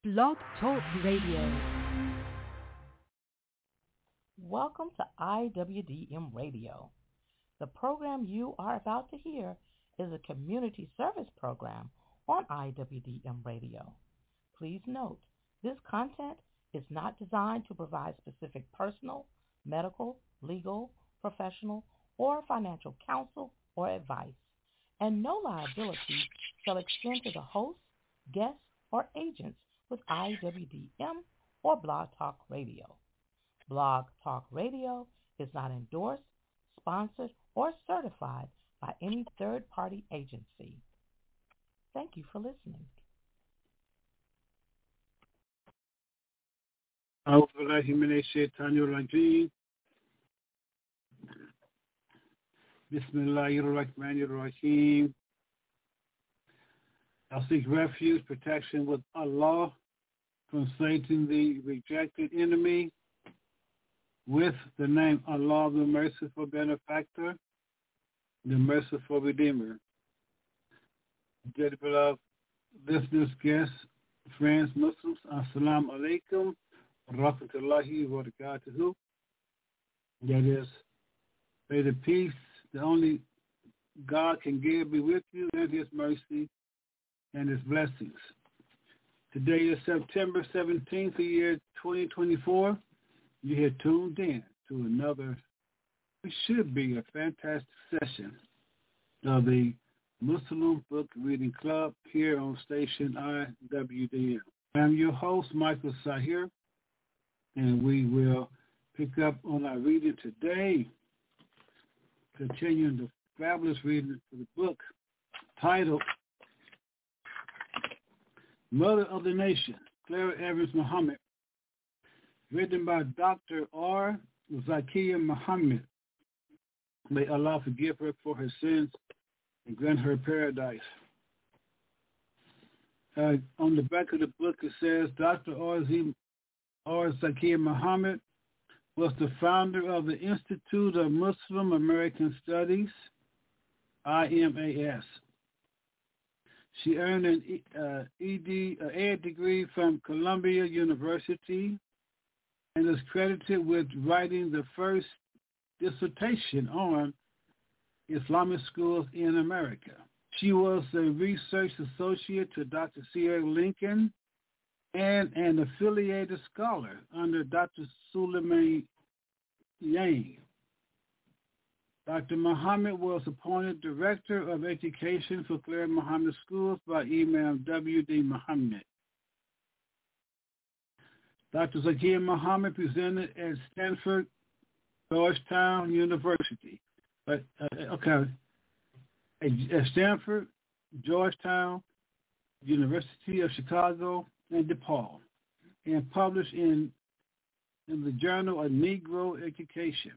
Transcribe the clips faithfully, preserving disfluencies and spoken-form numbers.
Blog Talk Radio. Welcome to I W D M Radio. The program you are about to hear is a community service program on I W D M Radio. Please note, this content is not designed to provide specific personal, medical, legal, professional, or financial counsel or advice, and no liability shall extend to the host, guests, or agents with I W D M or Blog Talk Radio. Blog Talk Radio is not endorsed, sponsored, or certified by any third-party agency. Thank you for listening. أعوذ بالله من الشيطان الرجيم بسم الله الرحمن الرحيم. I seek refuge, protection with Allah from Satan, the rejected enemy, with the name Allah, the merciful benefactor, the merciful redeemer. Dear beloved listeners, guests, friends, Muslims, Assalamu alaikum wa rahmatullahi wa barakatuhu. That is, may the peace that only God can give be with you, and his mercy and his blessings. Today is September seventeenth, the year twenty twenty-four. You have tuned in to another, it should be a fantastic session of the Muslim Book Reading Club here on station I W D M. I'm your host, Michael Sahir, and we will pick up on our reading today, continuing the fabulous reading for the book titled Mother of the Nation, Clara Evans Muhammad, written by Doctor R. Zakiya Muhammad. May Allah forgive her for her sins and grant her paradise. Uh, on the back of the book it says Doctor R. Z. R. Zakiya Muhammad was the founder of the Institute of Muslim American Studies, I M A S. She earned an uh, E D, uh, ed degree from Columbia University and is credited with writing the first dissertation on Islamic schools in America. She was a research associate to Doctor Sierra Lincoln and an affiliated scholar under Doctor Suleiman Yang. Doctor Muhammad was appointed Director of Education for Clara Muhammad Schools by Imam W D Muhammad. Doctor Zakiya Muhammad presented at Stanford, Georgetown University. But, uh, okay, at Stanford, Georgetown, University of Chicago, and DePaul, and published in, in the Journal of Negro Education,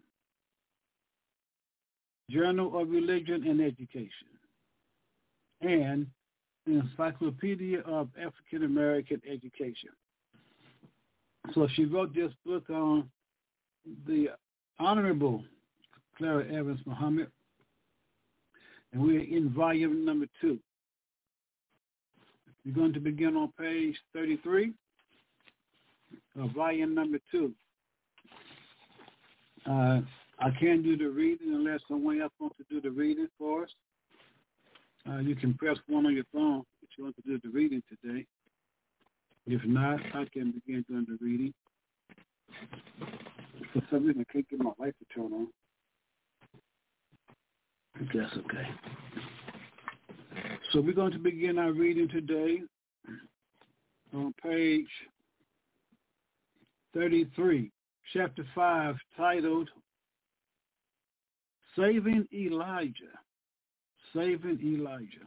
Journal of Religion and Education, and the Encyclopedia of African American Education. So she wrote this book on the Honorable Clara Evans Muhammad, and we're in volume number two. We're going to begin on page thirty-three of volume number two. Uh, I can't do the reading unless someone else wants to do the reading for us. Uh, you can press one on your phone if you want to do the reading today. If not, I can begin doing the reading. For some reason, I can't get my light to turn on. That's okay. So we're going to begin our reading today on page thirty-three, chapter five, titled Saving Elijah. Saving Elijah.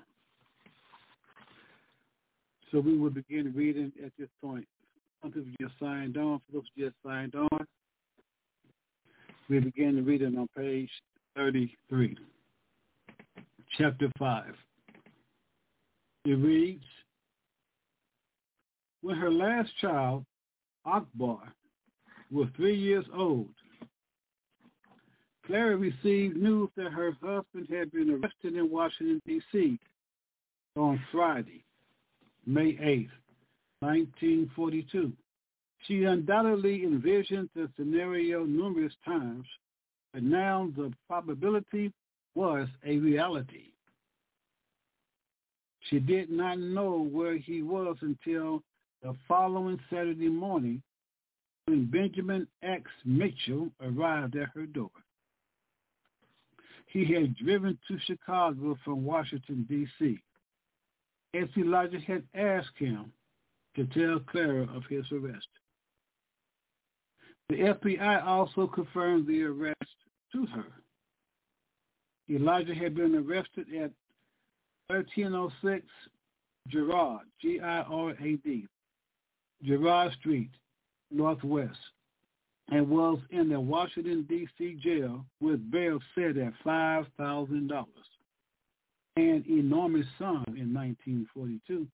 So we will begin reading at this point. Some people just signed on. For those who just signed on, we begin the reading on page thirty-three, chapter five. It reads, when her last child, Akbar, was three years old, Clara received news that her husband had been arrested in Washington, D C on Friday, May eighth, nineteen forty-two. She undoubtedly envisioned the scenario numerous times, but now the probability was a reality. She did not know where he was until the following Saturday morning when Benjamin X. Mitchell arrived at her door. He had driven to Chicago from Washington, D C, as Elijah had asked him to tell Clara of his arrest. The F B I also confirmed the arrest to her. Elijah had been arrested at thirteen oh six Girard, G I R A D, Girard Street, Northwest, and was in the Washington, D C jail with bail set at five thousand dollars, an enormous sum in nineteen forty-two.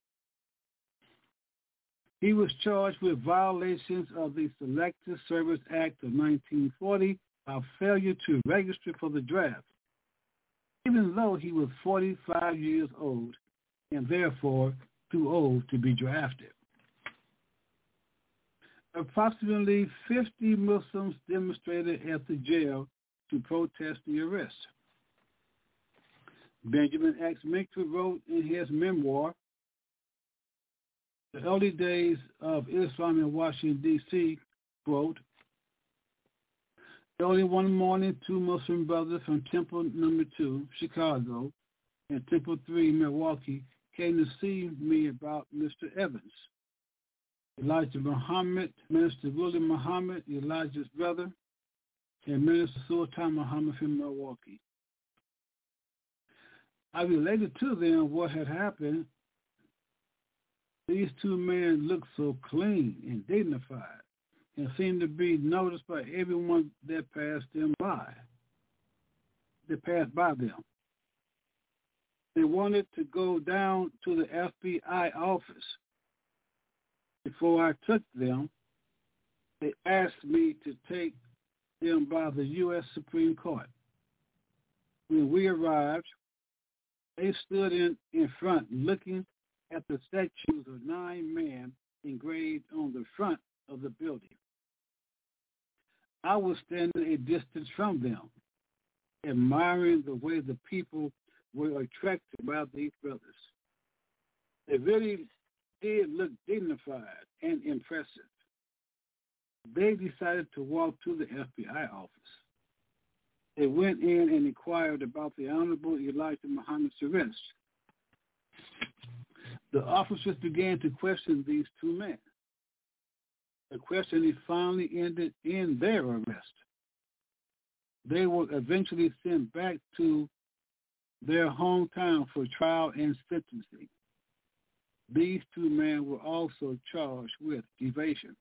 He was charged with violations of the Selective Service Act of nineteen forty by failure to register for the draft, even though he was forty-five years old and therefore too old to be drafted. Approximately fifty Muslims demonstrated at the jail to protest the arrest. Benjamin X. Mitchell wrote in his memoir, The Early Days of Islam in Washington, D C, quote, early one morning, two Muslim brothers from Temple Number Two, Chicago, and Temple Three, Milwaukee, came to see me about Mister Evans. Elijah Muhammad, Minister William Muhammad, Elijah's brother, and Minister Sultan Muhammad from Milwaukee. I related to them what had happened. These two men looked so clean and dignified and seemed to be noticed by everyone that passed them by. That passed by them. They wanted to go down to the F B I office. Before I took them, they asked me to take them by the U S Supreme Court. When we arrived, they stood in, in front looking at the statues of nine men engraved on the front of the building. I was standing a distance from them, admiring the way the people were attracted by these brothers. They really did look dignified and impressive. They decided to walk to the F B I office. They went in and inquired about the Honorable Elijah Muhammad's arrest. The officers began to question these two men. The questioning finally ended in their arrest. They were eventually sent back to their hometown for trial and sentencing. These two men were also charged with evasion.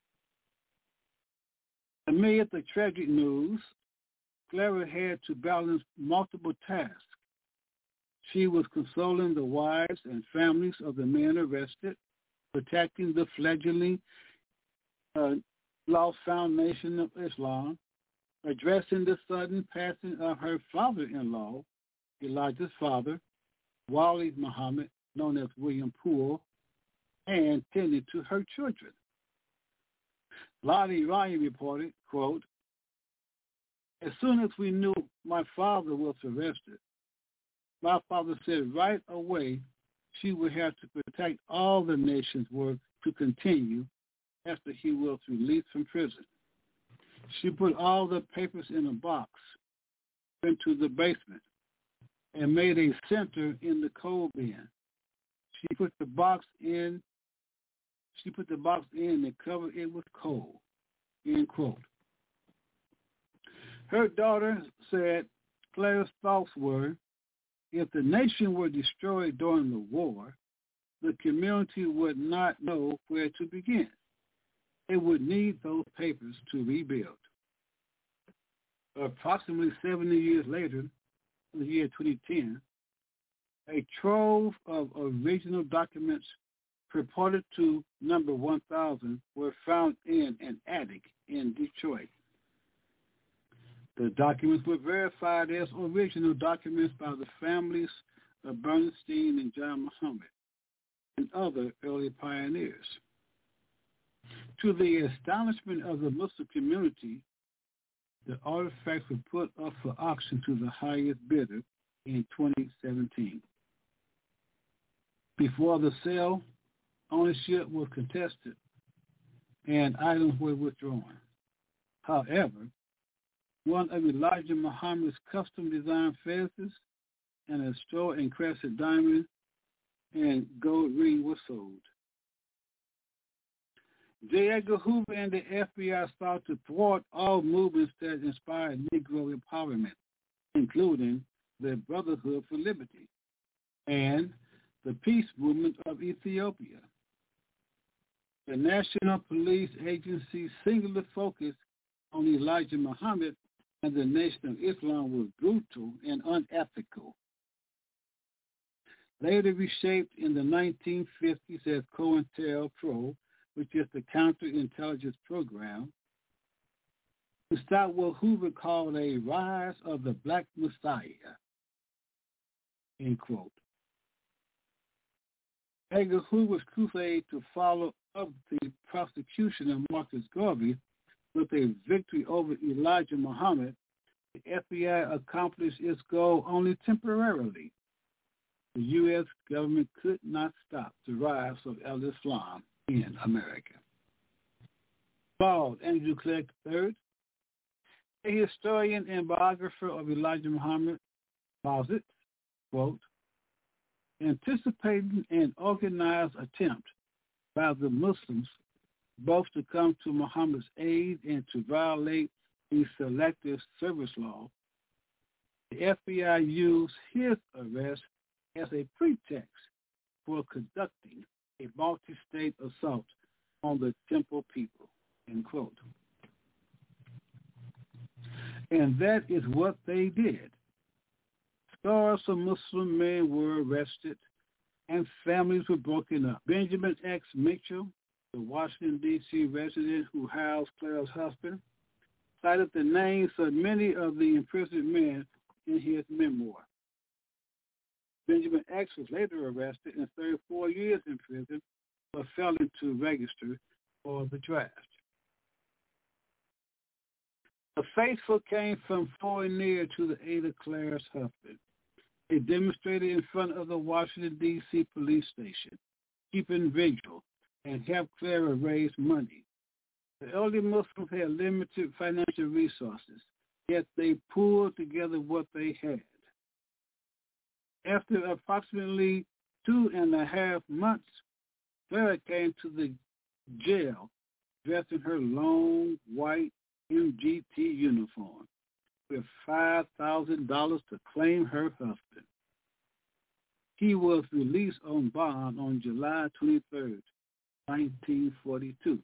Amid the tragic news, Clara had to balance multiple tasks. She was consoling the wives and families of the men arrested, protecting the fledgling uh, Lost Foundation of Islam, addressing the sudden passing of her father-in-law, Elijah's father, Walid Muhammad, known as William Poole, and tending to her children. Lottie Ryan reported, quote, as soon as we knew my father was arrested, my father said right away she would have to protect all the nation's work to continue after he was released from prison. She put all the papers in a box into the basement and made a center in the coal bin. She put the box in, she put the box in and covered it with coal, end quote. Her daughter said Clara's thoughts were, if the nation were destroyed during the war, the community would not know where to begin. It would need those papers to rebuild. Approximately seventy years later, in the year twenty ten, a trove of original documents purported to number one thousand were found in an attic in Detroit. The documents were verified as original documents by the families of Bernstein and John Muhammad. and other early pioneers. To the astonishment of the Muslim community, the artifacts were put up for auction to the highest bidder in twenty seventeen. Before the sale, ownership was contested and items were withdrawn. However, one of Elijah Muhammad's custom-designed fezzes and a straw-encrusted diamond and gold ring were sold. J. Edgar Hoover and the F B I sought to thwart all movements that inspired Negro empowerment, including the Brotherhood for Liberty and the Peace Movement of Ethiopia. The National Police Agency's singular focus on Elijah Muhammad and the Nation of Islam was brutal and unethical. Later reshaped in the nineteen fifties as COINTELPRO, which is the counterintelligence program, to start what Hoover called a rise of the Black Messiah, end quote. Edgar Hoover's crusade to follow up the prosecution of Marcus Garvey with a victory over Elijah Muhammad, the F B I accomplished its goal only temporarily. The U S government could not stop the rise of al-Islam in America. Bald Andrew Clegg the third, a historian and biographer of Elijah Muhammad, posits, quote, anticipating an organized attempt by the Muslims both to come to Muhammad's aid and to violate the selective service law, the F B I used his arrest as a pretext for conducting a multi-state assault on the Temple people, end quote. And that is what they did. Scores of Muslim men were arrested and families were broken up. Benjamin X. Mitchell, the Washington, D C resident who housed Clara's husband, cited the names of many of the imprisoned men in his memoir. Benjamin X was later arrested and served four years in prison for failing to register for the draft. The faithful came from far and near to the aid of Clara's husband. They demonstrated in front of the Washington, D C police station, keeping vigil, and helped Clara raise money. The early Muslims had limited financial resources, yet they pulled together what they had. After approximately two and a half months, Clara came to the jail dressed in her long white M G T uniform with five thousand dollars to claim her husband. He was released on bond on July twenty-third, nineteen forty-two.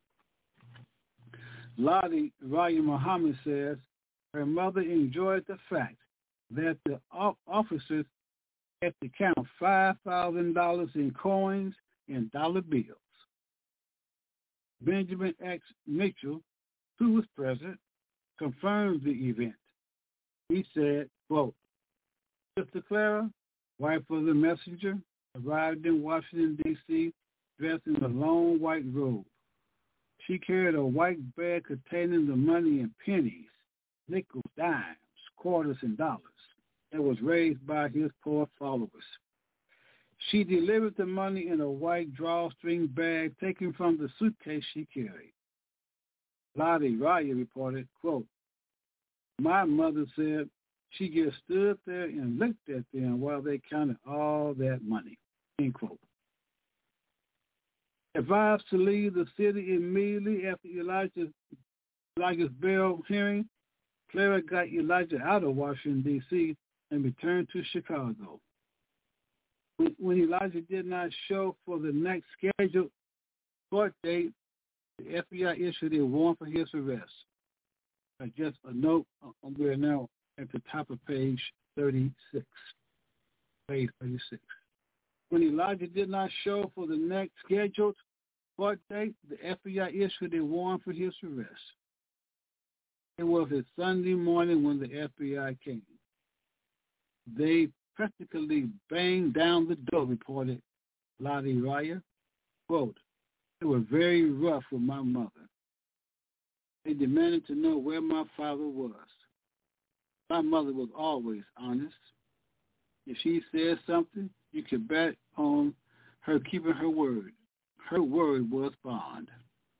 Lottie Raya Muhammad says her mother enjoyed the fact that the officers had to count five thousand dollars in coins and dollar bills. Benjamin X. Mitchell, who was present, confirmed the event. He said, quote, Sister Clara, wife of the messenger, arrived in Washington, D C dressed in a long white robe. She carried a white bag containing the money in pennies, nickels, dimes, quarters, and dollars that was raised by his poor followers. She delivered the money in a white drawstring bag taken from the suitcase she carried. Lottie Raya reported, quote, my mother said she just stood there and looked at them while they counted all that money, end quote. Advised to leave the city immediately after Elijah's, Elijah's bail hearing, Clara got Elijah out of Washington, D C and returned to Chicago. When, when Elijah did not show for the next scheduled court date, the F B I issued a warrant for his arrest. Uh, just a note, uh, we're now at the top of page thirty-six. Page thirty-six. When Elijah did not show for the next scheduled court date, the F B I issued a warrant for his arrest. It was a Sunday morning when the F B I came. They practically banged down the door, reported Lottie Raya, quote, "They were very rough with my mother. They demanded to know where my father was. My mother was always honest. If she said something, you could bet on her keeping her word. Her word was bond.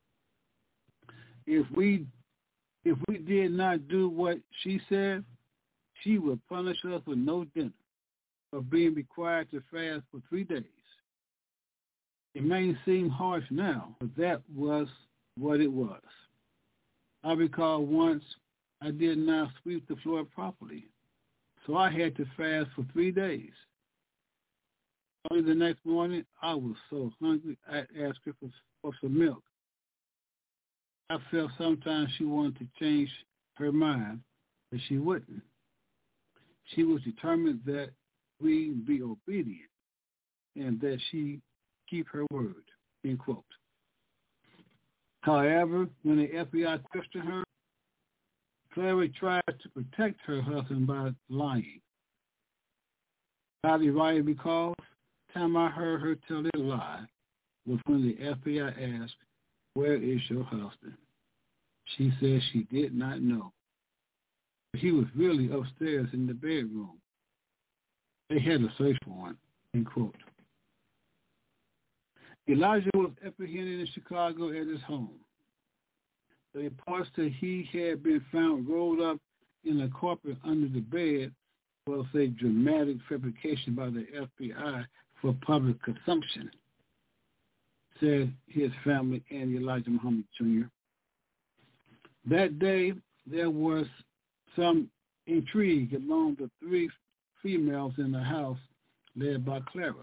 If we if we did not do what she said, she would punish us with no dinner or being required to fast for three days. It may seem harsh now, but that was what it was. I recall once I did not sweep the floor properly, so I had to fast for three days. Early the next morning, I was so hungry, I asked her for, for some milk. I felt sometimes she wanted to change her mind, but she wouldn't. She was determined that we be obedient and that she keep her word," end quote. However, when the F B I questioned her, Clara tried to protect her husband by lying. Lottie Raya recalls, "Time I heard her tell a lie was when the F B I asked, 'Where is your husband?' She said she did not know. He was really upstairs in the bedroom. They had a search warrant," end quote. Elijah was apprehended in Chicago at his home. The reports that he had been found rolled up in a carpet under the bed was a dramatic fabrication by the F B I for public consumption, said his family and Elijah Muhammad Junior That day, there was some intrigue among the three females in the house led by Clara.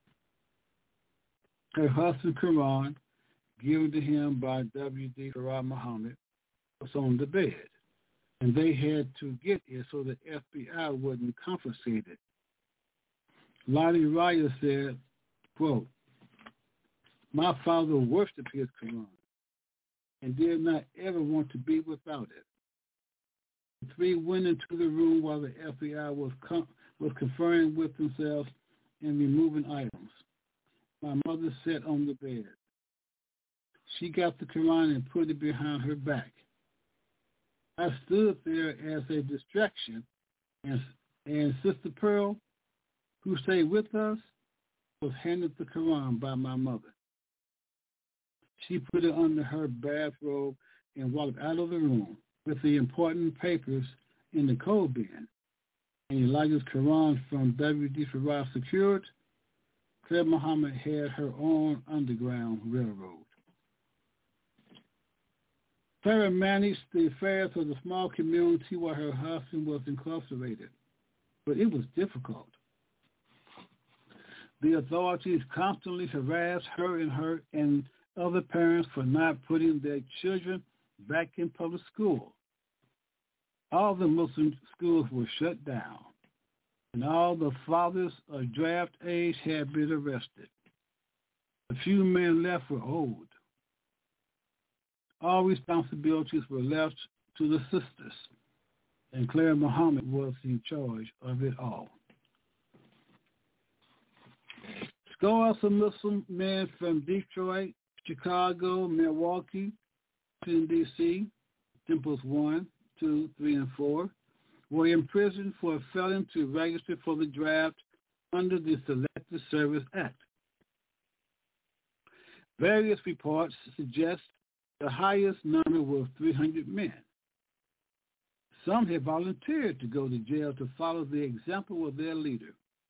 Her husband, Quran, given to him by W D Farah Muhammad, was on the bed, and they had to get it so the F B I wouldn't confiscate it. Lottie Raya said, quote, "My father worshipped his Quran and did not ever want to be without it. The three went into the room while the F B I was com- was conferring with themselves and removing items. My mother sat on the bed. She got the Quran and put it behind her back. I stood there as a distraction, and, and Sister Pearl, who stayed with us, was handed the Quran by my mother. She put it under her bathrobe and walked out of the room with the important papers in the coal bin, and Elijah's Quran from W D Farah secured. Claire Muhammad had her own underground railroad. Clara managed the affairs of the small community while her husband was incarcerated, but it was difficult. The authorities constantly harassed her and her and other parents for not putting their children back in public school. All the Muslim schools were shut down, and all the fathers of draft age had been arrested. The few men left were old. All responsibilities were left to the sisters, and Claire Muhammad was in charge of it all. Scores of Muslim men from Detroit, Chicago, Milwaukee, Washington, D C, Temples one, two, three, and four, were imprisoned for failing to register for the draft under the Selective Service Act. Various reports suggest the highest number was three hundred men. Some had volunteered to go to jail to follow the example of their leader.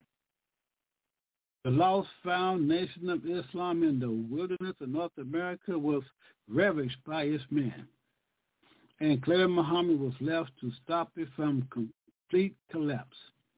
The lost found Nation of Islam in the wilderness of North America was ravished by its men, and Claire Muhammad was left to stop it from complete collapse.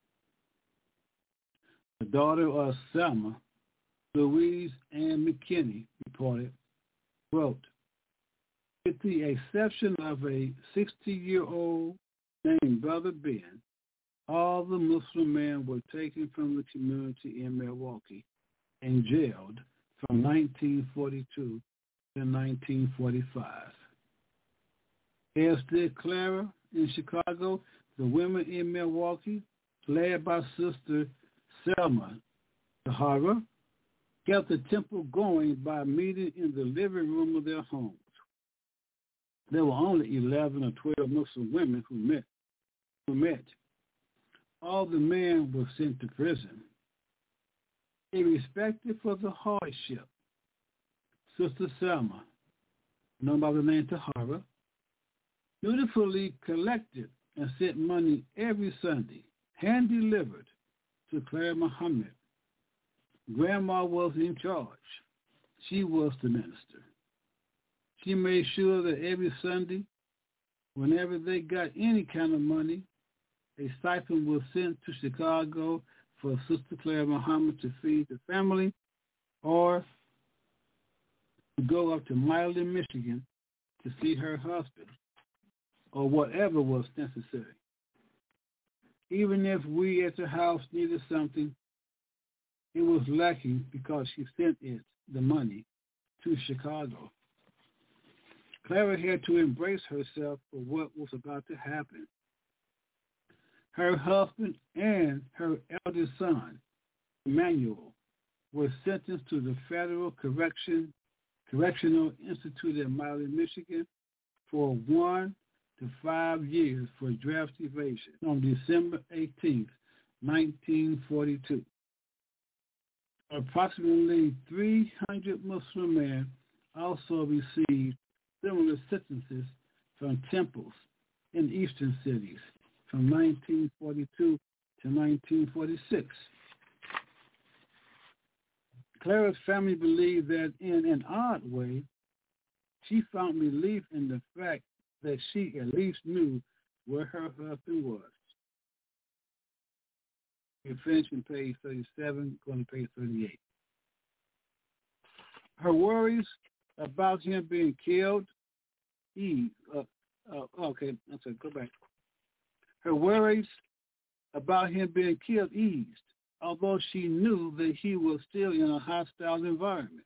The daughter of Selma, Louise Ann McKinney, reported, quote, "With the exception of a sixty-year-old named Brother Ben, all the Muslim men were taken from the community in Milwaukee and jailed from nineteen forty-two to nineteen forty-five. As did Clara in Chicago, the women in Milwaukee, led by Sister Selma Tahara, kept the temple going by meeting in the living room of their homes. There were only eleven or twelve Muslim women who met. Who met. All the men were sent to prison. Irrespective of the hardship, Sister Selma, known by the name Tahara, dutifully collected and sent money every Sunday, hand-delivered, to Clara Muhammad. Grandma was in charge. She was the minister. She made sure that every Sunday, whenever they got any kind of money, a stipend was sent to Chicago for Sister Clara Muhammad to feed the family, or to go up to Miley, Michigan to see her husband, or whatever was necessary. Even if we at the house needed something, it was lacking because she sent it, the money, to Chicago. Clara had to embrace herself for what was about to happen. Her husband and her eldest son, Emmanuel, were sentenced to the Federal Correction, Correctional Institute at Miley, Michigan, for one to five years for draft evasion on December eighteenth, nineteen forty-two. Approximately three hundred Muslim men also received similar sentences from temples in eastern cities from nineteen forty-two to nineteen forty-six. Clara's family believed that in an odd way, she found relief in the fact that she at least knew where her husband was. We finish on page thirty-seven, going to page thirty-eight. Her worries about him being killed eased. Uh, uh, okay, I'm sorry, go back. Her worries about him being killed eased, although she knew that he was still in a hostile environment.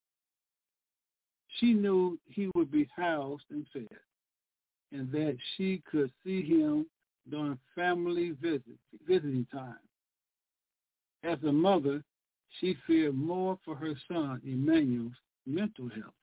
She knew he would be housed and fed, and that she could see him during family visit, visiting time. As a mother, she feared more for her son, Emmanuel's mental health.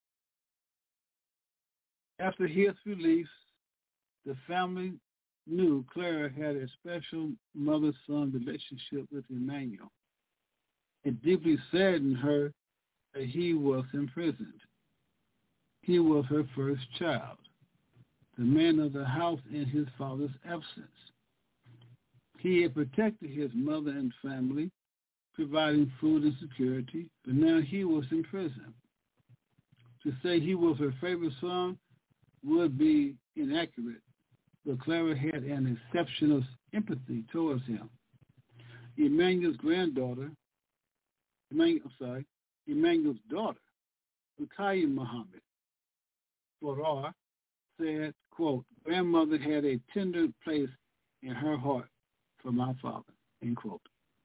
After his release, the family knew Clara had a special mother-son relationship with Emmanuel. It deeply saddened her that he was imprisoned. He was her first child, the man of the house in his father's absence. He had protected his mother and family, providing food and security, but now he was in prison. To say he was her favorite son would be inaccurate, but Clara had an exceptional empathy towards him. Emmanuel's granddaughter, Emmanuel, I'm sorry, Emmanuel's daughter, Ruqayya Muhammad, Farrar, said, quote, grandmother had a tender place in her heart for my father, end quote.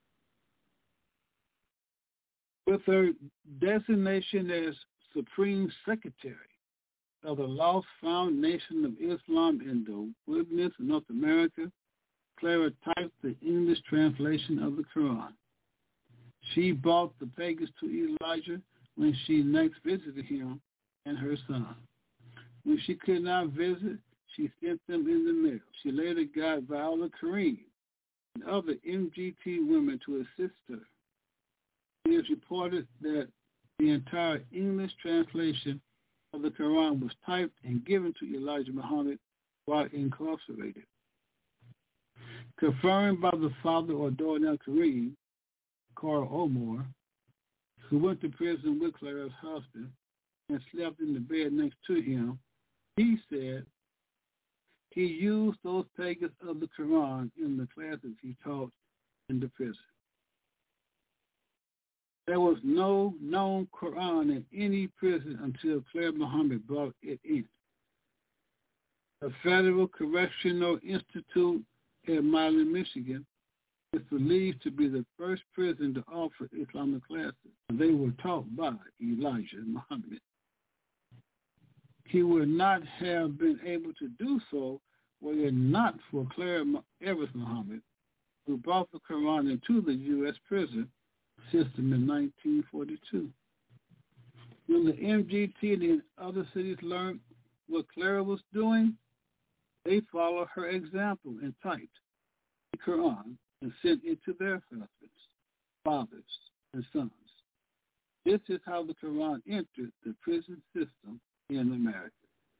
With her designation as Supreme Secretary of the Lost Found Nation of Islam in the Wilderness of North America, Clara typed the English translation of the Quran. She brought the pagans to Elijah when she next visited him and her son. When she could not visit, she sent them in the mail. She later got Viola Kareem and other M G T women to assist her. It is reported that the entire English translation of the Quran was typed and given to Elijah Muhammad while incarcerated. Confirmed by the father or Dornell Kareem, Carl Omar, who went to prison with Clara's husband and slept in the bed next to him, he said he used those pages of the Quran in the classes he taught in the prison. There was no known Quran in any prison until Clara Muhammad brought it in. The Federal Correctional Institute at Miley, Michigan is believed to be the first prison to offer Islamic classes. They were taught by Elijah Muhammad. He would not have been able to do so were it not for Clara Evers Muhammad, who brought the Quran into the U S prison system in nineteen forty-two. When the M G T and other cities learned what Clara was doing, they followed her example and typed the Quran and sent it to their husbands, fathers, and sons. This is how the Quran entered the prison system in America.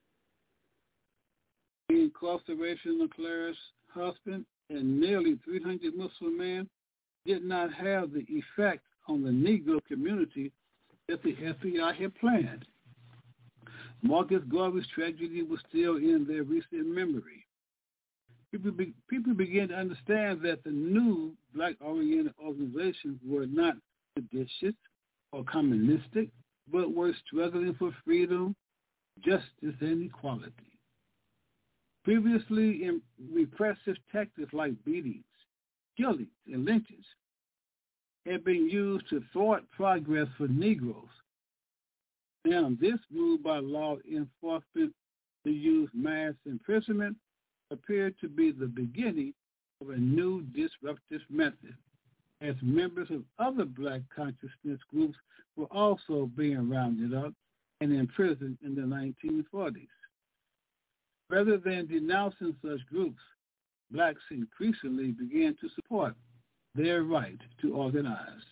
The incarceration of Clara's husband and nearly three hundred Muslim men did not have the effect on the Negro community that the F B I had planned. Marcus Garvey's tragedy was still in their recent memory. People, be, people began to understand that the new black-oriented organizations were not seditious or communistic, but were struggling for freedom, justice, and equality. Previously, in repressive tactics like beatings, killings, and lynchings had been used to thwart progress for Negroes. Now, this move by law enforcement to use mass imprisonment appeared to be the beginning of a new disruptive method, as members of other black consciousness groups were also being rounded up and imprisoned in the nineteen forties. Rather than denouncing such groups, blacks increasingly began to support their right to organize.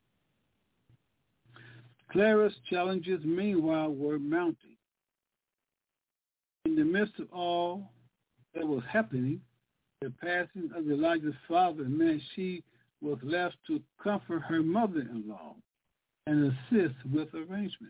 Clara's challenges, meanwhile, were mounting. In the midst of all that was happening, the passing of Elijah's father meant she was left to comfort her mother-in-law and assist with arrangements.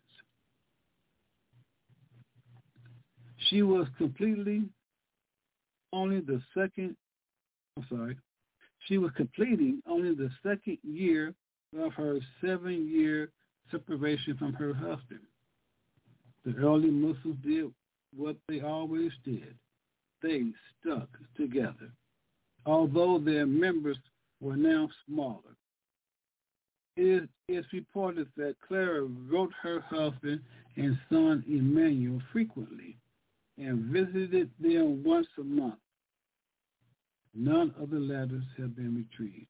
She was completely only the second, I'm sorry, she was completing only the second year of her seven-year separation from her husband. The early Muslims did what they always did. They stuck together, although their members were now smaller. It is reported that Clara wrote her husband and son Emmanuel frequently and visited them once a month. None of the letters have been retrieved.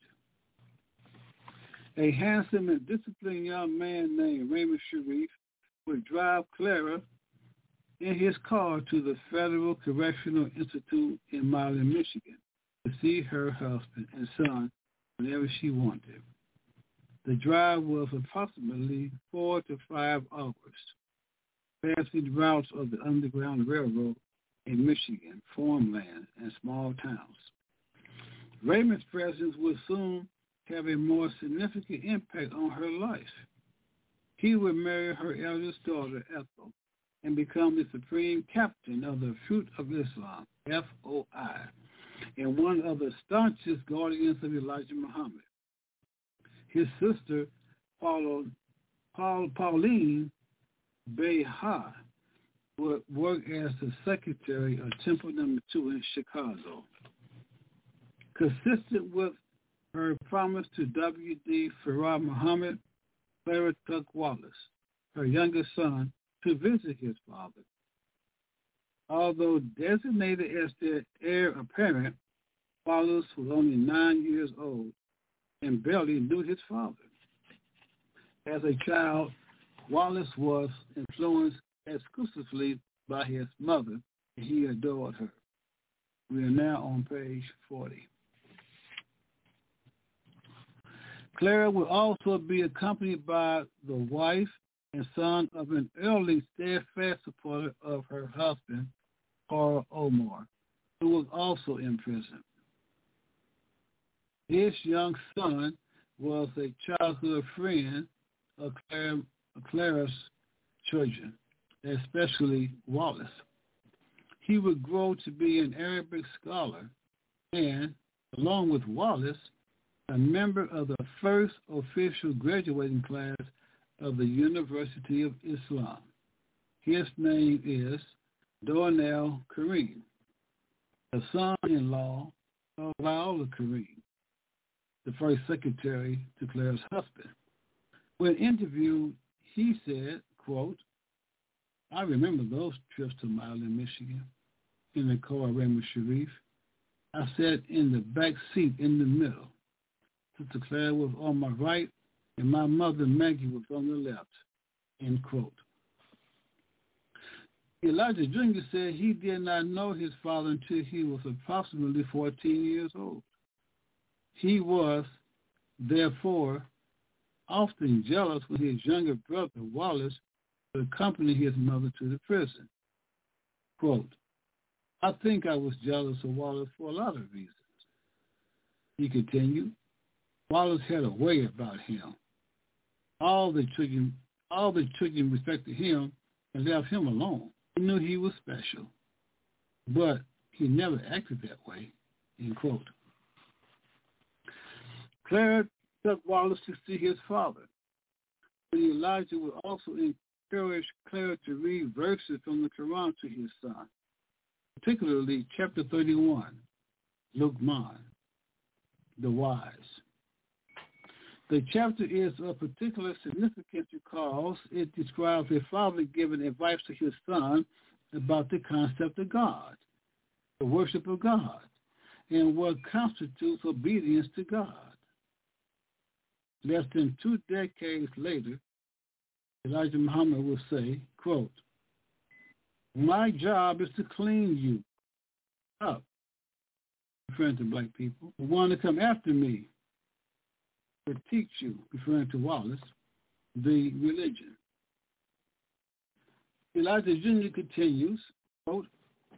A handsome and disciplined young man named Raymond Sharif would drive Clara in his car to the Federal Correctional Institute in Milan, Michigan, to see her husband and son whenever she wanted. The drive was approximately four to five hours, passing routes of the Underground Railroad in Michigan, farmland, and small towns. Raymond's presence would soon have a more significant impact on her life. He would marry her eldest daughter, Ethel, and become the supreme captain of the Fruit of Islam, F O I, and one of the staunchest guardians of Elijah Muhammad. His sister, Paul, Paul, Pauline Bayha, would work as the secretary of Temple Number Two in Chicago. Consistent with her promise to W D Farrar Muhammad, Clara took Wallace, her youngest son, to visit his father. Although designated as their heir apparent, Wallace was only nine years old and barely knew his father. As a child, Wallace was influenced exclusively by his mother, and he adored her. We are now on page forty. Clara will also be accompanied by the wife and son of an early steadfast supporter of her husband, Carl Omar, who was also in prison. His young son was a childhood friend of Clara, Clara's children, especially Wallace. He would grow to be an Arabic scholar and, along with Wallace, a member of the first official graduating class of the University of Islam. His name is Darnell Kareem, the son-in-law of Viola Kareem, the first secretary to Clara's husband. When interviewed, he said, quote, "I remember those trips to Milan, Michigan, in the car of Raymond Sharif. I sat in the back seat in the middle. Sister Clara was on my right and my mother Maggie was on the left, end quote. Elijah Junior said he did not know his father until he was approximately fourteen years old. He was, therefore, often jealous when his younger brother, Wallace, would accompany his mother to the prison. Quote, I think I was jealous of Wallace for a lot of reasons. He continued, Wallace had a way about him. All the children, all the children respected him and left him alone. He knew he was special, but he never acted that way, end quote. Clara took Wallace to see his father, but Elijah would also encourage Clara to read verses from the Quran to his son, particularly chapter thirty-one, Luqman, the wise. The chapter is of particular significance because it describes a father giving advice to his son about the concept of God, the worship of God, and what constitutes obedience to God. Less than two decades later, Elijah Muhammad will say, quote, my job is to clean you up, referring to black people, the one to come after me, to teach you, referring to Wallace, the religion. Elijah Junior continues, quote,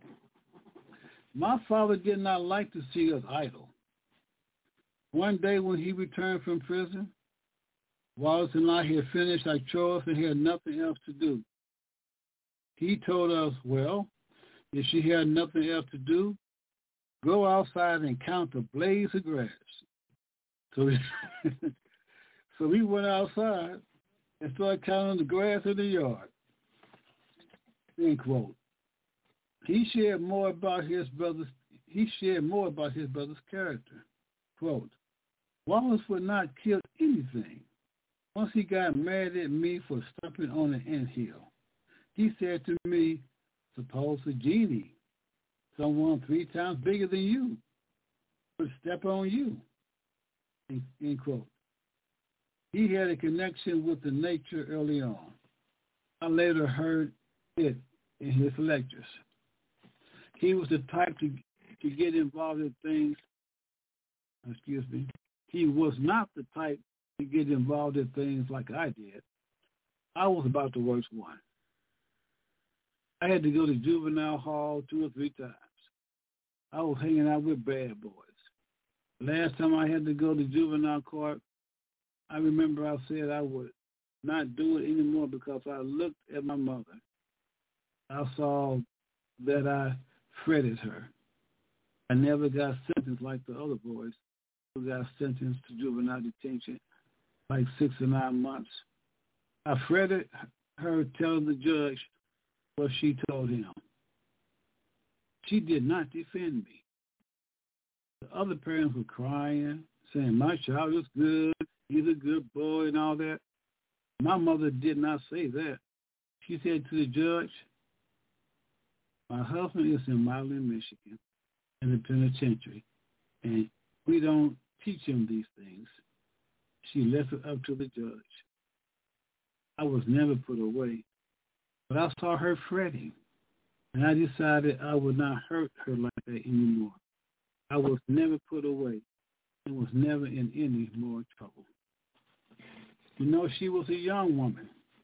my father did not like to see us idle. One day when he returned from prison, Wallace and I had finished our chores and had nothing else to do. He told us, well, if she had nothing else to do, go outside and count the blades of grass. So we, so we went outside and started counting the grass in the yard. End quote. He shared more about his brother's. He shared more about his brother's character. Quote, Wallace would not kill anything. Once he got mad at me for stepping on an anthill. He said to me, suppose a genie, someone three times bigger than you, would step on you. End quote. He had a connection with the nature early on. I later heard it in his lectures. He was the type to, to get involved in things, excuse me, he was not the type to get involved in things like I did. I was about the worst one. I had to go to juvenile hall two or three times. I was hanging out with bad boys. Last time I had to go to juvenile court, I remember I said I would not do it anymore because I looked at my mother. I saw that I fretted her. I never got sentenced like the other boys who got sentenced to juvenile detention, like six or nine months. I fretted her telling the judge what she told him. She did not defend me. The other parents were crying, saying, my child is good, he's a good boy and all that. My mother did not say that. She said to the judge, my husband is in Milan, Michigan, in the penitentiary, and we don't teach him these things. She left it up to the judge. I was never put away, but I saw her fretting, and I decided I would not hurt her like that anymore. I was never put away and was never in any more trouble. You know, she was a young woman.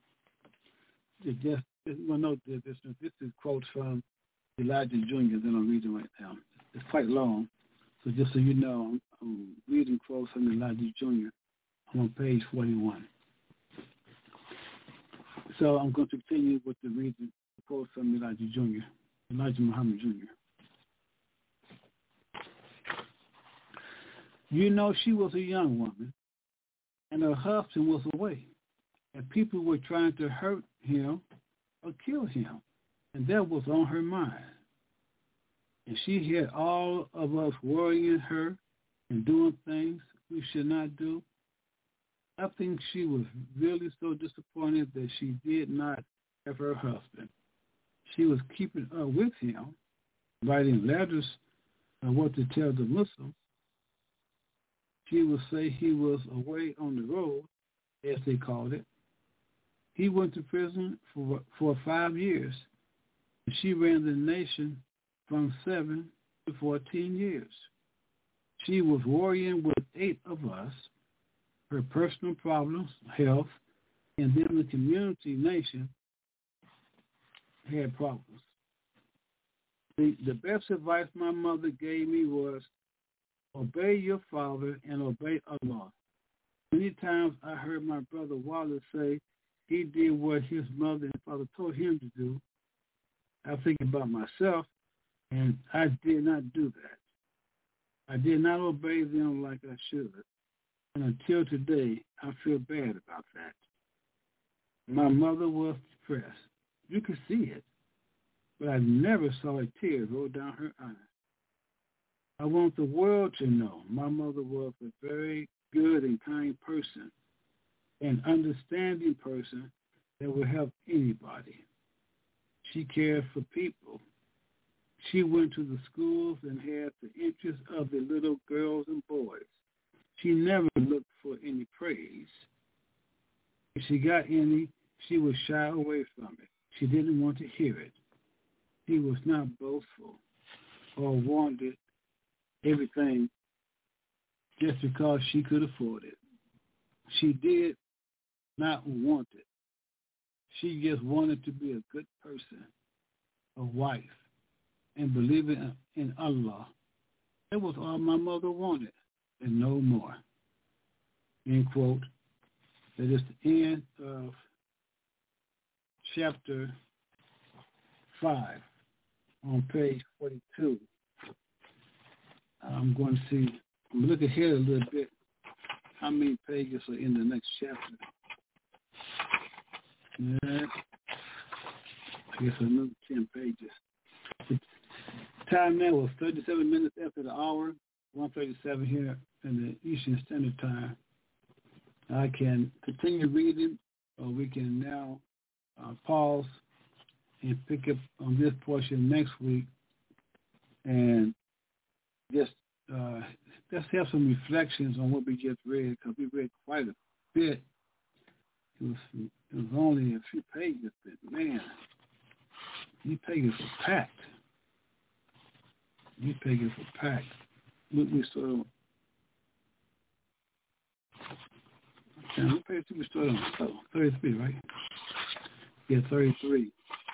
It just, well, no, this, this is quotes from Elijah Junior that I'm reading right now. It's quite long, so just so you know, I'm, I'm reading quotes from Elijah Junior I'm on page forty-one. So I'm going to continue with the reading the quotes from Elijah Junior, Elijah Muhammad Junior You know, she was a young woman, and her husband was away, and people were trying to hurt him or kill him, and that was on her mind. And she had all of us worrying her and doing things we should not do. I think she was really so disappointed that she did not have her husband. She was keeping up with him, writing letters on what to tell the Muslims. She would say he was away on the road, as they called it. He went to prison for for five years. She ran the nation from seven to fourteen years. She was worrying with eight of us, her personal problems, health, and then the community nation had problems. The, the best advice my mother gave me was, obey your father and obey Allah. Many times I heard my brother Wallace say he did what his mother and father told him to do. I think about myself, and I did not do that. I did not obey them like I should. And until today, I feel bad about that. My mother was depressed. You could see it, but I never saw a tear roll down her eyes. I want the world to know my mother was a very good and kind person, an understanding person that would help anybody. She cared for people. She went to the schools and had the interest of the little girls and boys. She never looked for any praise. If she got any, she would shy away from it. She didn't want to hear it. She was not boastful or wanted everything just because she could afford it. She did not want it. She just wanted to be a good person, a wife, and believe in, in Allah. That was all my mother wanted, and no more. End quote. That is the end of chapter five on page forty-two. I'm going to see, I'm going to look ahead a little bit, how many pages are in the next chapter. Yeah, I guess another ten pages. The time now was thirty-seven minutes after the hour, one thirty-seven here in the Eastern Standard Time. I can continue reading, or we can now uh, pause and pick up on this portion next week and just uh, let's have some reflections on what we just read, because we read quite a bit. It was, it was only a few pages, but man, these pages were packed. These pages were packed. We, we started on, okay, what page did we start on? Oh, thirty-three, right? Yeah, thirty-three.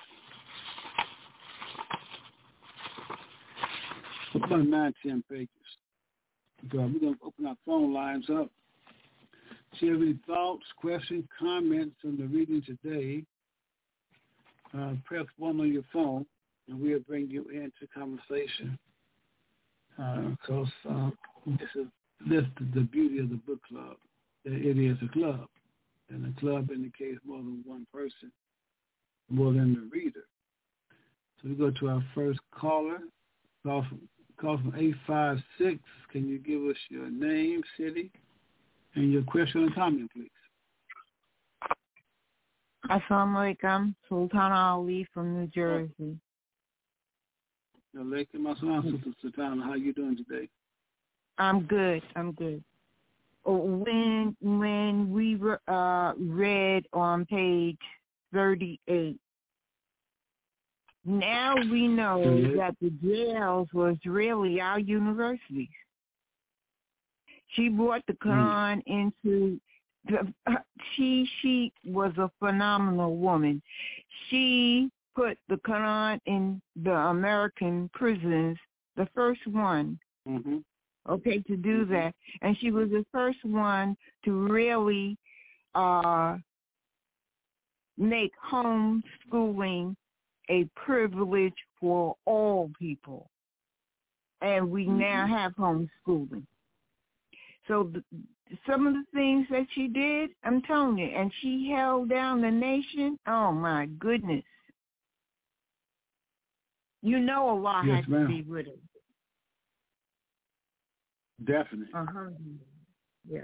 About nine, ten pages. So we're going to open our phone lines up. If you have any thoughts, questions, comments on the reading today, uh, press one on your phone, and we'll bring you into conversation. Because uh, uh, this is this is the beauty of the book club. It is a club, and a club indicates more than one person, more than the reader. So we go to our first caller. Call from, call from eight five six. Can you give us your name, city, and your question and comment, please? Assalamu alaikum. Sultana Ali from New Jersey. Alaikum assalam, Sister Sultana. How you doing today? I'm good. I'm good. When when we were, uh, read on page thirty-eight, now we know mm-hmm. that the jails was really our universities. She brought the Quran mm. into the, she she was a phenomenal woman. She put the Quran in the American prisons, the first one, mm-hmm. okay, to do mm-hmm. that. And she was the first one to really uh, make homeschooling a privilege for all people. And we mm-hmm. now have homeschooling. So the, some of the things that she did, I'm telling you, and she held down the nation, oh my goodness. You know Allah yes, has ma'am. to be with her. Definitely. Uh-huh. Yeah.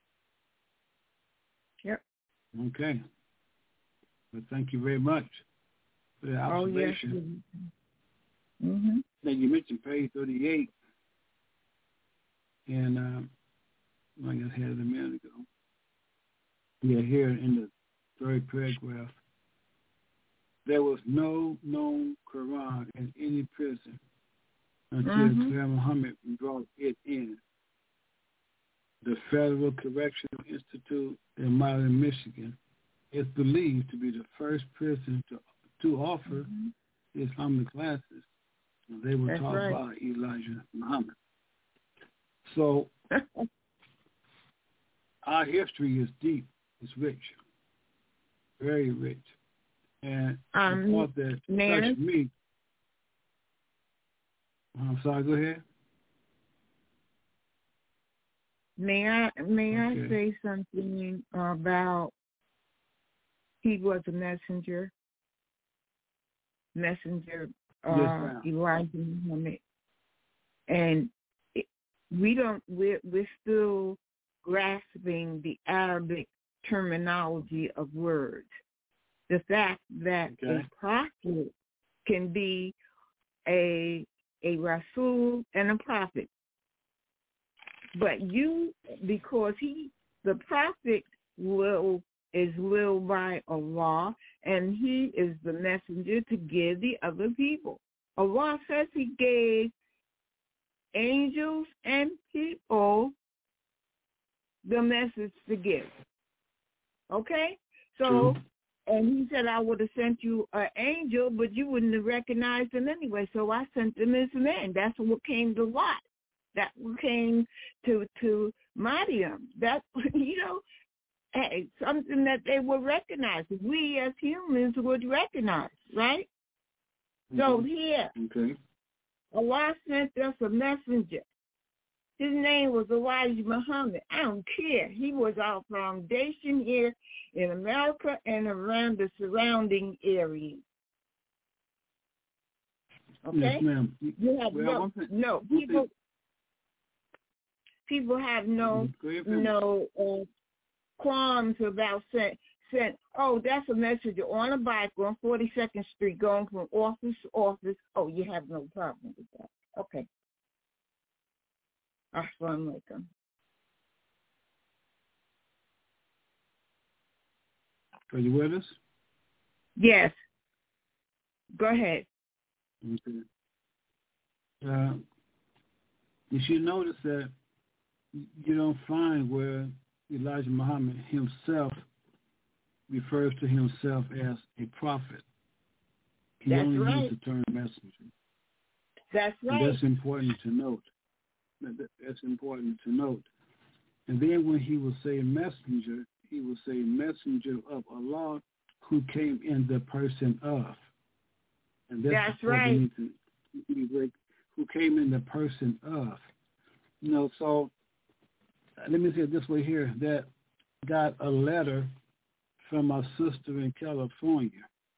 Yep. Okay. Well, thank you very much for the observation. Oh, yes. Mm-hmm. Now, you mentioned page thirty-eight, and um, I just had it a minute ago. Yeah, here in the third paragraph, there was no known Quran in any prison until mm-hmm. Claire Muhammad brought it in. The Federal Correctional Institute in Milan, Michigan, is believed to be the first prison to to offer mm-hmm. Islamic classes. They were That's taught right. by Elijah Muhammad. So our history is deep. It's rich, very rich. And um, the part that touched me, I'm sorry, go ahead. May I may okay. I say something about he was a messenger, messenger uh, yes, Elijah Muhammad, and it, we don't we're, we're still grasping the Arabic terminology of words. The fact that okay. a prophet can be a a Rasul and a prophet. But you, because he, the prophet will is willed by Allah, and he is the messenger to give the other people. Allah says he gave angels and people the message to give. Okay? So, True. and he said, I would have sent you an angel, but you wouldn't have recognized him anyway, so I sent him as man. That's what came to Lot. That came to to Mariam. That, you know, hey, something that they would recognize. We as humans would recognize, right? Mm-hmm. So here, okay. Allah sent us a messenger. His name was Elijah Muhammad. I don't care. He was our foundation here in America and around the surrounding area. Okay? Yes, ma'am. You have well, no, no people. People have no no uh, qualms about saying, saying, oh, that's a messenger on a bike on forty-second Street going from office to office. Oh, you have no problem with that. Okay. Assalamu alaikum. Are you with us? Yes. Go ahead. Okay. Uh, you should notice that you don't find where Elijah Muhammad himself refers to himself as a prophet. He that's only right. uses the term messenger. That's right. And that's important to note. That's important to note. And then when he will say messenger, he will say messenger of Allah who came in the person of. And that's, that's right. We need to, we need to, who came in the person of. You know, so let me say it this way here, that got a letter from my sister in California.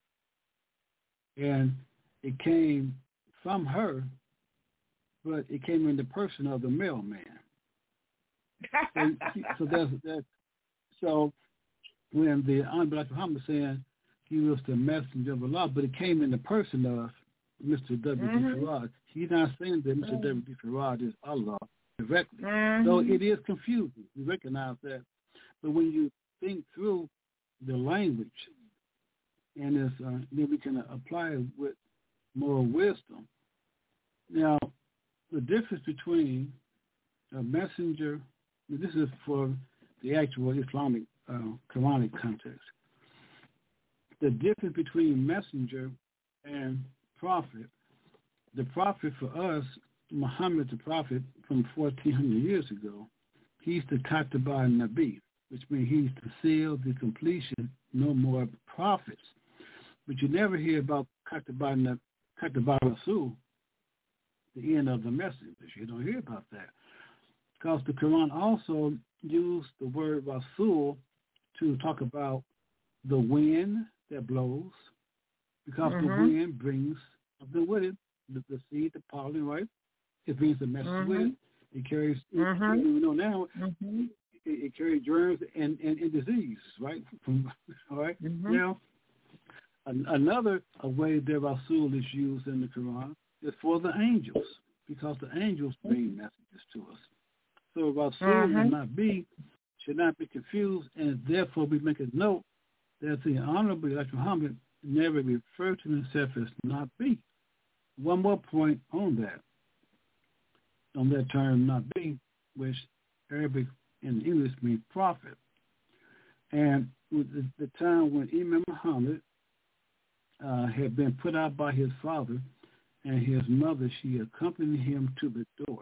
And it came from her, but it came in the person of the mailman. so, so that's that. So when the Honorable Muhammad saying he was the messenger of Allah, but it came in the person of Mister W D Mm-hmm. Farad. He's not saying that Mister Mm-hmm. W D Farad is Allah directly. Mm-hmm. So it is confusing. We recognize that. But when you think through the language, and it's, uh, then we can apply it with more wisdom. Now, the difference between a messenger, this is for the actual Islamic uh, Quranic context. The difference between messenger and prophet, the prophet for us, Muhammad the prophet from fourteen hundred years ago, he's the Katabar Nabi, which means he's the seal, the completion, no more prophets. But you never hear about Katabar Rasul, the end of the message. You don't hear about that. Because the Quran also used the word Rasul to talk about the wind that blows, because mm-hmm. the wind brings something with it, the, the seed, the pollen, right? It brings a message mm-hmm. with it. It carries, mm-hmm. you know now, mm-hmm. it, it carries germs and, and, and disease, right? From, all right? Mm-hmm. Now, an, another way that Rasul is used in the Quran is for the angels, because the angels bring messages to us. So Rasul mm-hmm. will not be should not be confused, and therefore we make a note that the Honorable Elijah Muhammad never referred to himself as Nabi. One more point on that, on that term Nabi, which Arabic and English means prophet. And with the, the time when Imam Muhammad uh, had been put out by his father and his mother, she accompanied him to the door.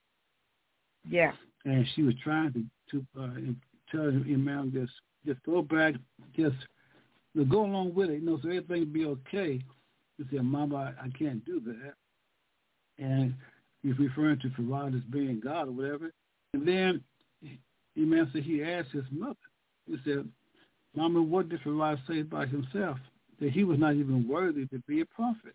Yeah. And she was trying to, to uh, tell Imam just, just go back, just go along with it, you know, so everything will be okay. He said, Mama, I, I can't do that. And he's referring to Farad as being God or whatever. And then Imam said he asked his mother, he said, Mama, what did Farad say about himself? That he was not even worthy to be a prophet.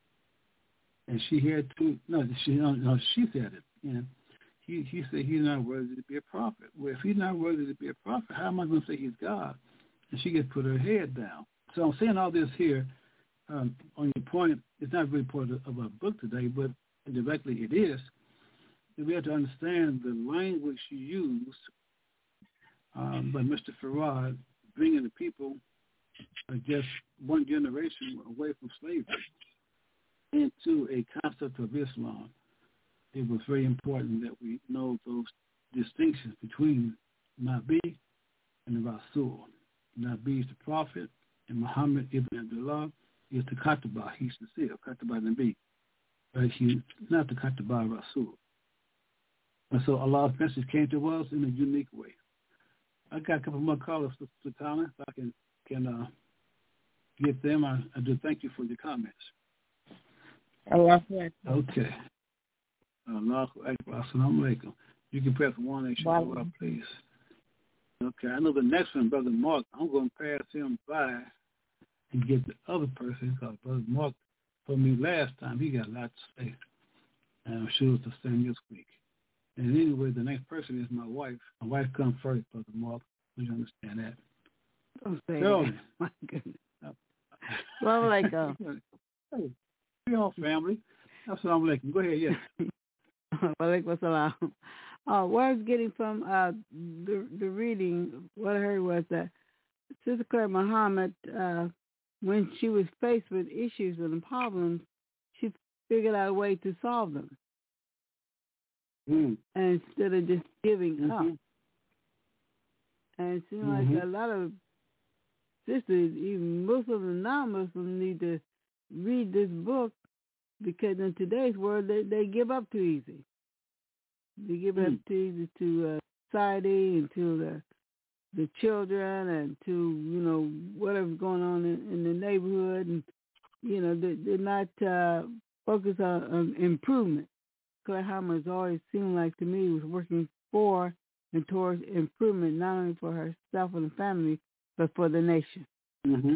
And she had to, no, she, no, no, she said it. You know, he, he said he's not worthy to be a prophet. Well, if he's not worthy to be a prophet, how am I going to say he's God? And she just put her head down. So I'm saying all this here um, on your point. It's not really part of, of our book today, but directly it is. We have to understand the language used um, by Mister Farad, bringing the people uh, just one generation away from slavery into a concept of Islam. It was very important that we know those distinctions between Nabi and Rasul. Nabi is the prophet, and Muhammad ibn Abdullah is the Kataba. He's the seal, Kataba Nabi. But he's not the Kataba Rasul. And so Allah's message came to us in a unique way. I got a couple more callers, Sister Tana, if I can, can uh, get them. I, I do thank you for your comments. Allah Akbar. Okay. Allahu Akbar. Assalamu alaikum. You can press one and show up, please. Okay, I know the next one, Brother Mark, I'm going to pass him by and get the other person, because Brother Mark told me last time he got a lot to say. And I'm sure it's the same this week. And anyway, the next person is my wife. My wife comes first, Brother Mark. Please understand that. Don't say Tell that. me. My goodness. Well, like, uh, hey, we all family. Assalamu alaikum. Go ahead, yes. Walaikum assalam. Uh, what I was getting from uh, the the reading, what I heard was that Sister Claire Muhammad, uh, when she was faced with issues and problems, she figured out a way to solve them. Mm. And instead of just giving Mm-hmm. up. And it seems Mm-hmm. like a lot of sisters, even Muslims and non-Muslims, need to read this book, because in today's world, they, they give up too easy. They give mm. up too easy to uh, society and to the the children and to, you know, whatever's going on in, in the neighborhood. And, you know, they, they're not uh, focused on, on improvement. Claire Hammer has always seemed like to me was working for and towards improvement, not only for herself and the family, but for the nation. Mm-hmm.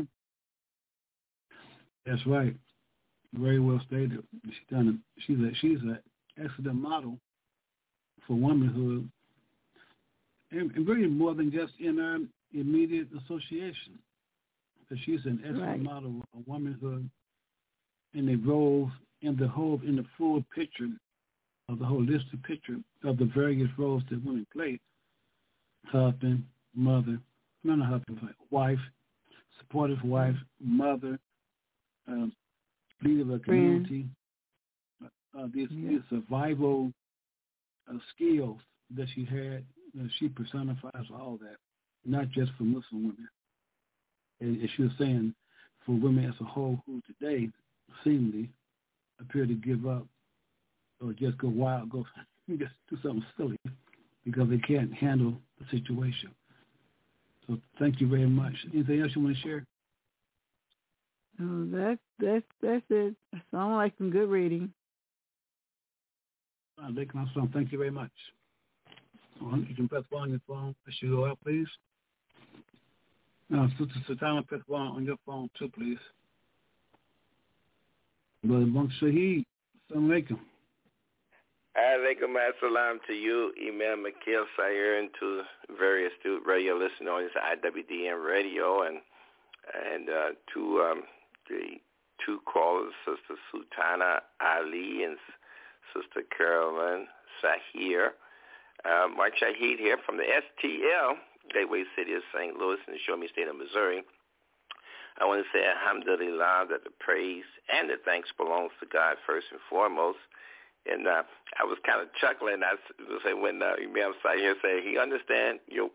That's right. Very well stated. She's done. A, she's a she's an excellent model for womanhood, and, and really more than just in our immediate association. But she's an excellent right. model of womanhood, and it roles in the whole in the full picture of the holistic picture of the various roles that women play: husband, mother, not a husband, but wife, supportive wife, mother, um, leader of a community. Uh, these, yeah. these survival uh, skills that she had, uh, she personifies all that, not just for Muslim women. And, and she was saying for women as a whole who today seemingly appear to give up or just go wild, go just do something silly because they can't handle the situation. So thank you very much. Anything else you want to share? Oh, that's that's that's it. Sounds like some good reading. Uh, thank you very much. You can press one on your phone. As you go out, please. Now, Sister Satana, press one on your phone too, please. Brother Monk Shaheed, assalamu alaikum. Alaikum assalam to you, Imam Makil Sayer, and to various radio listeners at I W D M Radio, and and uh, to um, the two callers, Sister Sultana Ali and Sister Carolyn Sahir. Uh, Mark Shahid here from the S T L, Gateway City of Saint Louis in the Show Me State of Missouri. I want to say alhamdulillah, that the praise and the thanks belongs to God first and foremost. And uh, I was kind of chuckling. I was saying when uh, Imam Sahir said he understand your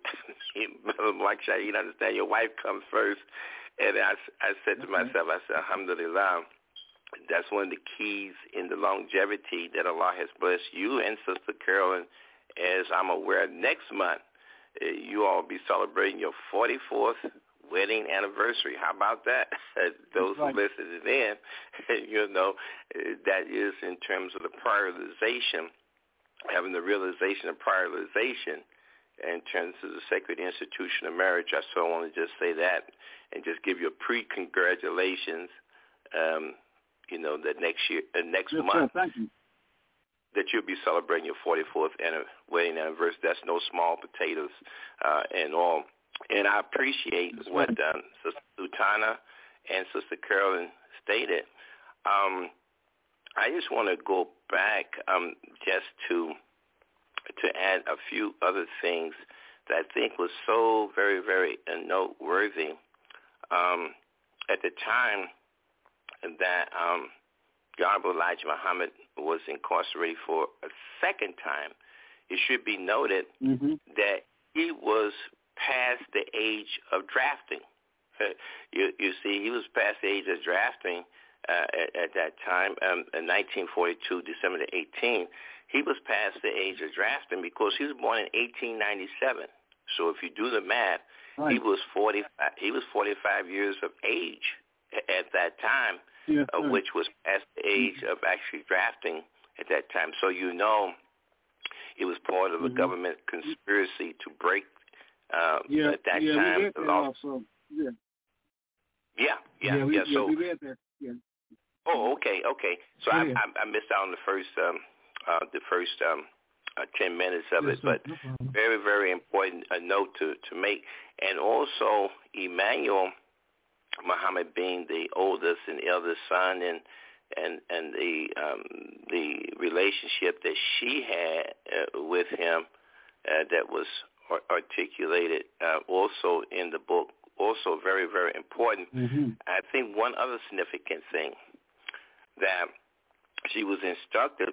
Mark Shahid understand your wife comes first. And I, I said to myself, I said, alhamdulillah, that's one of the keys in the longevity that Allah has blessed you and Sister Carolyn. As I'm aware, next month uh, you all will be celebrating your forty-fourth wedding anniversary. How about that? Those right. who listened in, you know, that is in terms of the prioritization, having the realization of prioritization in terms of the sacred institution of marriage. I so want to just say that and just give you a pre-congratulations, um, you know, that next year, uh, next yes, month. Sir, thank you. That you'll be celebrating your forty-fourth wedding anniversary. That's no small potatoes uh, and all. And I appreciate That's what right. um, Sister Sultana and Sister Carolyn stated. Um, I just want to go back um, just to to add a few other things that I think was so very, very noteworthy. Um, at the time that um, Honorable Elijah Muhammad was incarcerated for a second time, it should be noted mm-hmm. that he was past the age of drafting. You, you see, he was past the age of drafting uh, at, at that time, um, in nineteen forty-two, December the eighteenth. He was past the age of drafting because he was born in eighteen ninety-seven. So if you do the math, right. he was forty. He was forty-five years of age at that time, yes, uh, which was past the age of actually drafting at that time. So you know, it was part of a mm-hmm. government conspiracy to break. Um, yeah, at that yeah, time, we read that also. Yeah, yeah, yeah. yeah. We, yeah, so, yeah, we read that. Yeah. Oh, okay, okay. So yeah, I, yeah. I, I missed out on the first, um, uh, the first um, uh, ten minutes of yes, it, but no very, very important a note to, to make, and also Emmanuel Muhammad being the oldest and eldest son, and and and the um, the relationship that she had uh, with him uh, that was articulated uh, also in the book, also very, very important. Mm-hmm. I think one other significant thing that she was instructed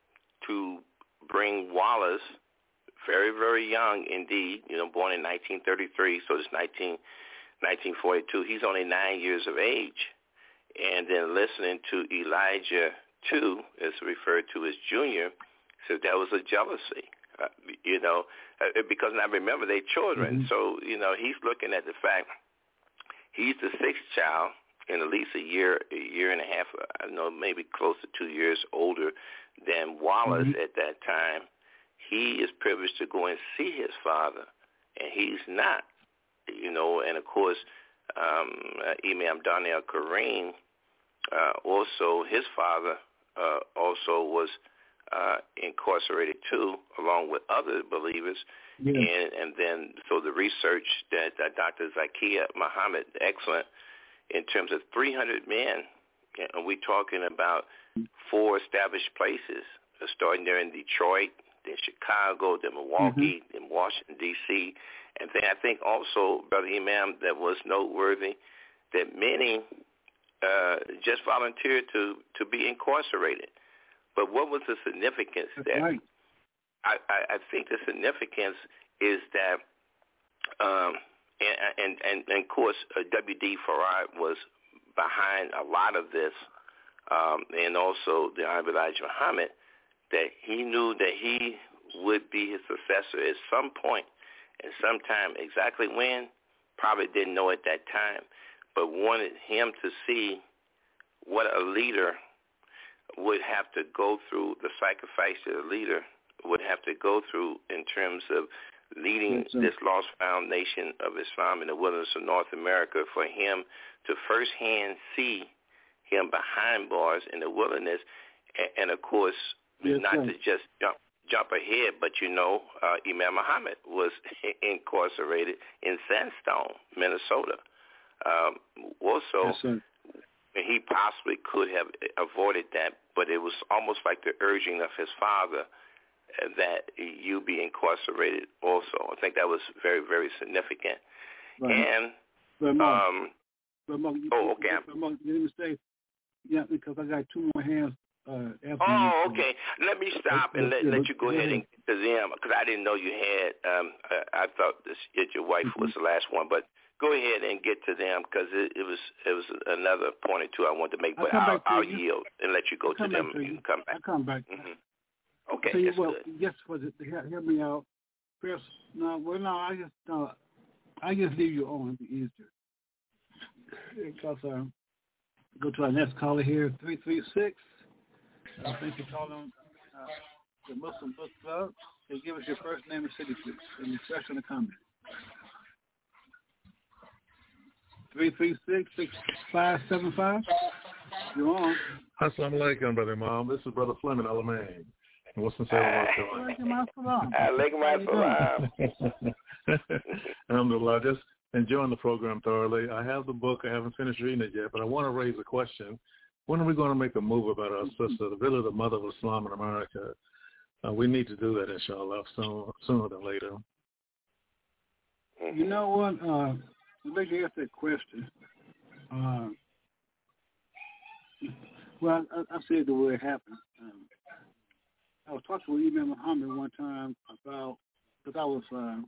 to bring Wallace, very, very young indeed, you know, born in nineteen thirty-three, so it's nineteen, nineteen forty-two. He's only nine years of age. And then listening to Elijah, too, as referred to as Junior, so that was a jealousy. Uh, you know, uh, because now remember, they're children. Mm-hmm. So, you know, he's looking at the fact he's the sixth child and at least a year, a year and a half, I know maybe close to two years older than Wallace mm-hmm. at that time. He is privileged to go and see his father, and he's not, you know. And, of course, um, uh, Imam Daniel Kareem, uh, also his father uh, also was Uh, incarcerated too, along with other believers, yeah. and and then so the research that uh, Doctor Zakia Muhammad, excellent, in terms of three hundred men, and we're talking about four established places, uh, starting there in Detroit, then Chicago, then Milwaukee, mm-hmm. then Washington D C, and then I think also, Brother Imam, that was noteworthy that many uh, just volunteered to to be incarcerated. But what was the significance That's there? Right. I, I, I think the significance is that, um, and, and, and, and of course, uh, W D Farad was behind a lot of this, um, and also the Honorable Elijah Muhammad, that he knew that he would be his successor at some point, and sometime exactly when, probably didn't know at that time, but wanted him to see what a leader would have to go through, the sacrifice that a leader would have to go through in terms of leading yes, this lost found nation of Islam in the wilderness of North America, for him to firsthand see him behind bars in the wilderness, and, and of course, yes, not sir. to just jump jump ahead, but you know, uh, Imam Muhammad was incarcerated in Sandstone, Minnesota. Um, also, yes, he possibly could have avoided that, but it was almost like the urging of his father that you be incarcerated also. I think that was very, very significant. Right. And, but Mark, um, but Mark, oh, okay. But Mark, let me say, yeah, because I got two more hands. Uh, oh, okay. Let me stop and let, yeah, let you go ahead and get to them, because I didn't know you had, um, I, I thought this, your wife mm-hmm. was the last one, but go ahead and get to them, because it, it was it was another point or two I wanted to make, but I'll, I'll, I'll yield and let you go to them and you can come back. I'll come back. Mm-hmm. Okay, so, that's well, good. Yes, for the, hear, hear me out. First, no, well, no, I just, no, I just leave you on. It'd be easier. Because, um, go to our next caller here, three three six. Uh, thank you for calling uh, the Muslim Book Club. Hey, give us your first name and city, please, and your question or comment. three three six, six five seven five. You're on. Assalamu alaikum, brother Imam. This is Brother Fleming Alamain. What's the say about Alaikum assalam. Alhamdulillah. Just enjoying the program thoroughly. I have the book. I haven't finished reading it yet, but I want to raise a question. When are we going to make a move about our sister, really the mother of Islam in America? Uh, we need to do that, inshallah, sooner, sooner than later. You know what? Uh, I'd like to ask that question. Uh, well, I, I said the way it happened. Um, I was talking with Imam Muhammad one time about, because I was, uh,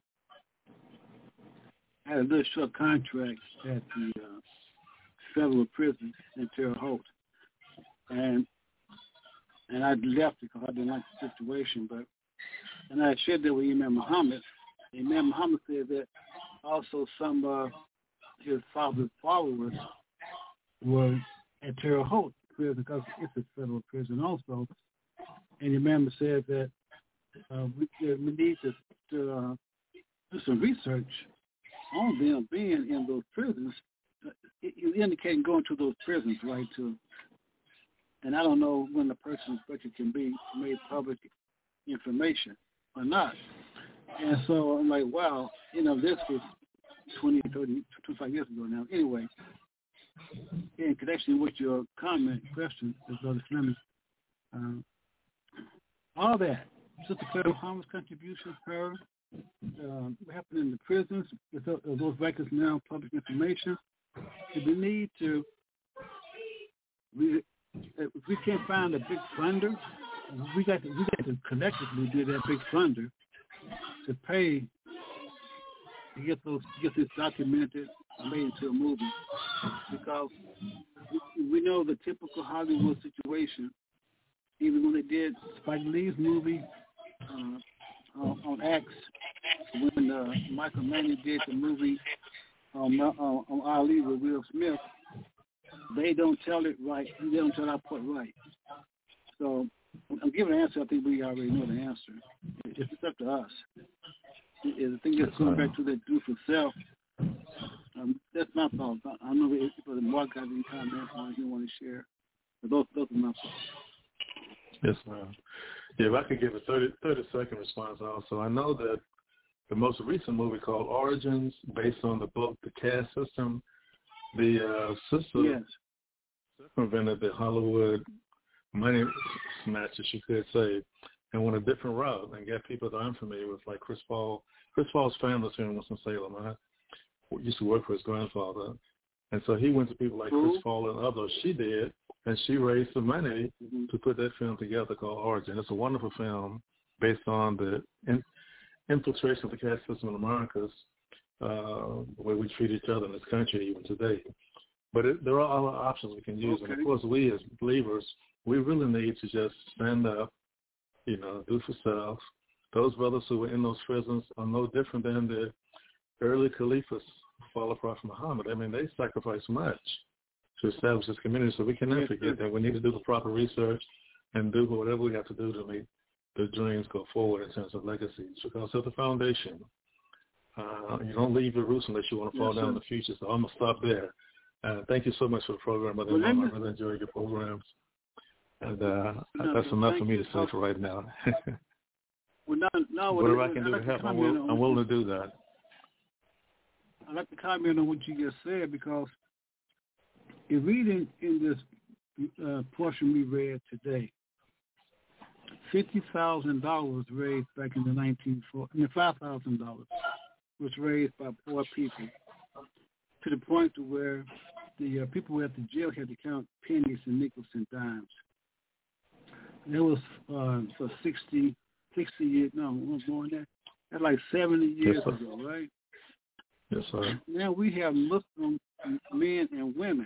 I had a little short contract at the uh, federal prison in Terre Haute. And and I left because I didn't like the situation. But and I shared that with Imam Muhammad. Imam Muhammad said that also some of his father's followers were at Terre Haute prison because it's a federal prison also. And Imam said that uh, we, we need to, to uh, do some research on them being in those prisons. You indicating going to those prisons, right, to and I don't know when the person's record can be made public information or not. And so I'm like, wow, you know, this was twenty, thirty, twenty-five years ago now. Anyway, in connection with your comment, question, Brother Fleming, um, all that, Sister Claire Muhammad's contributions, her, uh, what happened in the prisons, those records now public information. We need to, we, if we can't find a big funder, we got to, we got to collectively do that big funder to pay to get those get this documented and made into a movie, because we, we know the typical Hollywood situation. Even when they did Spike Lee's movie uh, on, on X, when uh, Michael Manning did the movie on, on, on Ali with Will Smith, they don't tell it right. They don't tell our part right. So I'm giving an answer. I think we already know the answer. It's up to us. The thing is going back to that do for self. Um, that's my thought. I don't know if the Mark got any comments on you want to share. But those, those are my thoughts. Yes, ma'am. Yeah, if I could give a thirty, thirty second response also. I know that the most recent movie called Origins, based on the book The Caste System, the uh, sister yes. circumvented the Hollywood money snatchers, you could say, and went a different route and got people that I'm familiar with, like Chris Paul. Chris Paul's family was here in Winston-Salem. I used to work for his grandfather. And so he went to people like Ooh. Chris Paul and others. She did, and she raised the money mm-hmm. to put that film together called Origin. It's a wonderful film based on the in, infiltration of the caste system in Americas, uh, the way we treat each other in this country even today. But it, there are other options we can use. Okay. And, of course, we as believers, we really need to just stand up, you know, do for self. Those brothers who were in those prisons are no different than the early caliphs who followed Prophet Muhammad. I mean, they sacrificed much to establish this community, so we cannot forget that. We need to do the proper research and do whatever we have to do to make the dreams go forward in terms of legacies, because of the foundation. Uh, you don't leave your roots unless you want to fall yes, down sir. in the future, so I'm going to stop there. Uh, thank you so much for the program, Brother well, Imam. I really enjoy your programs. And uh, no, that's enough for me to say for right now. well, no, no, Whatever well, I can I'd do like to help, to I'm, will, I'm willing to do that. I'd like to comment on what you just said, because in reading in this uh, portion we read today, fifty thousand dollars was raised back in the nineteen forties. I mean, five thousand dollars was raised by poor people to the point to where the uh, people who were at the jail had to count pennies and nickels and dimes. That was uh, for sixty, sixty years, no, more than that. That's like seventy years yes, ago, right? Yes, sir. Now we have Muslim men and women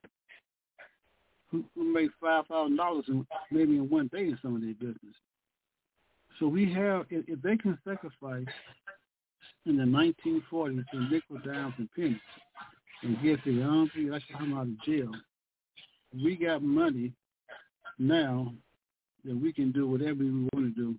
who, who make five thousand dollars in maybe in one day in some of their business. So we have, if, if they can sacrifice in the nineteen forties to nickel, dimes, and pennies and get the young people that come out of jail, we got money now that we can do whatever we want to do.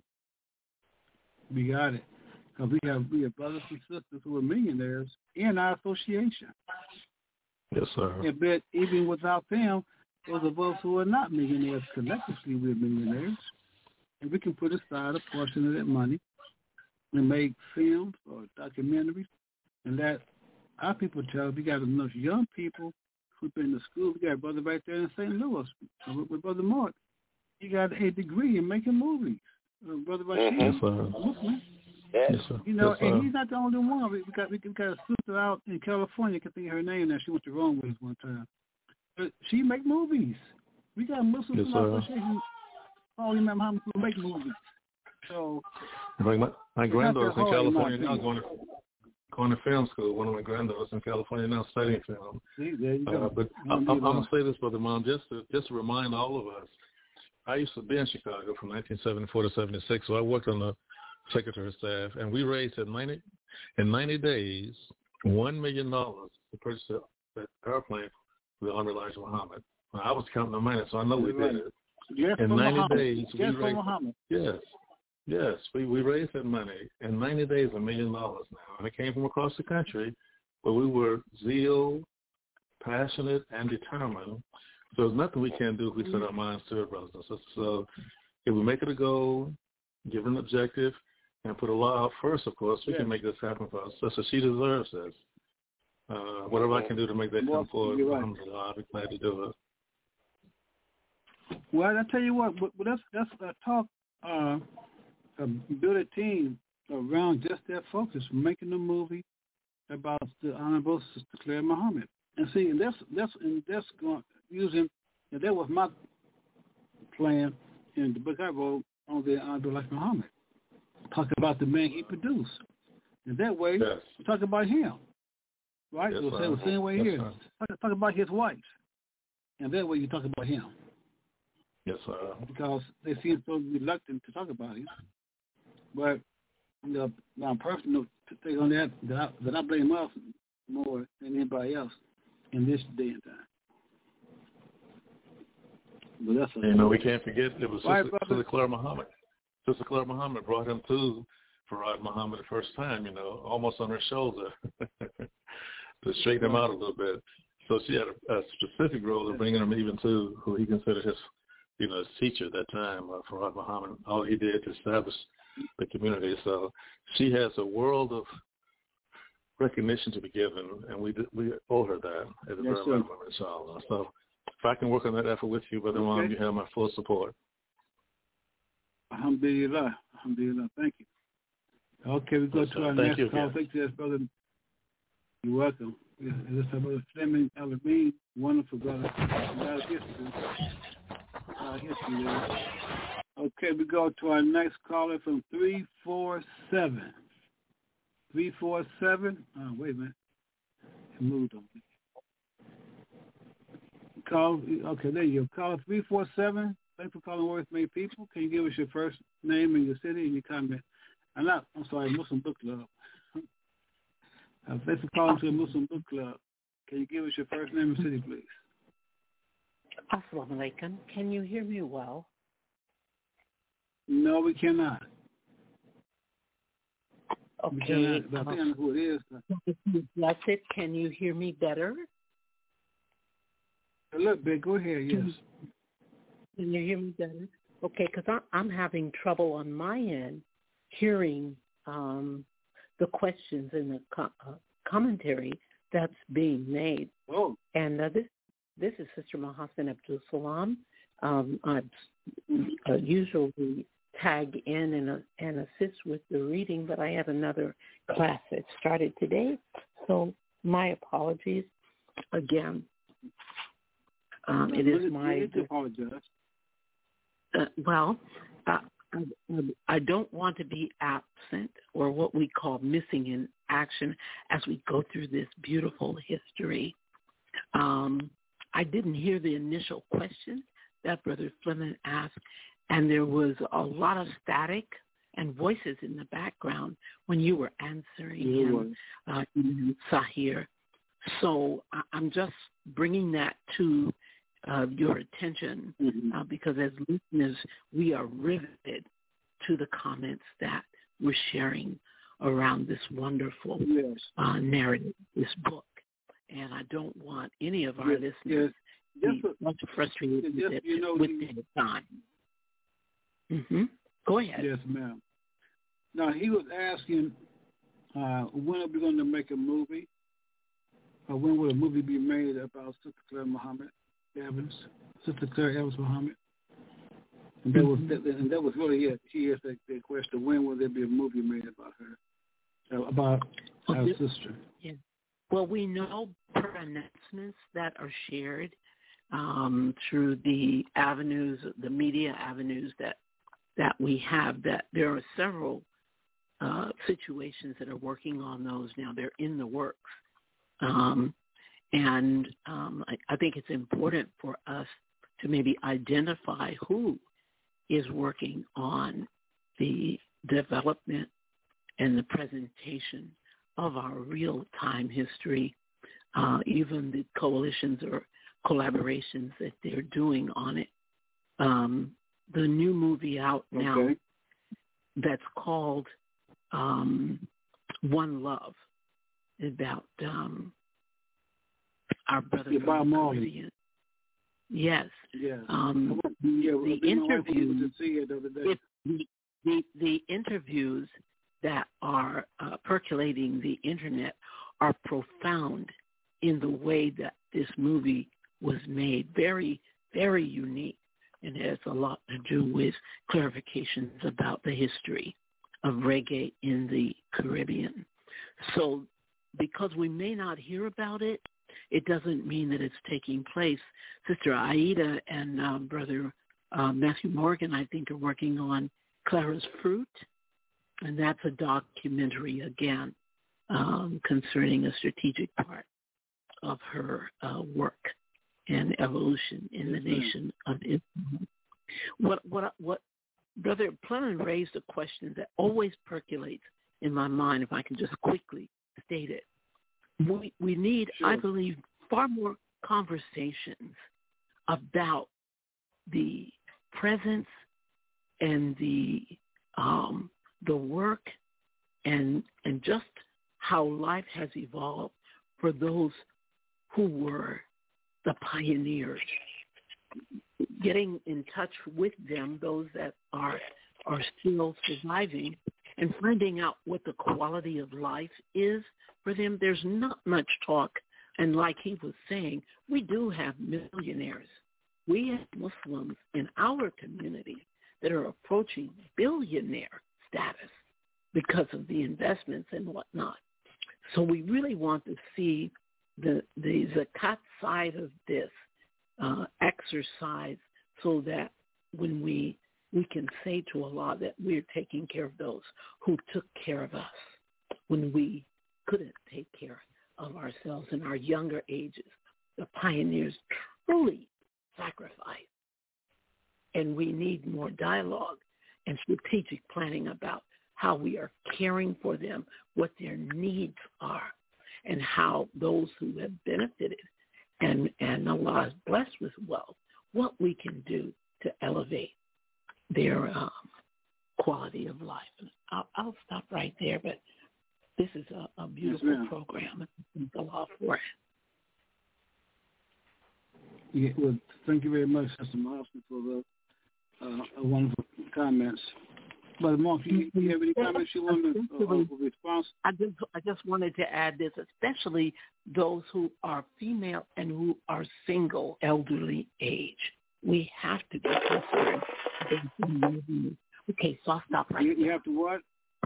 We got it. Because we have, we have brothers and sisters who are millionaires in our association. Yes, sir. And but even without them, those of us who are not millionaires, collectively we're millionaires. And we can put aside a portion of that money and make films or documentaries. And that our people tell us we got enough young people who've been to school. We got a brother right there in Saint Louis with, with Brother Mark. He got a degree in making movies. Uh, Brother Rashid. Yes, sir. Yes, sir. You know, yes, sir. and he's not the only one. We, we got we got a sister out in California. I can think of her name now. She went to Rome with us one time. But she make movies. We got Muslims yes, in our association. Oh, you remember how who make movies? So, my my, my granddaughter's in California now, opinion. going to going to film school. One of my granddaughters in California now studying film. See, there you go. Uh, but I'm, I'm, I'm gonna say this, Brother Mom, just to just to remind all of us. I used to be in Chicago from nineteen seventy-four to seventy-six, so I worked on the Secretary of Staff, and we raised in ninety in ninety days one million dollars to purchase that airplane for the Honorable Elijah Muhammad. I was counting the money, so I know we right. did it. Yes, in ninety Muhammad. days, yes, we raised. Muhammad. Yes, yes, we we raised that money in ninety days, a million dollars now, and it came from across the country, where we were zeal, passionate, and determined. So there's nothing we can't do if we set our minds to it, brothers and sisters. So if we make it a goal, give it an objective, and put a law out first, of course, we yes. can make this happen for us. So she deserves this. Uh, whatever I can do to make that come forward, right. I'll be glad to do it. Well, I tell you what, but, but let's, let's uh, talk, uh, uh, build a team around just that focus, making a movie about the Honorable Sister Claire Muhammad. And see, and that's, that's, and that's going, using, and that was my plan in the book I wrote on the Honorable Elijah Muhammad. Talk about the man he produced. And that way, yes. we talk about him. Right? Yes, we'll say the same way yes, here. Talk, talk about his wife. And that way you talk about him. Yes, sir. Because they seem so reluctant to talk about him. But you know, my personal take on that, that I, that I blame us more than anybody else in this day and time. But that's you know, we can't forget it was right, Sister, Sister Claire Muhammad. Sister Claire Muhammad brought him to Farad Muhammad the first time, you know, almost on her shoulder to straighten him out a little bit. So she had a, a specific role in bringing him even to who he considered his, you know, his teacher at that time, uh, Farad Muhammad. All he did to establish the community. So she has a world of recognition to be given, and we we owe her that at the yes, very minimum, inshallah. So if I can work on that effort with you, Brother Imam, okay. you have my full support. Alhamdulillah. Alhamdulillah. Thank you. Okay, we go yes, to our Thank next call. Thank you, brother. You're welcome. This is Brother Fleming Al-Amin, wonderful brother. A lot of history. A lot of history there. Okay, we go to our next caller from three four seven. three four seven. Oh, wait a minute. It moved on me. Call, okay, there you go. Caller three four seven. Thanks for calling Worth Made People. Can you give us your first name and your city and your comment? I'm not, I'm sorry, Muslim Book Club. Uh, thanks for calling to the Muslim Book Club. Can you give us your first name and city, please? Assalamu alaikum. Can you hear me well? No, we cannot. Okay. We cannot, but I think who it is. That's it. Can you hear me better? A little bit. Go ahead, yes. Can you hear me better? Okay, because I'm having trouble on my end hearing um, the questions in the co- uh, commentary that's being made. Oh. And uh, this this is Sister Mohsen Abdul Salam. Um, I uh, usually tag in and, uh, and assist with the reading, but I have another class that started today, so my apologies again. Um, it is my apologize. Uh, well, uh, I, I don't want to be absent or what we call missing in action as we go through this beautiful history. Um, I didn't hear the initial question that Brother Fleming asked, and there was a lot of static and voices in the background when you were answering him, uh, Sahir. So I'm just bringing that to uh, your attention uh, because as listeners, we are riveted to the comments that we're sharing around this wonderful yes. uh, narrative, this book. And I don't want any of our yes, listeners yes. to be much frustrated yes, with, it, you know, with he, their time. Mm-hmm. Go ahead. Yes, ma'am. Now, he was asking, uh, when are we going to make a movie? Or when will a movie be made about Sister Claire Muhammad Evans, Sister Claire Evans Muhammad? And that was that, and that was really it. He asked that, that question: when will there be a movie made about her, uh, about our well, sister? Yeah. Well, we know per announcements that are shared um, through the avenues, the media avenues that that we have, that there are several uh, situations that are working on those now. They're in the works. Um, and um, I, I think it's important for us to maybe identify who is working on the development and the presentation of our real-time history, uh, even the coalitions or collaborations that they're doing on it. Um, the new movie out now okay. that's called um, One Love, about um, our brother yeah, from the Marley. Caribbean. Yes. Yeah. Um, yeah the interviews, to see it the, other day. It, the, the, the interviews that are uh, percolating the internet are profound in the way that this movie was made. Very, very unique, and has a lot to do with clarifications about the history of reggae in the Caribbean. So because we may not hear about it, it doesn't mean that it's taking place. Sister Aida and uh, Brother uh, Matthew Morgan, I think, are working on Clara's Fruit, and that's a documentary, again, um, concerning a strategic part of her uh, work and evolution in the nation of Islam. What, what, what Brother Plenum raised a question that always percolates in my mind, if I can just quickly state it. We, we need, sure. I believe, far more conversations about the presence and the um, the work and and just how life has evolved for those who were the pioneers. Getting in touch with them, those that are are still surviving, and finding out what the quality of life is for them. There's not much talk, and like he was saying, we do have millionaires. We have Muslims in our community that are approaching billionaire status because of the investments and whatnot. So we really want to see the, the zakat side of this uh, exercise so that when we we can say to Allah that we're taking care of those who took care of us when we couldn't take care of ourselves in our younger ages. The pioneers truly sacrificed. And we need more dialogue and strategic planning about how we are caring for them, what their needs are, and how those who have benefited and, and Allah has blessed with wealth, what we can do to elevate their um, quality of life. I'll, I'll stop right there, but this is a, a beautiful yes, program. Thank Allah for it. Yeah, well, thank you very much, Sister Marston, for the uh, wonderful comments. But Mark, you, you have any comments you want to uh, respond? I just, I just wanted to add this, especially those who are female and who are single, elderly age. We have to be concerned Okay, so I'll stop right you, there. You have to what?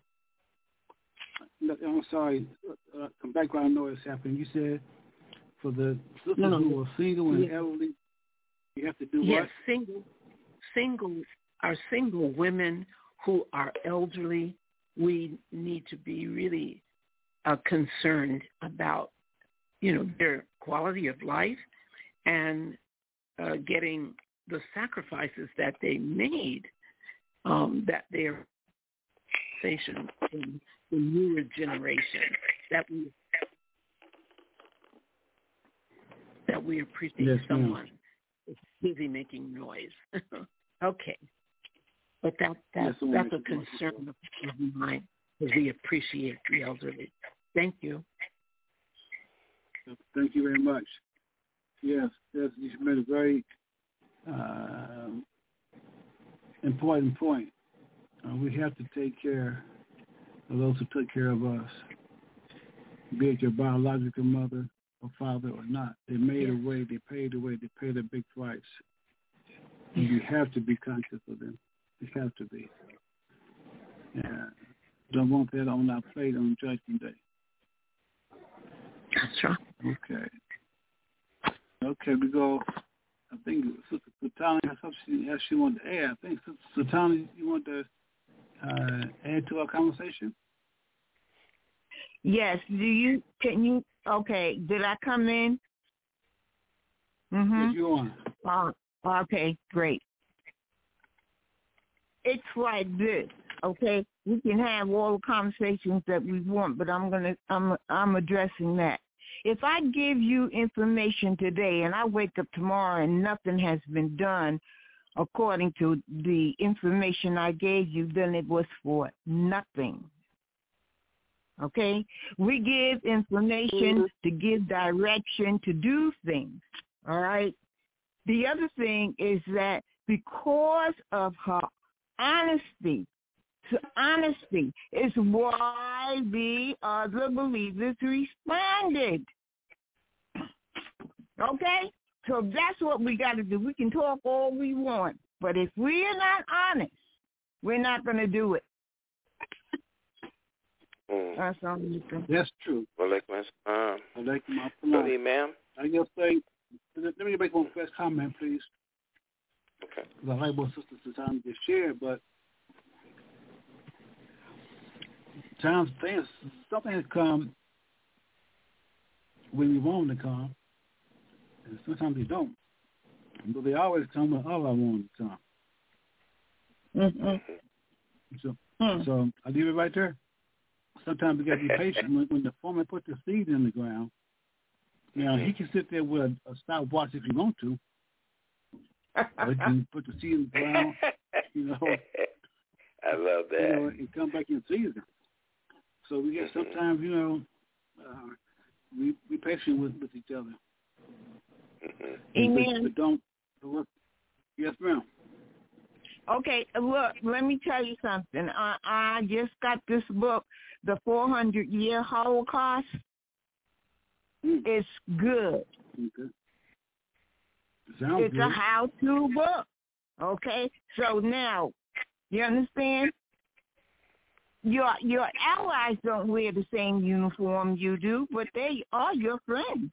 No, I'm sorry. Uh, some background noise happened. You said for the sisters no, no, who are single and yeah. elderly, you have to do yes, what? single, single, are single women who are elderly. We need to be really uh, concerned about, you know, their quality of life and uh, getting the sacrifices that they made, um, that they're in the newer generation, that we that we appreciate yes, someone is busy making noise. Okay, but that that yes, that's a concern of, of mine, because we appreciate the elderly. Thank you. Thank you very much. Yes, yes, you've made a very uh, important point. Uh, we have to take care of those who took care of us, be it your biological mother or father or not. They made yes. a way, they paid a way, they paid a big price. And you have to be conscious of them. You have to be. Yeah. Don't want that on our plate on Judgment Day. That's right. Okay. Okay, we go. I think Sister Satani has something else she wanted to add. I think Sister Satani, you want to uh, add to our conversation? Yes. Do you? Can you? Okay. Did I come in? Mm-hmm. Yes, you on. Uh, okay. Great. It's like this. Okay. We can have all the conversations that we want, but I'm gonna. I'm. I'm addressing that. If I give you information today and I wake up tomorrow and nothing has been done according to the information I gave you, then it was for nothing. Okay? We give information to give direction to do things. All right? The other thing is that because of her honesty, so honesty is why the other believers responded. Okay? So that's what we got to do. We can talk all we want, but if we're not honest, we're not going to do it. Mm. That's all you can. That's true. Well, like my, uh, I like my Sorry, ma'am. I just say, let me make one first comment, please. Okay. Because I like what Sister Satani just shared, but times things, something has come when you want them to come, and sometimes they don't. But they always come when all I want them to come. Mm-hmm. So, mm. so I leave it right there. Sometimes we got to be patient. When, when the farmer put the seed in the ground, you know, he can sit there with a, a stopwatch if you want to, or he can put the seed in the ground, you know. I love that. You know, and come back in season. So we get sometimes, you know, uh, we we patient with, with each other. Mm-hmm. Amen. But, but don't. Yes, ma'am. Okay, look, let me tell you something. I, I just got this book, The four hundred year Holocaust. Mm. It's good. Okay. Sounds it's good. a how-to book. Okay, so now, you understand? Your your allies don't wear the same uniform you do, but they are your friends.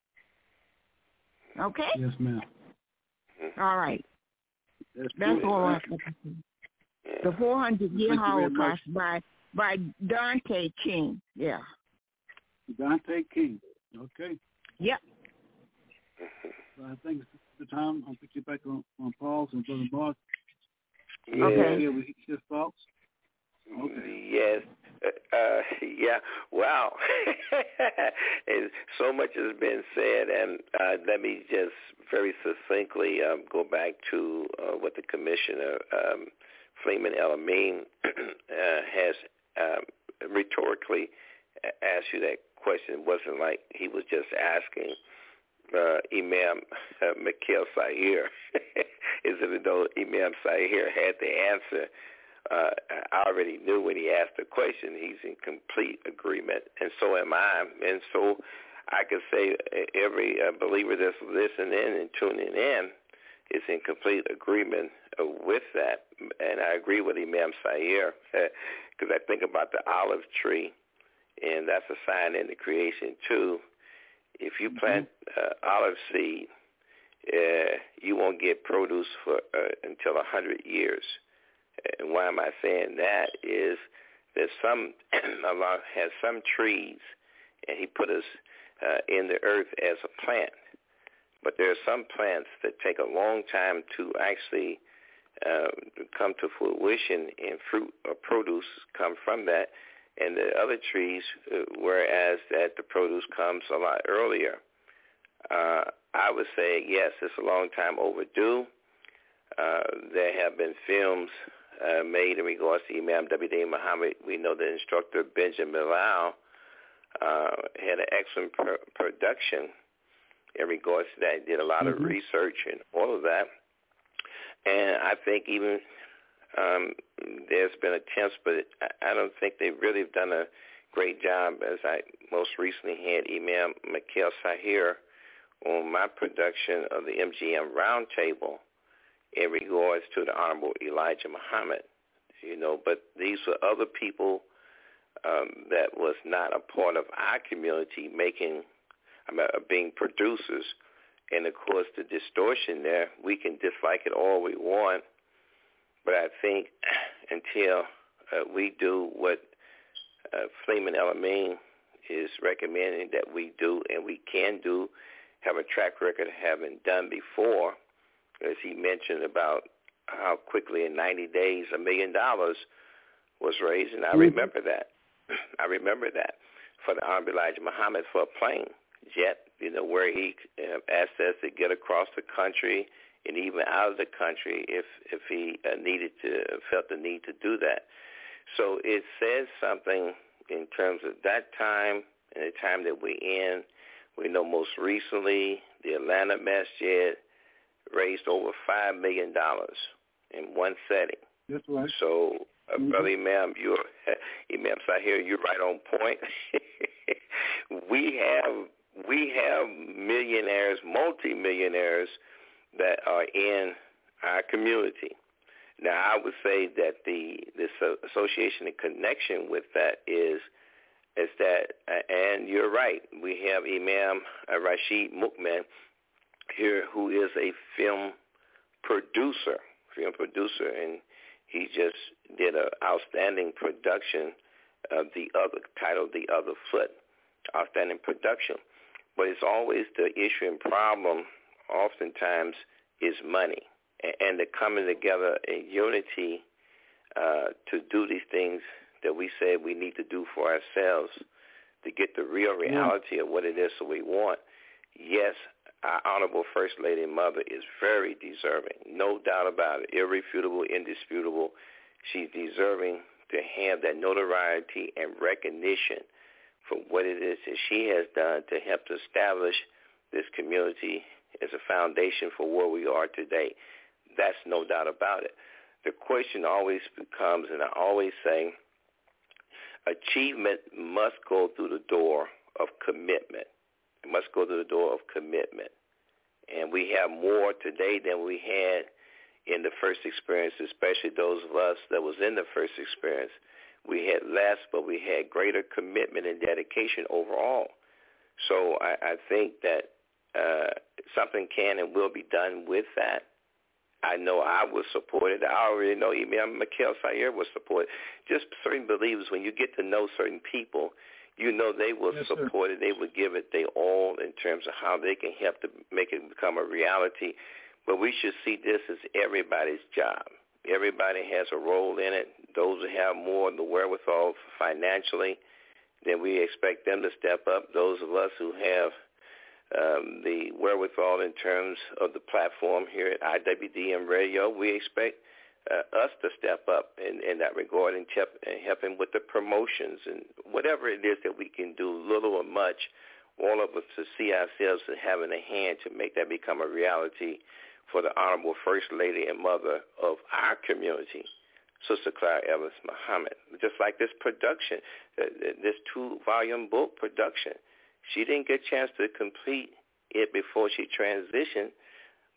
Okay? Yes, ma'am. All right. That's, That's good. all I can say. The four hundred year Holocaust by by Dante King. Yeah. Dante King. Okay. Yep. So I think it's the time. I'll put you back on, on pause and Brother Mark. Yeah. Okay. Here with his thoughts. Okay. Yes. Uh, uh, yeah. Wow. And so much has been said, and uh, let me just very succinctly um, go back to uh, what the Commissioner um, Freeman El-Amin uh, has um, rhetorically asked you that question. It wasn't like he was just asking uh, Imam uh, Mikhail Sahir. Is it though Imam Sahir had the answer? Uh, I already knew when he asked the question, he's in complete agreement, and so am I. And so I could say every uh, believer that's listening and tuning in is in complete agreement uh, with that, and I agree with Imam Sayer, because I think about the olive tree, and that's a sign in the creation too. If you plant uh, olive seed, uh, you won't get produce for uh, until a hundred years. And why am I saying that? Is that some Allah has some trees, and He put us uh, in the earth as a plant. But there are some plants that take a long time to actually uh, come to fruition, and fruit or produce come from that. And the other trees, uh, whereas that the produce comes a lot earlier. Uh, I would say, yes, it's a long time overdue. Uh, there have been films uh, made in regards to Imam W D Muhammad. We know the instructor, Benjamin Bilal, uh, had an excellent pr- production in regards to that. He did a lot mm-hmm. of research and all of that. And I think even um, there's been attempts, but I don't think they've really done a great job, as I most recently had Imam Mikhail Sahir on my production of the M G M Roundtable in regards to the Honorable Elijah Muhammad, you know, but these were other people um, that was not a part of our community making, I mean, being producers. And, of course, the distortion there, we can dislike it all we want, but I think until uh, we do what uh, Fleeman El-Amin is recommending that we do, and we can do, have a track record of having done before, as he mentioned about how quickly in ninety days a million dollars was raised, and I remember that. I remember that for the Honorable Elijah Muhammad for a plane jet, you know, where he uh, asked us to get across the country and even out of the country if if he uh, needed to, felt the need to do that. So it says something in terms of that time and the time that we're in. We know most recently the Atlanta Masjid raised over five million dollars in one setting. That's right. So, uh, mm-hmm. Brother Imam, you're, Imam Sahir, you're right on point. we have we have millionaires, multi-millionaires that are in our community. Now, I would say that the this association and connection with that is is that, and you're right, we have Imam Rashid Mukman here, who is a film producer, film producer, and he just did an outstanding production of the other, titled The Other Foot, outstanding production. But it's always the issue and problem, oftentimes, is money. And the coming together in unity uh, to do these things that we say we need to do for ourselves to get the real reality yeah. of what it is that we want. Yes, our Honorable First Lady and Mother is very deserving, no doubt about it, irrefutable, indisputable. She's deserving to have that notoriety and recognition for what it is that she has done to help to establish this community as a foundation for where we are today. That's no doubt about it. The question always becomes, and I always say, achievement must go through the door of commitment. It must go through the door of commitment. And we have more today than we had in the first experience, especially those of us that was in the first experience. We had less, but we had greater commitment and dedication overall. So I, I think that uh, something can and will be done with that. I know I was supported. I already know Imam Mikhail Sayer was supported. Just certain believers, when you get to know certain people, you know they will yes, support it. They will give it their all in terms of how they can help to make it become a reality. But we should see this as everybody's job. Everybody has a role in it. Those who have more of the wherewithal financially, then we expect them to step up. Those of us who have um, the wherewithal in terms of the platform here at I W D M Radio, we expect uh, us to step up in, in that regard and help, and help him with the promotions and whatever it is that we can do, little or much, all of us to see ourselves as having a hand to make that become a reality for the Honorable First Lady and Mother of our community, Sister Clara Evans Muhammad. Just like this production, this two-volume book production. She didn't get a chance to complete it before she transitioned,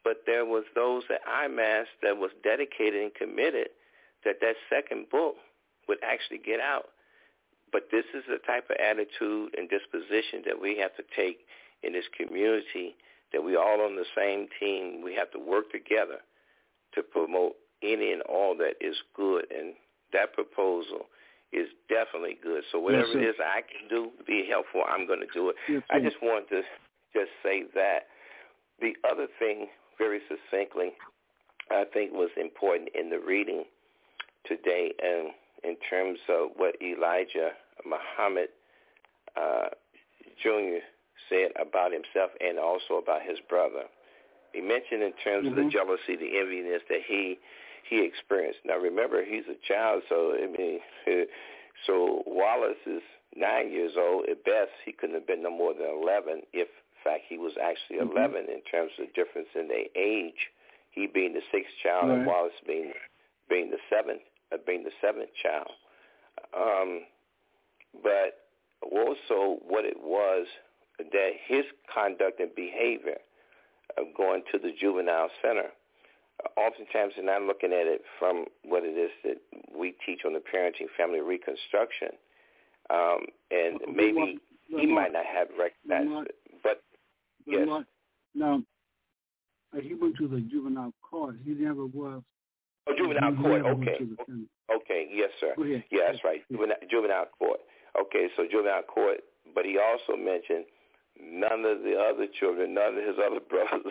but there was those at I M A S that was dedicated and committed that that second book would actually get out. But this is the type of attitude and disposition that we have to take in this community, that we all on the same team. We have to work together to promote any and all that is good, and that proposal is definitely good. So whatever yes, it is I can do to be helpful, I'm going to do it. Yes, I just want to just say that. The other thing, very succinctly, I think was important in the reading today, and in terms of what Elijah Muhammad uh, Junior said about himself and also about his brother. He mentioned in terms mm-hmm. of the jealousy, the enviness that he he experienced. Now, remember, he's a child, so I mean, so Wallace is nine years old. At best, he couldn't have been no more than eleven. If, in fact, he was actually mm-hmm. eleven in terms of the difference in their age. He being the sixth child, right. and Wallace being being the seventh, uh, being the seventh child. Um, but also, what it was that his conduct and behavior of going to the juvenile center, uh, oftentimes, and I'm looking at it from what it is that we teach on the parenting family reconstruction, um, and well, maybe well, he well, might not have recognized well, it, but well, yes. well, now, uh, he went to the juvenile court. He never was. Oh, juvenile court, okay. The okay, yes, sir. Go ahead. Yeah, that's right, juvenile, juvenile court. Okay, so juvenile court, but he also mentioned none of the other children, none of his other brothers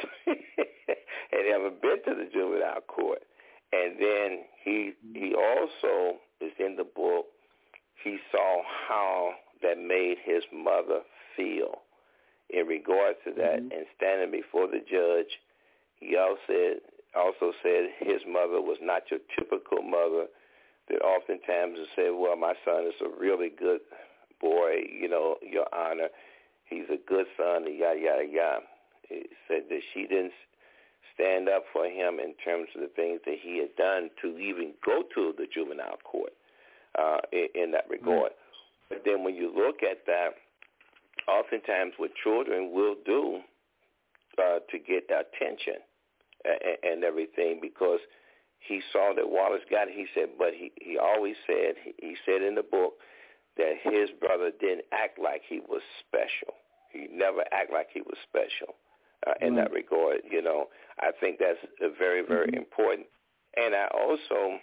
had ever been to the juvenile court. And then he he also is in the book, he saw how that made his mother feel in regard to that. Mm-hmm. And standing before the judge, he also said, also said his mother was not your typical mother that oftentimes would say, well, my son is a really good boy, you know, Your Honor. He's a good son, yada, yada, yada. He said that she didn't stand up for him in terms of the things that he had done to even go to the juvenile court uh, in, in that regard. Mm-hmm. But then when you look at that, oftentimes what children will do uh, to get attention and, and everything, because he saw that Wallace got it. He said, but he, he always said, he, he said in the book that his brother didn't act like he was special. He never acted like he was special uh, in mm-hmm. that regard. You know, I think that's uh, very, very mm-hmm. important. And I also,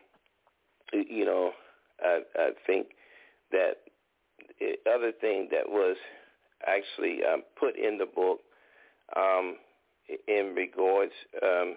you know, I, I think that the other thing that was actually um, put in the book um, in regards um,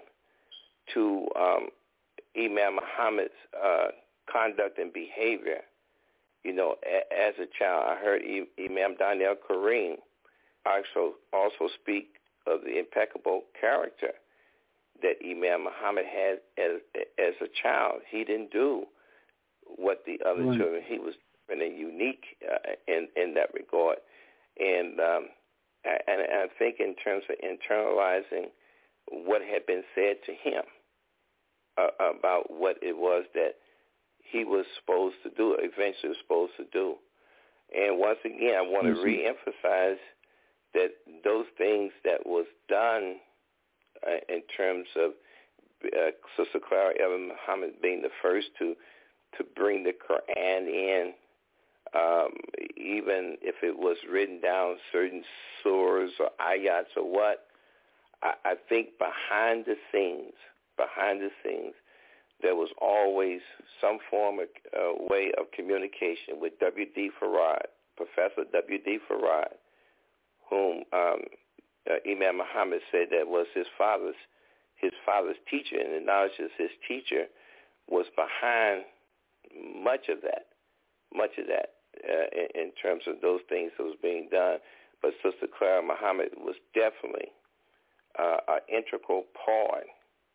to um, Imam Muhammad's uh, conduct and behavior, you know, a, as a child, I heard I, Imam Daniel Kareem also, also speak of the impeccable character that Imam Muhammad had as, as a child. He didn't do what the other right. children, he was different and unique uh, in, in that regard. And, um, I, and I think in terms of internalizing what had been said to him uh, about what it was that he was supposed to do, eventually was supposed to do. And once again, I want to mm-hmm. reemphasize that those things that was done uh, in terms of uh, Sister Clara Evan Muhammad being the first to to bring the Quran in, um, even if it was written down certain surahs or ayats or what, I, I think behind the scenes, behind the scenes, there was always some form of uh, way of communication with W D Farad, Professor W D Farad, whom um, uh, Imam Muhammad said that was his father's his father's teacher, and the knowledge of his teacher was behind much of that, much of that uh, in, in terms of those things that was being done. But Sister Clara Muhammad was definitely uh, an integral part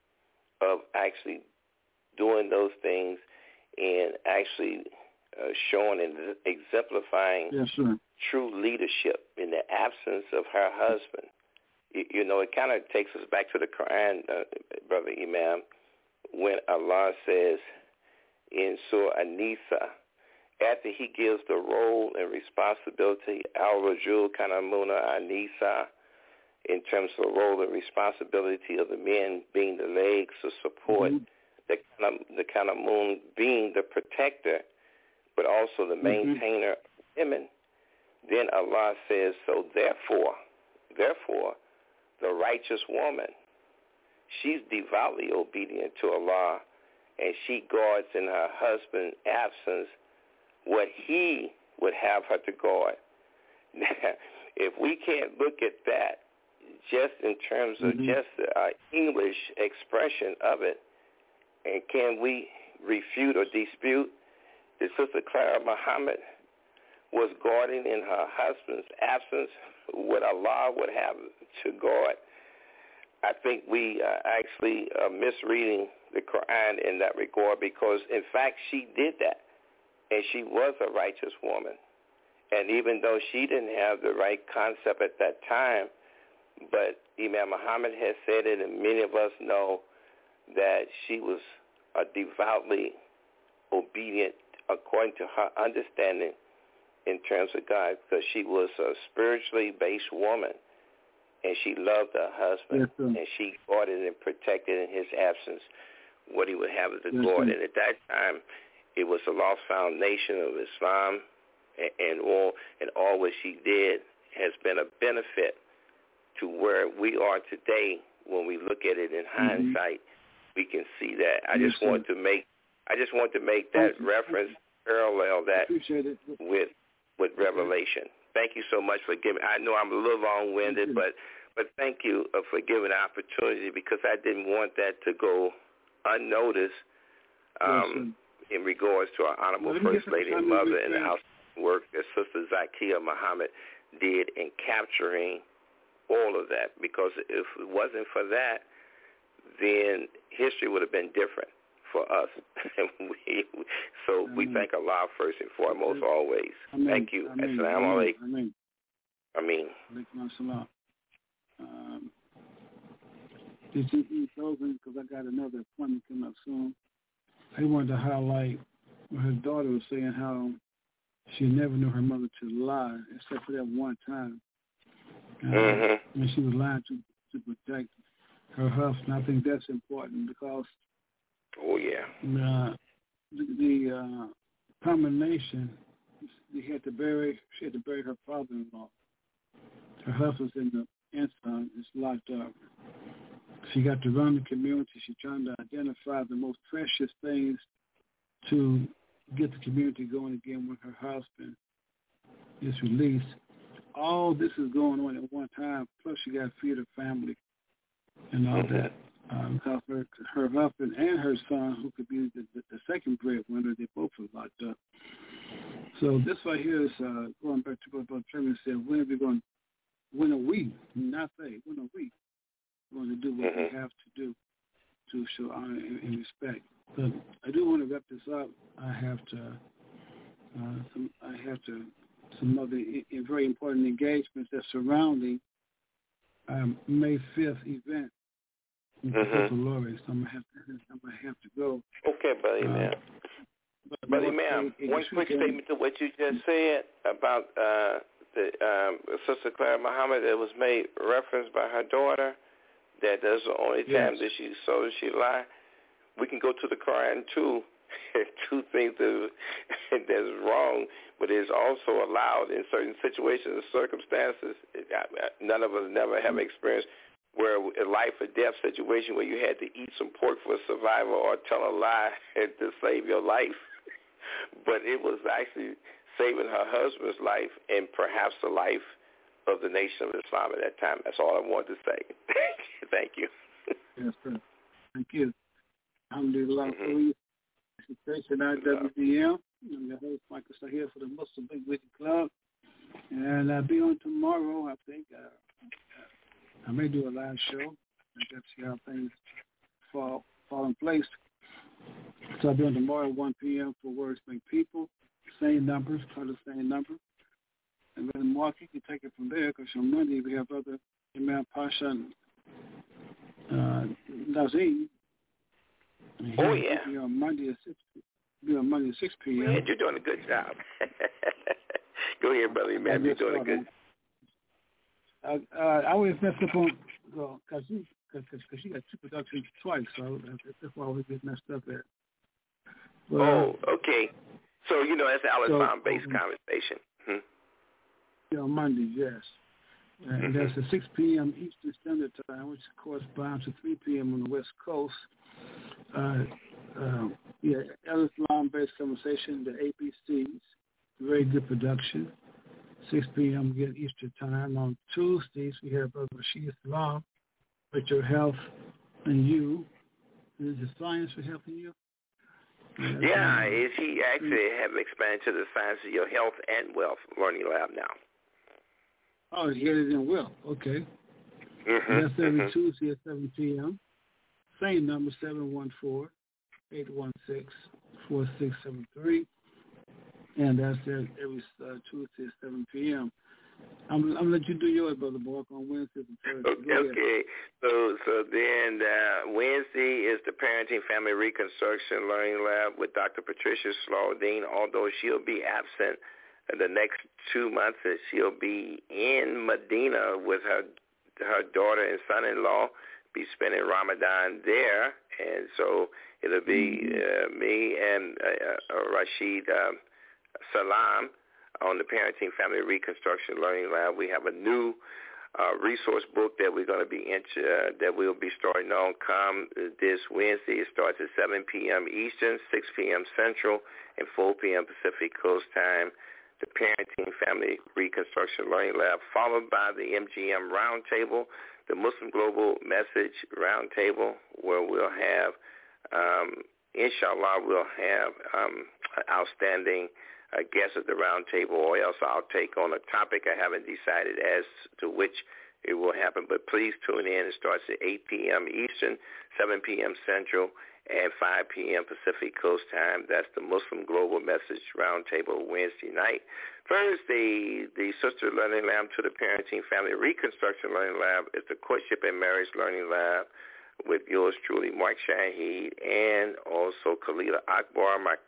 of actually doing those things and actually uh, showing and exemplifying yes, sir. true leadership in the absence of her husband. You, you know, it kind of takes us back to the Quran, uh, Brother Imam, when Allah says in Surah An-Nisa, after he gives the role and responsibility, Al-Rajul Kanamuna An-Nisa, in terms of the role and responsibility of the men being the legs of support, mm-hmm. the, kind of, the kind of moon being the protector, but also the maintainer mm-hmm. of women, then Allah says, so therefore, therefore, the righteous woman, she's devoutly obedient to Allah, and she guards in her husband's absence what he would have her to guard. Now, if we can't look at that just in terms of mm-hmm. just the uh, English expression of it, and can we refute or dispute that Sister Clara Muhammad was guarding in her husband's absence what Allah would have to guard? I think we uh, actually are misreading the Quran in that regard, because, in fact, she did that, and she was a righteous woman. And even though she didn't have the right concept at that time, but Imam Muhammad has said it, and many of us know that she was a devoutly obedient according to her understanding in terms of God, because she was a spiritually based woman, and she loved her husband, yes, and she guarded and protected in his absence what he would have as a yes, guard. And at that time, it was the lost foundation of Islam, and, and all and all what she did has been a benefit to where we are today. When we look at it in mm-hmm. hindsight, we can see that. I just want to make I just want to make that reference, parallel that with with Revelation. Thank you so much for giving. I know I'm a little long-winded, but but thank you for giving the opportunity, because I didn't want that to go unnoticed um, yes, in regards to our honorable well, First Lady and Mother and the house work that Sister Zakiya Muhammad did in capturing all of that. Because if it wasn't for that, then history would have been different for us. we, so Amen. We thank Allah first and foremost always. Amen. Thank you. Assalamu alaikum. Amen. Amen. Alaikum assalam. Um, did you eat closing? Because I got another appointment coming up soon. I wanted to highlight what her daughter was saying, how she never knew her mother to lie, except for that one time. Uh, mm-hmm. When she was lying to, to protect her husband. I think that's important, because Oh yeah. Uh, the the uh, combination, they had to bury. She had to bury her father-in-law. Her husband's in the inside is locked up. She got to run the community. She's trying to identify the most precious things to get the community going again when her husband is released. All this is going on at one time. Plus, she got to feed her family and all mm-hmm. that. Um, because her, her husband and her son, who could be the, the, the second breadwinner, they both were locked up. So this right here is uh, going back to what Trevor said. When are we going? When are we? Not they. When are we going to do what mm-hmm. we have to do to show honor and, and respect? But I do want to wrap this up. I have to. Uh, some, I have to. Some other I- very important engagements that surrounding um, May fifth event. Mm-hmm. Lori, so I'm gonna have to. I'm gonna have to go. Okay, buddy, uh, man. Buddy, ma'am. One quick statement to what you just said about uh, the um, Sister Clara Muhammad that was made reference by her daughter. That that's the only time yes. that she so that she lie. We can go to the Quran too. Two things that that's wrong, but is also allowed in certain situations and circumstances. None of us never have experienced. Where a life or death situation where you had to eat some pork for survival or tell a lie to save your life. But it was actually saving her husband's life and perhaps the life of the nation of Islam at that time. That's all I wanted to say. Thank you. Yes, sir. Thank you. Alhamdulillah. Mm-hmm. Station I W D M. I'm your host, Michael Sahir, for the Muslim Big Witty Club. And I'll be on tomorrow, I think. Uh, I may do a live show. I got to see how things fall fall in place. So I'll be on tomorrow at one p.m. for Words Make People. Same numbers, call the same number. And then Mark, you can take it from there, because on Monday we have other Imam Pasha and uh, Nazim. Oh, yeah. Be on Monday at six Be on Monday at six p.m. Man, you're doing a good job. Go ahead, brother, man. You're doing a good job. uh, uh, I always mess up on because well, she because she got two productions twice, so that's why I always get messed up at. But, oh, okay. So you know that's an Alice so, Farm-based um, conversation. Hmm? Yeah, on Mondays, yes. And mm-hmm. that's at six p.m. Eastern Standard Time, which corresponds to three p.m. on the West Coast. Uh, uh, yeah, Alice Farm-based conversation, the A B Cs, very good production. six p.m. again Eastern Time. On Tuesdays, we have Brother Rashid Salam with your health and you. Is it science for health and you? Yeah, yeah is he actually have expanded to the science of your health and wealth learning lab now? Oh, he had it in wealth. Okay. Mm-hmm. That's every mm-hmm. Tuesday at seven p.m. Same number, seven one four, eight one six, four six seven three. And that's every uh, Tuesday at seven p.m. I'm, I'm going to let you do yours, Brother Bork, on Wednesdays and Thursdays. Okay, okay. So, so then uh, Wednesday is the Parenting Family Reconstruction Learning Lab with Doctor Patricia Slauldine. Although she'll be absent the next two months, she'll be in Medina with her her daughter and son-in-law, be spending Ramadan there. And so it'll be uh, me and uh, uh, Rashid uh, Salam on the Parenting Family Reconstruction Learning Lab. We have a new uh, resource book that we're going to be into, uh, that we'll be starting on come this Wednesday. It starts at seven p.m. Eastern, six p.m. Central, and four p.m. Pacific Coast Time. The Parenting Family Reconstruction Learning Lab, followed by the M G M Roundtable, the Muslim Global Message Roundtable, where we'll have, um, inshallah, we'll have um, outstanding uh, guests at the roundtable, or else I'll take on a topic. I haven't decided as to which it will happen, but please tune in. It starts at eight p.m. Eastern, seven p.m. Central, and five p.m. Pacific Coast Time. That's the Muslim Global Message Roundtable Wednesday night. Thursday, the Sister Learning Lab to the Parenting Family Reconstruction Learning Lab is the Courtship and Marriage Learning Lab with yours truly, Mark Shahid, and also Khalila Akbar, my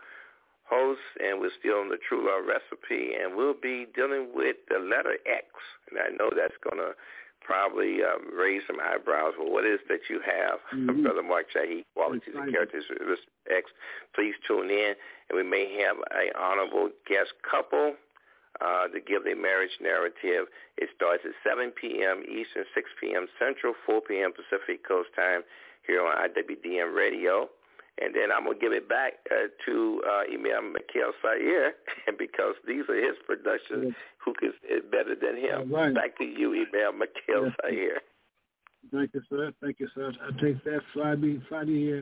co-host, and we're still on the True Love Recipe, and we'll be dealing with the letter X. And I know that's going to probably um, raise some eyebrows. Well, what is that you have, mm-hmm. Brother Mark Shahid, Qualities and Characteristics X? Please tune in, and we may have an honorable guest couple uh, to give their marriage narrative. It starts at seven p.m. Eastern, six p.m. Central, four p.m. Pacific Coast Time here on I W D M Radio. And then I'm going to give it back uh, to uh, Imam Mikhail Sayer, because these are his productions. Yes. Who can say it better than him? Right. Back to you, Imam Mikhail yes. Sayer. Thank you, sir. Thank you, sir. I take that Friday, Friday here,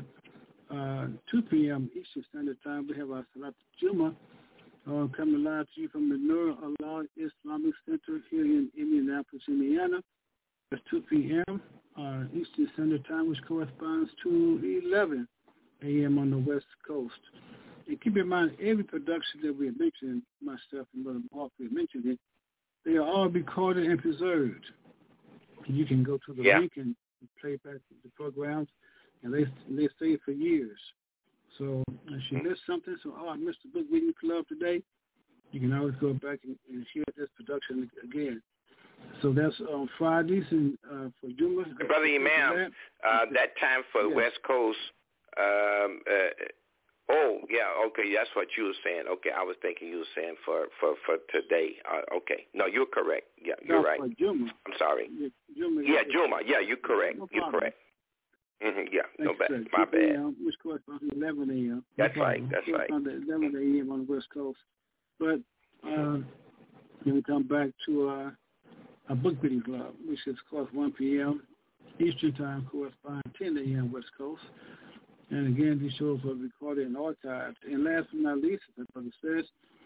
uh, two p.m. Eastern Standard Time. We have our Salat Juma uh, coming live to you from the Nur Allah Islamic Center here in Indianapolis, Indiana. It's two p.m. Uh, Eastern Standard Time, which corresponds to eleven a.m. on the West Coast. And keep in mind, every production that we have mentioned, myself and Brother Mark, we mentioned it, they are all recorded and preserved. And you can go to the yeah. link and play back the programs, and they they stay for years. So if you missed something, so oh, I missed the book reading club today, you can always go back and, and hear this production again. So that's on Fridays and uh, for Juma. Brother Imam, uh, that time for the yeah. West Coast. Um, uh, oh, yeah, okay, that's what you were saying. Okay, I was thinking you were saying for, for, for today. Uh, okay, no, you're correct. Yeah, you're no, right. For Juma. I'm sorry. Yeah, Juma. Yeah, Juma. Yeah, you're correct. No you're correct. Mm-hmm, yeah, Thanks, no bad. sir. My bad. Which corresponds to eleven a.m. That's no right, that's right. eleven a.m. on the West Coast. But uh, then we come back to uh, a book reading club, which is, of course, one p.m. Eastern Time, corresponds ten a.m. West Coast. And again, these shows are recorded and archived. And last but not least, as the brother says,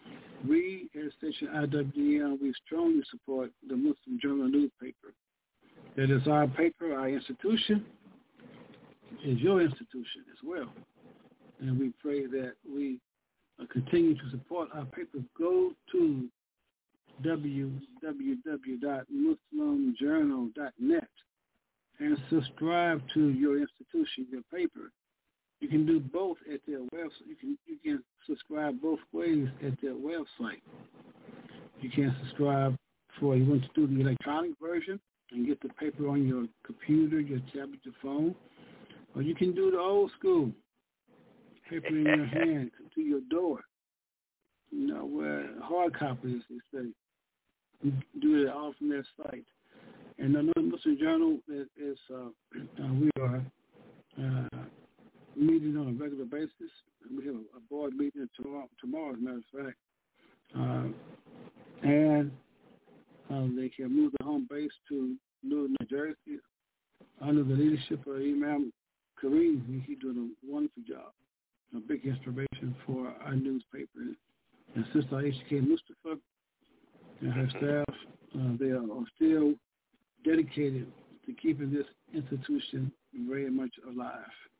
we at Station I W D M, we strongly support the Muslim Journal newspaper. It is our paper, our institution, is your institution as well. And we pray that we uh, continue to support our paper. Go to w w w dot muslim journal dot net and subscribe to your institution, your paper. You can do both at their website. You can you can subscribe both ways at their website. You can subscribe for you want to do the electronic version and get the paper on your computer, your tablet, your phone, or you can do the old school, paper in your hand to your door. You know, where hard copies, they say. You do it all from their site. And another Muslim journal that is, uh, uh, we are uh, meeting on a regular basis. We have a board meeting tomorrow, tomorrow as a matter of fact. Uh, and uh, they can move the home base to Newark, New Jersey, under the leadership of Imam Kareem. He's doing a wonderful job, a big inspiration for our newspaper. And Sister Aisha K. Mustafa and her staff, uh, they are still dedicated to keeping this institution very much alive.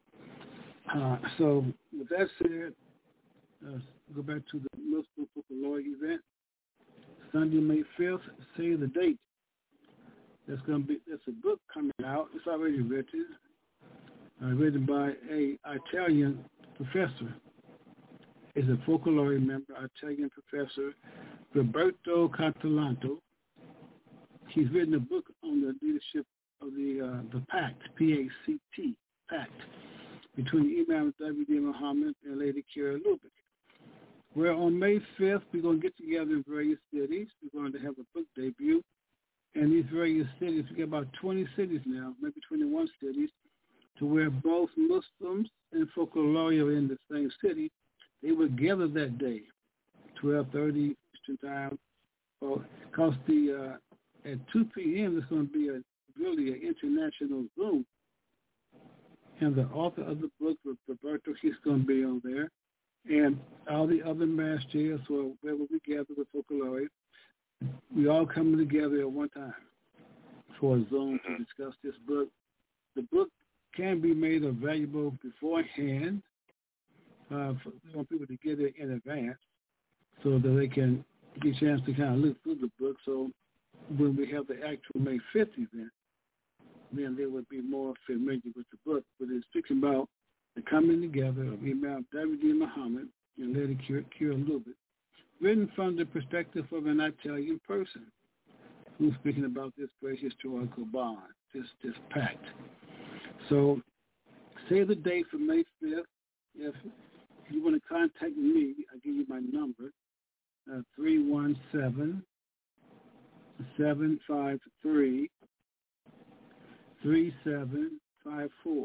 Uh, so with that said, uh, go back to the Muslim Book of Law event, Sunday, May fifth. Say the date. That's going to be. That's a book coming out. It's already written, uh, written by a Italian professor. Is a folklore member, Italian professor, Roberto Catalanto. He's written a book on the leadership of the uh, the Pact, P A C T, Pact, between Imam W D Muhammad and Lady Kira Lubbock. Where on May fifth, we're going to get together in various cities. We're going to have a book debut. And these various cities, we got about twenty cities now, maybe twenty-one cities, to where both Muslims and folklore are in the same city. They would gather that day, twelve thirty Eastern Time, because the uh, at two p.m. there's going to be a really an international Zoom, and the author of the book, Roberto, he's going to be on there, and all the other masters, or wherever we gather with folklore, we all coming together at one time for a Zoom to discuss this book. The book can be made available beforehand. Uh, for we want people to get it in advance so that they can get a chance to kind of look through the book. So when we have the actual May fifth event, then they would be more familiar with the book. But it's speaking about the coming together of Imam W D Muhammad and Lady Kira, Kira Lubbock, written from the perspective of an Italian person who's speaking about this great historical bond, this, this pact. So say the date for May fifth. If If you want to contact me, I'll give you my number, uh, three one seven, seven five three, three seven five four.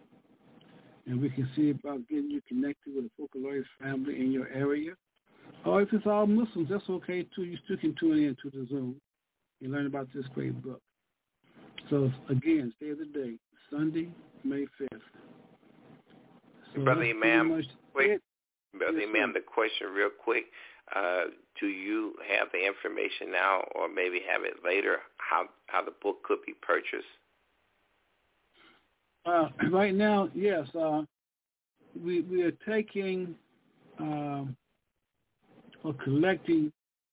And we can see about getting you connected with a folklore family in your area. Or if it's all Muslims, that's okay too. You still can tune in to the Zoom and learn about this great book. So again, stay of the date, Sunday, May fifth. So Brother Imam, quick, Brother yes, Imam, the question real quick. Uh, do you have the information now or maybe have it later, how how the book could be purchased? Uh, right now, yes. Uh, we, we are taking um, or collecting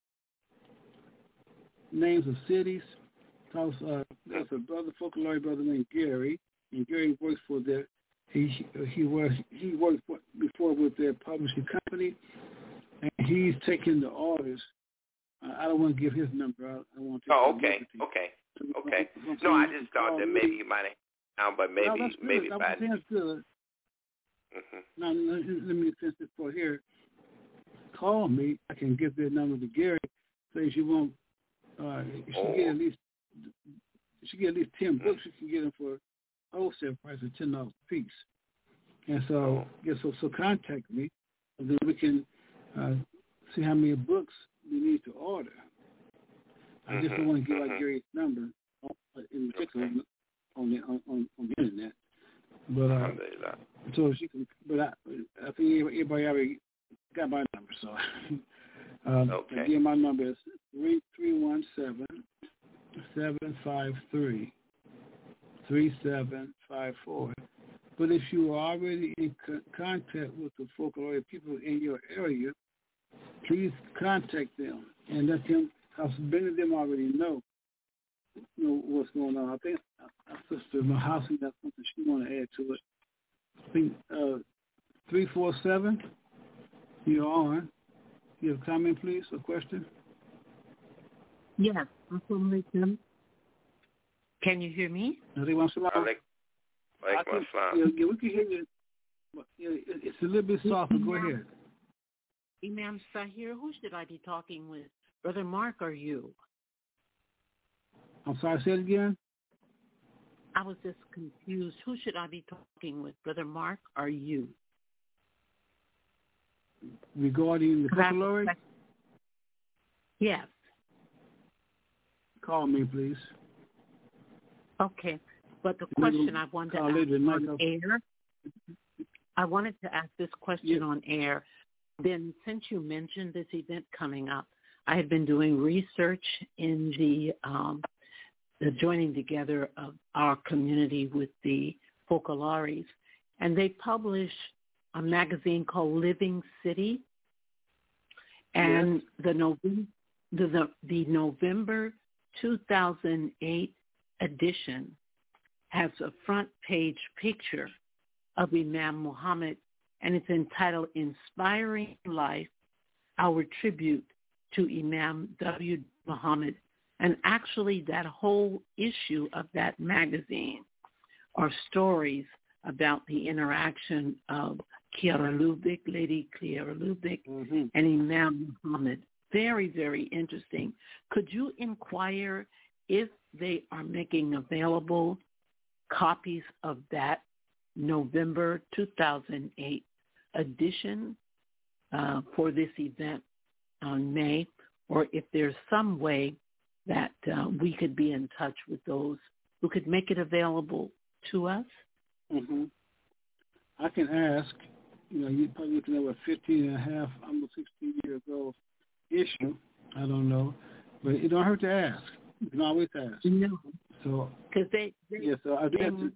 names of cities. Because, uh, there's a brother, folklore brother named Gary, and Gary works for the He he was he worked before with their publishing company, and he's taking the orders. Uh, I don't want to give his number out. I want to. Oh, okay, okay, okay. No, I just thought that maybe you might have, but maybe no, maybe that by. That's good. Mm-hmm. Now let me finish this for here. Call me. I can give their number to Gary. Says you won't. Uh, she oh. get at least. She get at least ten books. She can get them for wholesale price of ten dollars a piece. And so, yeah, so so contact me, and then we can uh, see how many books we need to order. I just don't want to give out Gary's number in particular okay. on the on, on, on the internet. But uh, so she can. But I, I think everybody already got my number. So um, okay. Again, my number is three three one seven seven five three. three seven five four. But if you are already in co- contact with the folklore people in your area, please contact them and let them, because many of them already know, you know what's going on. I think our sister Mahasi got something she want to add to it. I think uh, three four seven, you're on. You have a comment, please, or question? Yes. Assalamualaikum. Can you hear me? Alaikum assalam. Alaikum assalam. Yeah, yeah, we can hear you. It's a little bit softer. Go ahead. Imam Sahir, who should I be talking with? Brother Mark or you? I'm sorry, say it again. I was just confused. Who should I be talking with? Brother Mark or you? Regarding the Focolare? Yes. Call me, please. Okay. But the question I wanted to ask on air, I wanted to ask this question yeah. on air. Then since you mentioned this event coming up, I had been doing research in the, um, the joining together of our community with the Focolares, and they publish a magazine called Living City, and yes. the November the, the the November two thousand eight edition has a front page picture of Imam Muhammad, and it's entitled "Inspiring Life: Our Tribute to Imam W. Muhammad." And actually, that whole issue of that magazine are stories about the interaction of Kiara Lubick, Lady Kiara Lubick, mm-hmm. and Imam Muhammad. Very, very interesting. Could you inquire if they are making available copies of that November two thousand eight edition uh, for this event on May, or if there's some way that uh, we could be in touch with those who could make it available to us? Mm-hmm. I can ask. You know, you probably looking at a fifteen and a half, almost sixteen years old issue. I don't know, but it don't hurt to ask. You can always ask. No. So, because they, they, yeah, so I do they, have to.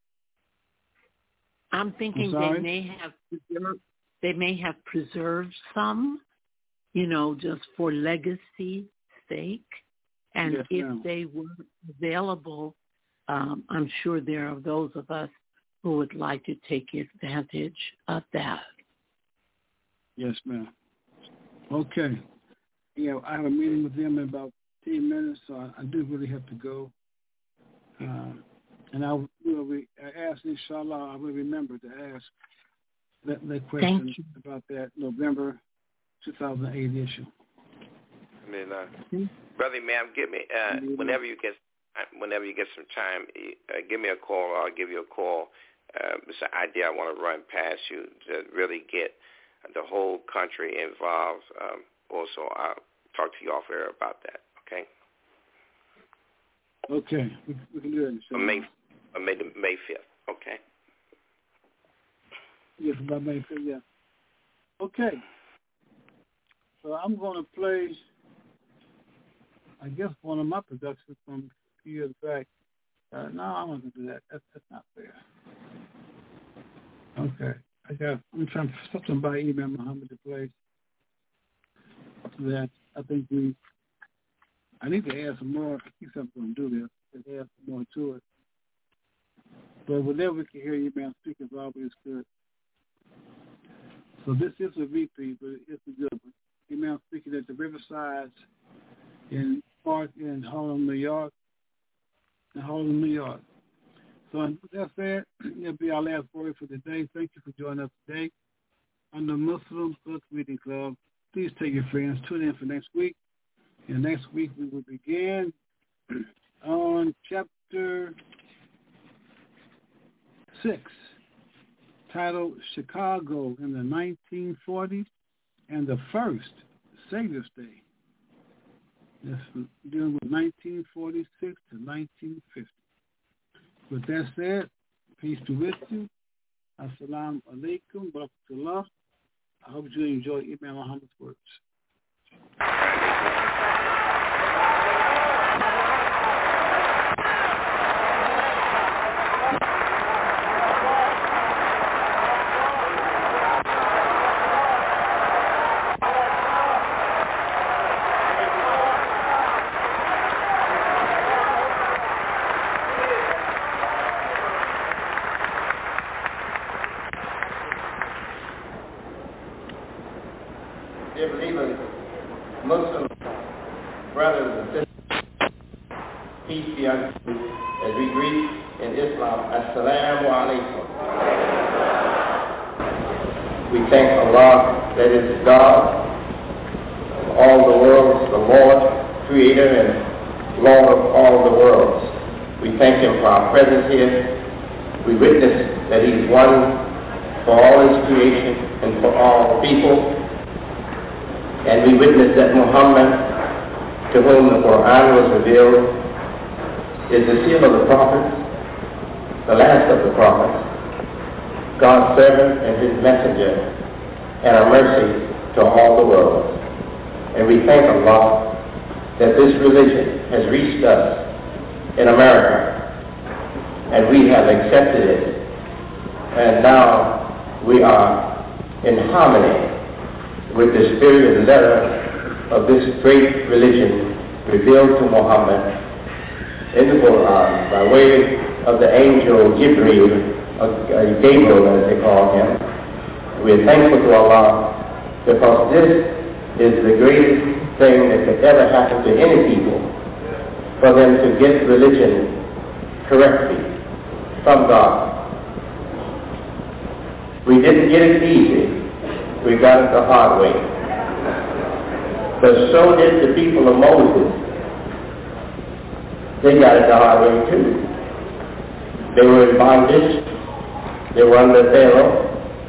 I'm thinking I'm they may have preserved, they may have preserved some, you know, just for legacy sake. And yes, if ma'am. they were available, um, I'm sure there are those of us who would like to take advantage of that. Yes, ma'am. Okay. Yeah, I have a meeting with them in about ten minutes, so I, I do really have to go. Uh, and I will re- I ask, inshallah, I will remember to ask that, that question about that November two thousand eight issue. I mean, uh, mm-hmm. Brother, ma'am, give me uh, mm-hmm. whenever you get whenever you get some time, uh, give me a call, or I'll give you a call. Uh, it's an idea I want to run past you to really get the whole country involved. Um, also, I'll talk to you off air about that. Okay. Okay, we, we can do it. On May, on May, May fifth. Okay. Yes, about May fifth. Yeah. Okay. So I'm going to play, I guess, one of my productions from a few years back. Uh, no, I'm not going to do that. That's, that's not fair. Okay. I got, I'm trying to something by Imam Muhammad to play that I think we, I need to add some more. I think I'm going to do this. Add some more to it. But whenever we can hear Imam speak is always good. So this is a repeat, but it's a good one. Imam speaking at the Riverside in Park in Harlem, New York. In Harlem, New York. So with that said, it'll be our last word for the day. Thank you for joining us today on the Muslim Book Reading Club. Please tell your friends. Tune in for next week. And next week we will begin on chapter six, titled Chicago in the nineteen forties and the First Savior's Day. That's dealing with nineteen forty-six to nineteen fifty. With that said, peace be with you. Assalamu alaikum wa rahmatullah. I hope you enjoy Imam Muhammad's words. Dear believers, Muslim brothers and sisters, peace be unto you, as we greet in Islam, Assalamu alaikum. We thank Allah that is God of all the worlds, the Lord, Creator and Lord of all the worlds. We thank Him for our presence here. We witness that He is one for all His creation and for all people. And we witness that Muhammad, to whom the Quran was revealed, is the seal of the prophets, the last of the prophets, God's servant and His messenger, and a mercy to all the world. And we thank Allah that this religion has reached us in America, and we have accepted it. And now we are in harmony with the spirit and letter of this great religion revealed to Muhammad in the Quran by way of the angel Gabriel, uh, Gabriel as they call him. We are thankful to Allah because this is the greatest thing that could ever happen to any people, for them to get religion correctly from God. We didn't get it easy. We got it the hard way. But so did the people of Moses. They got it the hard way too. They were in bondage. They were under Pharaoh.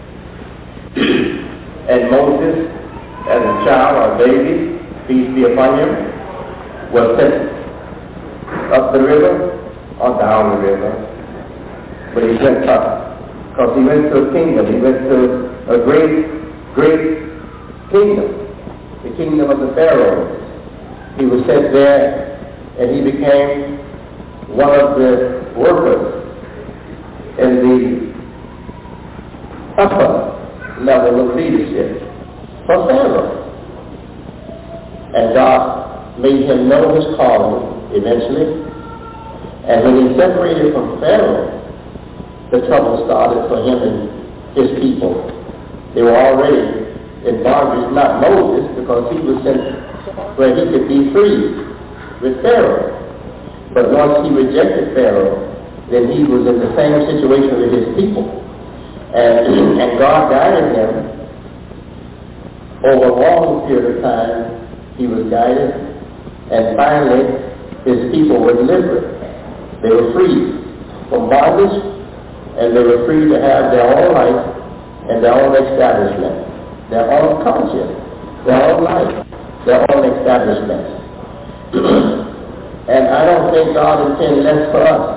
And Moses, as a child or baby, peace be upon him, was sent up the river or down the river. But he went up because he went to a kingdom. He went to a great, great kingdom, the kingdom of the Pharaohs. He was sent there and he became one of the workers in the upper level of leadership for Pharaoh. And God made him know his calling eventually. And when he separated from Pharaoh, the trouble started for him and his people. They were already in bondage, not Moses, because he was sent where he could be free with Pharaoh. But once he rejected Pharaoh, then he was in the same situation with his people. And, and God guided him over a long period of time. He was guided, and finally his people were delivered. They were free from bondage, and they were free to have their own life and their own establishment, their own culture, their own life, their own establishment. And I don't think God intended less for us.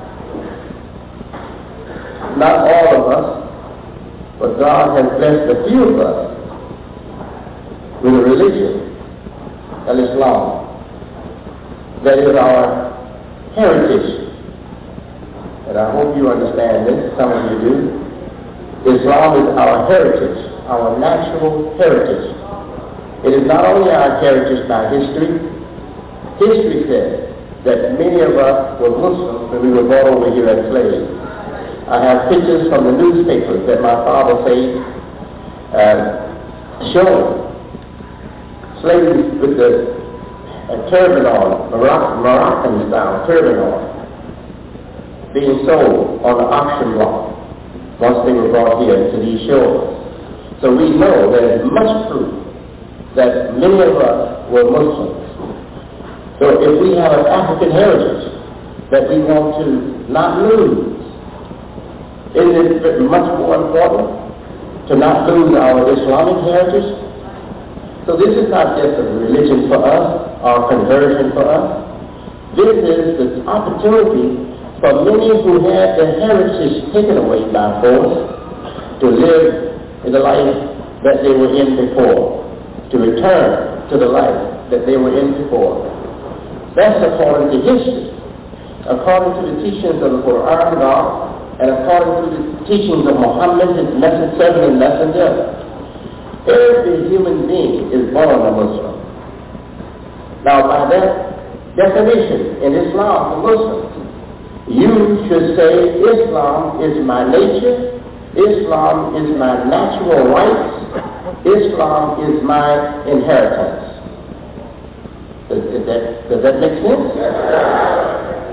Not all of us, but God has blessed a few of us with a religion, Al-Islam, that is our heritage. And I hope you understand this, some of you do. Islam is our heritage, our natural heritage. It is not only our heritage by history. History says that many of us were Muslims when we were brought over here as slaves. I have pictures from the newspapers that my father saved uh, showing slaves with the a turban on, Moroccan, Moroccan style turban on, being sold on the auction block once they were brought here to these shores. So we know there is much proof that many of us were Muslims. So if we have an African heritage that we want to not lose, isn't it much more important to not lose our Islamic heritage? So this is not just a religion for us or conversion for us. This is the opportunity for many who had their heritage taken away by force to live in the life that they were in before, to return to the life that they were in before. That's according to history, according to the teachings of the Quran, God, and according to the teachings of Muhammad, his messenger, servant and messenger. Every human being is born a Muslim. Now, by that definition in Islam for Muslims, you should say Islam is my nature, Islam is my natural rights, Islam is my inheritance. Does, does, that, does that make sense?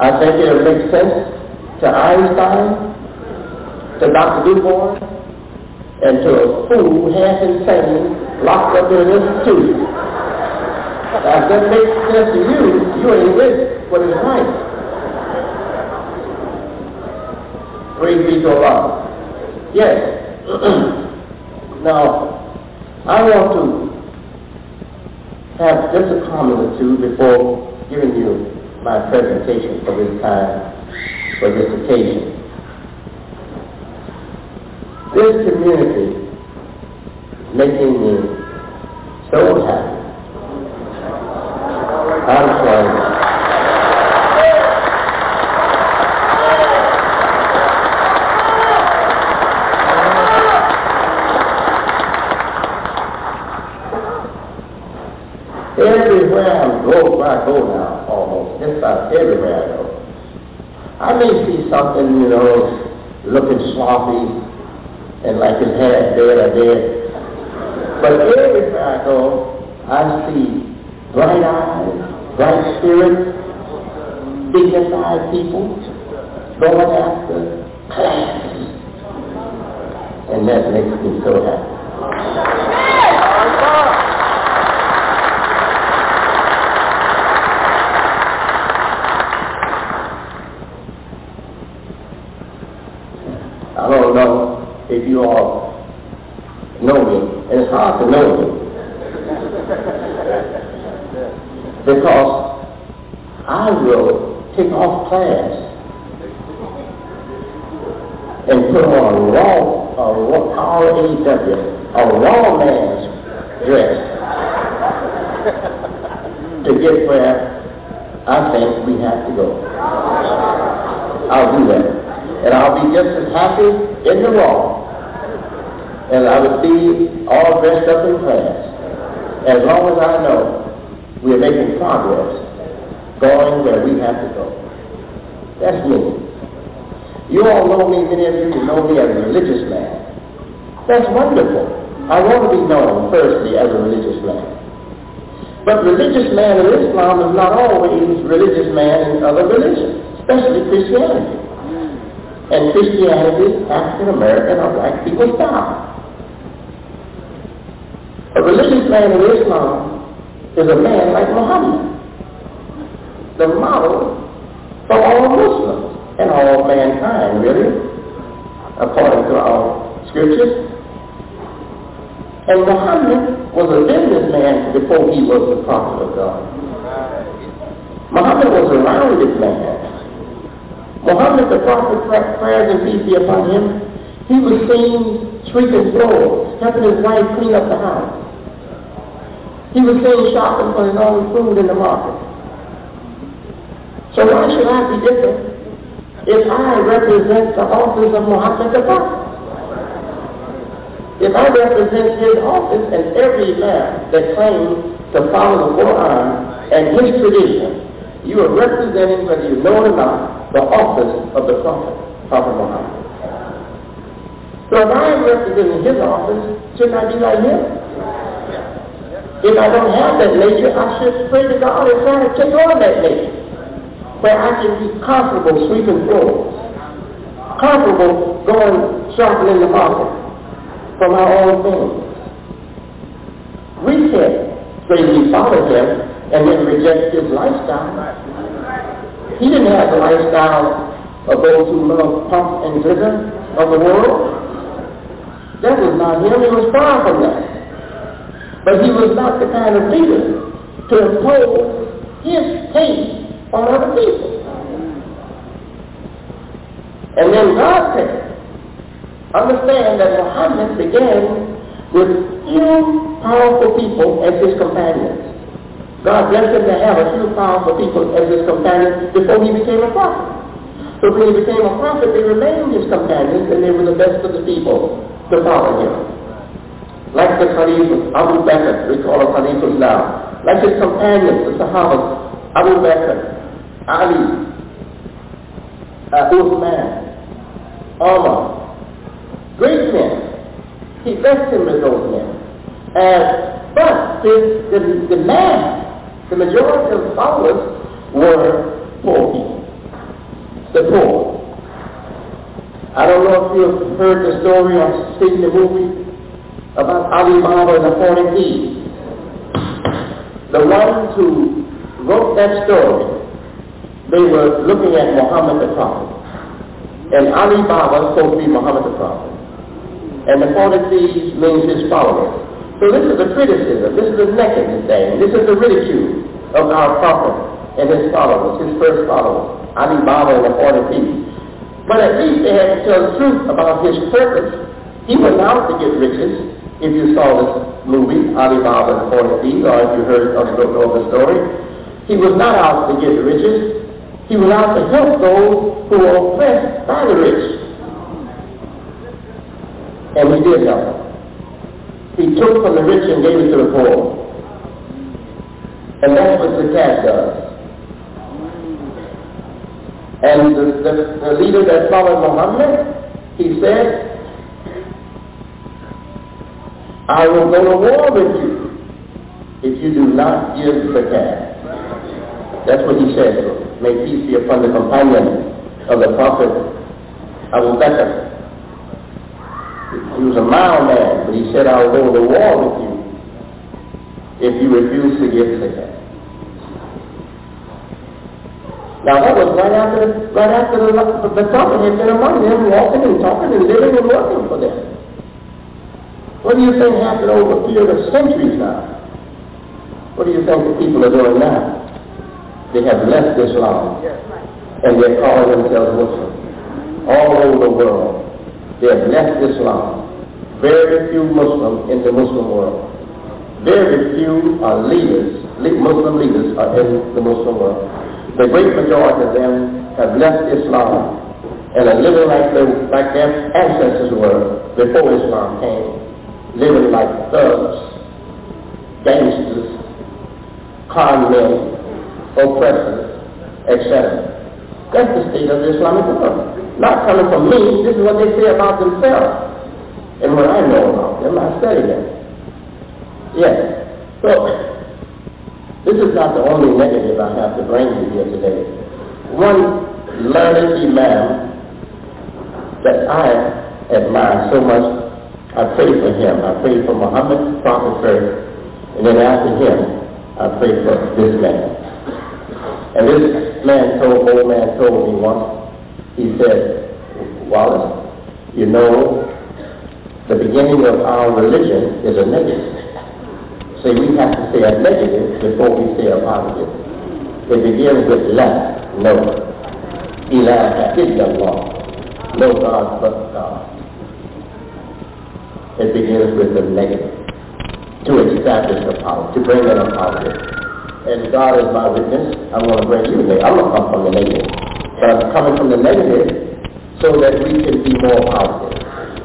I think it'll make sense to Einstein, to Doctor DuBois, and to a fool half insane locked up in an institution. Now, if that makes sense to you, you ain't with what is right. Praise be to Allah. Yes. Now, I want to have just a comment or two before giving you my presentation for this time, for this occasion. This community is making me so happy. I'm sorry. Everywhere I go, where I go now, almost, just about everywhere I go, I may see something, you know, looking sloppy and like it's half dead or dead. But everywhere I go, I see bright eyes, bright spirits, dignified people going after class. And that makes me so happy. I don't know if you all know me, and it's hard to know me, because I will take off class and put on a raw, a raw, R A W, a raw man's dress to get where I think we have to go. I'll do that. And I'll be just as happy in the raw as I would be all dressed up in class, as long as I know we're making progress, going where we have to go. That's me. You all know me, many of you know me as a religious man. That's wonderful. I want to be known, firstly, as a religious man. But religious man in Islam is not always religious man in other religions, especially Christianity. And Christianity, African American or black people style. A religious man in Islam is a man like Muhammad, the model for all Muslims and all mankind, really, according to our scriptures. And Muhammad was a businessman before he was the prophet of God. Muhammad was a rounded man. Muhammad, the prophet, prayers and peace be upon him, he was seen sweeping floors, helping his wife clean up the house. He was seen shopping for his own food in the market. So why should I be different if I represent the office of Muhammad the prophet? If I represent his office, and every man that claims to follow the Quran and his tradition, you are representing, whether you know it or not, the office of the prophet, Prophet Muhammad. So if I am representing his office, shouldn't I be like him? If I don't have that nature, I should pray to God and try to take on that nature, where I can be comfortable sweeping floors, comfortable going shopping in the market for my own things. We can't say we follow him and then reject his lifestyle. He didn't have the lifestyle of those who love pomp and glitter of the world. That was not him. He was far from that. But he was not the kind of leader to impose his taste on other people. And then God said, understand that Muhammad began with few powerful people as his companions. God blessed him to have a few powerful people as his companions before he became a prophet. So when he became a prophet, they remained his companions, and they were the best of the people to follow him. Like the Khalifah, Abu Bakr, we call him Khalifahs now. Like his companions, the Sahabas, Abu Bakr, Ali, uh, Uthman, Omar, great men. He blessed him with those men. Uh, but the, the, the mass, the majority of followers were poor people. the poor. I don't know if you've heard the story or seen the movie about Ali Baba and the forty thieves. The ones who wrote that story, they were looking at Muhammad the Prophet. And Ali Baba was supposed to be Muhammad the Prophet. And the forty thieves means his followers. So this is a criticism. This is a negative thing. This is a ridicule of our Prophet and his followers, his first followers, Ali Baba and the forty thieves. But at least they had to tell the truth about his purpose. He went out to get riches. If you saw this movie, Ali Baba and the forty thieves, or if you heard or don't know the story, he was not out to get riches. He was out to help those who were oppressed by the rich. And he did help them. He took from the rich and gave it to the poor. And that's what Zakat does. And the, the, the leader that followed Muhammad, he said, I will go to war with you if you do not give Zakat. That's what he said. May peace be upon the companion of the Prophet Abu Bakr. He was a mild man, but he said, I will go to war with you if you refuse to give Zakat. Now that was right after, right after the, the Prophet had been among them, walking and talking and living and working for them. What do you think happened over a period of centuries now? What do you think the people are doing now? They have left Islam, and they're calling themselves Muslims. All over the world, they have left Islam. Very few Muslims in the Muslim world. Very few are leaders, Muslim leaders are in the Muslim world. The great majority of them have left Islam and are living like, they, like their ancestors were before Islam came. Living like thugs, gangsters, con men, oppressors, et cetera. That's the state of the Islamic world. Not coming from me, this is what they say about themselves. And when I know about them, I study them. Yes. So, this is not the only negative I have to bring you here today. One learned imam that I admire so much, I prayed for him. I prayed for Muhammad, Prophet first, and then after him, I prayed for this man. And this man told, old man told me once, he said, Wallace, you know, the beginning of our religion is a negative. So we have to say a negative before we say a positive. It begins with la, no. Ilaha illallah, no God but God. It begins with the negative, to establish the power, to bring in a positive. And God is my witness, I'm going to bring you there. I'm going to come from the negative. But I'm coming from the negative so that we can be more positive.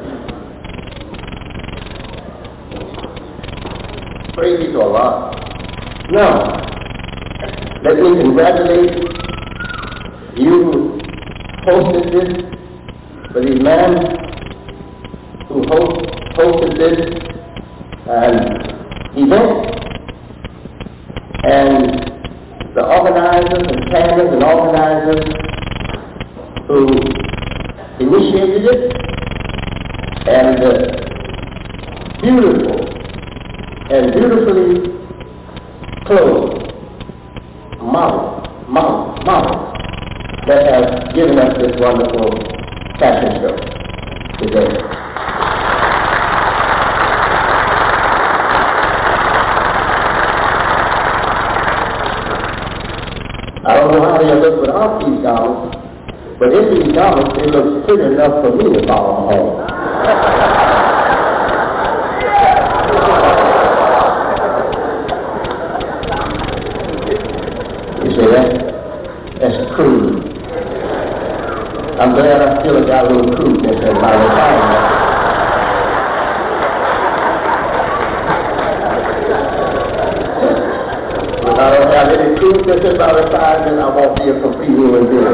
Praise be to Allah. Now, let me congratulate you who hosted this, for the man who host, hosted this um, event, and the organizers and planners and organizers who initiated it, and the beautiful and beautifully clothed model, model, models that have given us this wonderful fashion show today. I don't know how they look without these garments, but in these garments they look pretty enough for me to follow home. You see that? That's crude. I'm glad I still got a little crudeness in my retirement. If I don't have any crudeness in my retirement, I won't be a complete human being.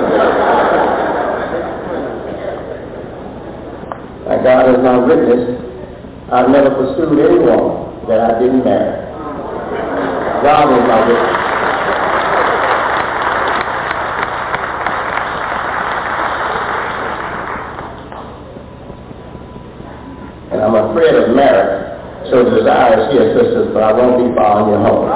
My God is my witness. I've never pursued anyone that I didn't marry. God is my witness. show the desire is here, sisters, but I won't be far on your home.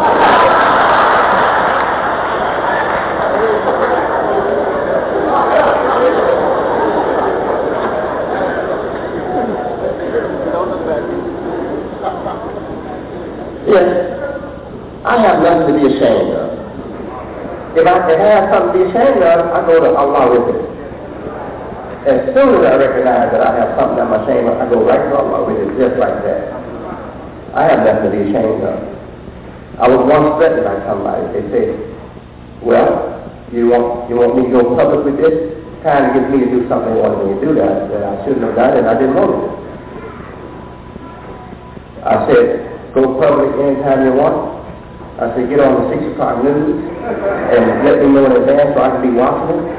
Yes, I have nothing to be ashamed of. If I can have something to be ashamed of, I go to Allah with it. As soon as I recognize that I have something I'm ashamed of, I go right to Allah with it, just like that. I have nothing to be ashamed of. I was once threatened by somebody. They said, well, you want you want me to go public with this? Kind of gets me to do something more than you do that, that I shouldn't have done, and I didn't want to. I said, go public anytime you want. I said, get on the six o'clock news and let me know in advance so I can be watching it.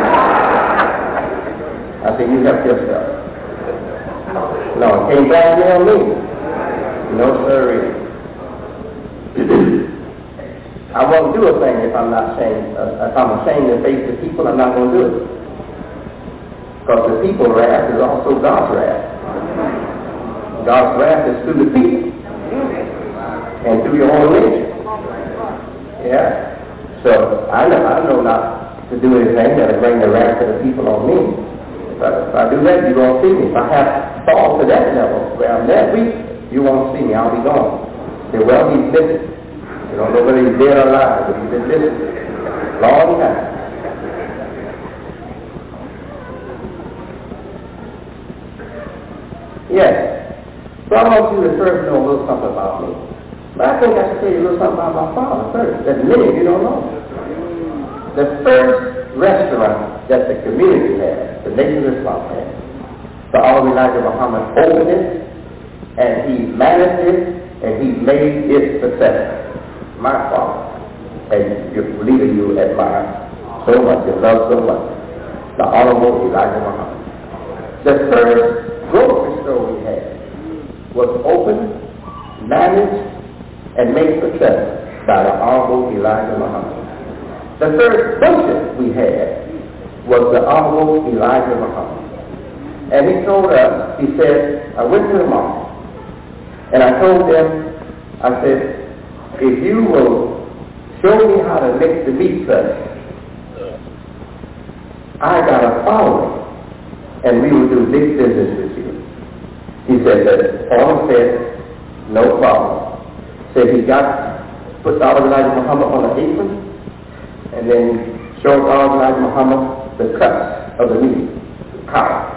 I said, you help yourself. No, it can't blackmail me. No, sir. I won't do a thing if I'm not ashamed. Uh, if I'm ashamed to face the people, I'm not going to do it. Because the people's wrath is also God's wrath. God's wrath is through the people and through your own nature. Yeah. So I know I know not to do anything that will bring the wrath of the people on me. But if I do that, you won't see me. If I have fallen to that level where I'm that weak, you won't see me. I'll be gone. Say, well, he's missing. You don't know whether he's dead or alive, but he's been missing. Long time. Yes. So I want you to first know a little something about me. But I think I should tell you a little something about my father first, that many of you don't know. The first restaurant that the community had, the Nation of Islam had, the Honorable Elijah Muhammad opened it, and he managed it, and he made it successful. My father, and your leader you admire so much, you love so much, the Honorable Elijah Muhammad. The first grocery store we had was opened, managed, and made success by the Honorable Elijah Muhammad. The first butcher we had was the Honorable Elijah Muhammad. And he told us, he said, I went to the market, and I told them, I said, if you will show me how to make the meat cut, I got a following, and we will do big business with you. He said that Paul said, no problem. Said he got, put Honorable Elijah Muhammad on an apron, and then showed Honorable Elijah Muhammad the cuts of the meat, cow.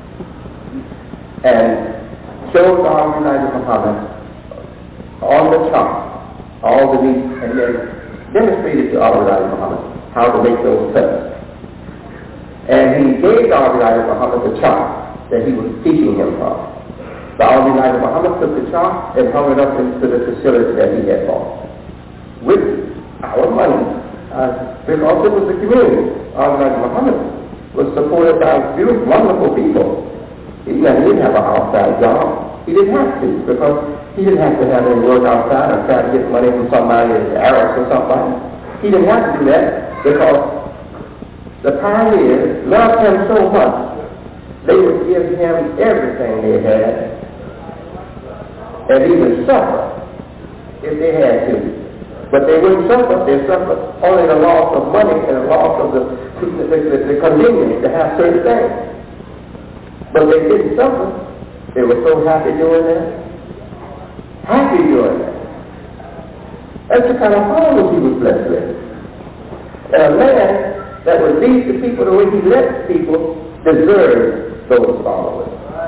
And showed Honorable Elijah Muhammad on the chop, all the meat, and then demonstrated to Honorable Elijah Muhammad how to make those cuts. And he gave Honorable Elijah Muhammad the chop that he was teaching him from. The Honorable Elijah Muhammad took the chop and hung it up into the facility that he had bought with our money, uh, because it was the community. Honorable Elijah Muhammad was supported by beautiful, wonderful people. He didn't have an outside job. He didn't have to, because he didn't have to have any work outside or try to get money from somebody as Arabs or somebody. He didn't have to do that because the pioneers loved him so much, they would give him everything they had, and even suffer if they had to. But they wouldn't suffer. They suffered only the loss of money and the loss of the, the, the, the convenience to have certain things. But they didn't suffer. They were so happy doing that. Happy doing that. That's the kind of followers he was blessed with. And a man that would lead the people the way he led people deserves those followers.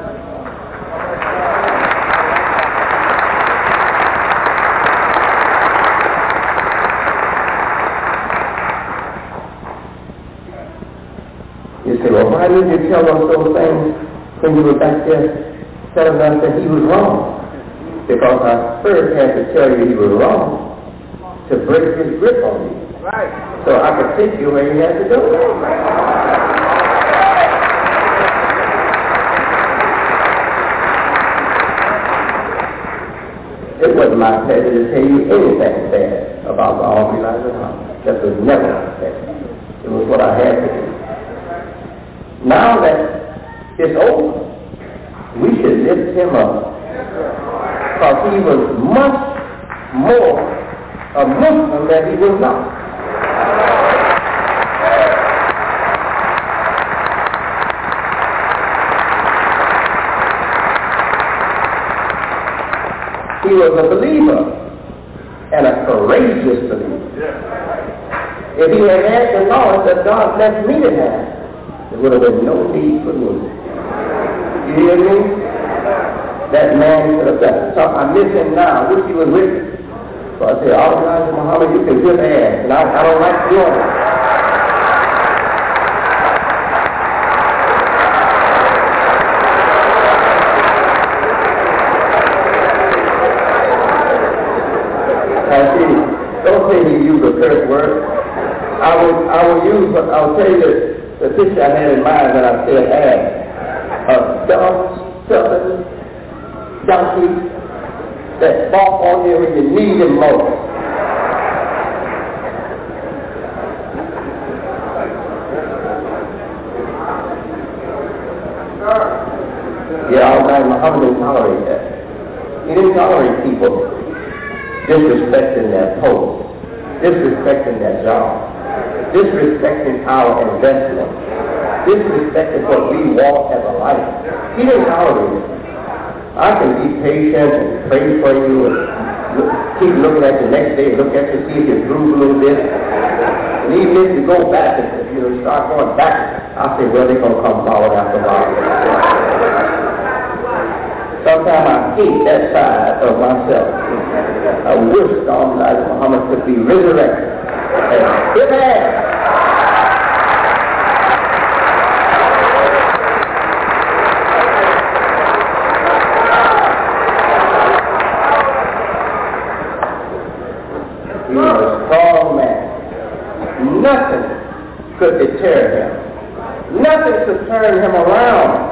You say, well, why didn't you tell us those things when you were back there telling us that he was wrong? Because I first had to tell you he was wrong to break his grip on you. Right. So I could take you where he had to go. It wasn't my pleasure to tell you anything bad about the Honorable Elijah Muhammad. That was never my pleasure. It was what I had to do. Now that it's over, we should lift him up because he was much more a Muslim than he was not. He was a believer and a courageous believer. If he had had the knowledge that God left me to have, there would have been no need for me. You hear me? That man could have done it. So I miss him now. I wish he was with me. So I say, all right, Muhammad, you can whip ass, and I, I don't like doing it. Don't say he used a curse word. I will, I will use, I'll tell you the, the picture I had in mind when I said ass. A dumb, stubborn donkey that bark on you when you need him most. Yeah, all right, Muhammad didn't tolerate that. He didn't tolerate people disrespecting their post, disrespecting their job, disrespecting our investment, disrespecting what we want as a life. He didn't tolerate it. I can be patient and pray for you and look, keep looking at you next day, look at you, see if you improve a little bit. And even if you go back, if you start going back, I'll say, well, they're going to come forward after a while. Sometimes I hate that side of myself. I wish God like Muhammad could be resurrected. Amen. He was a strong man. Nothing could deter him. Nothing could turn him around.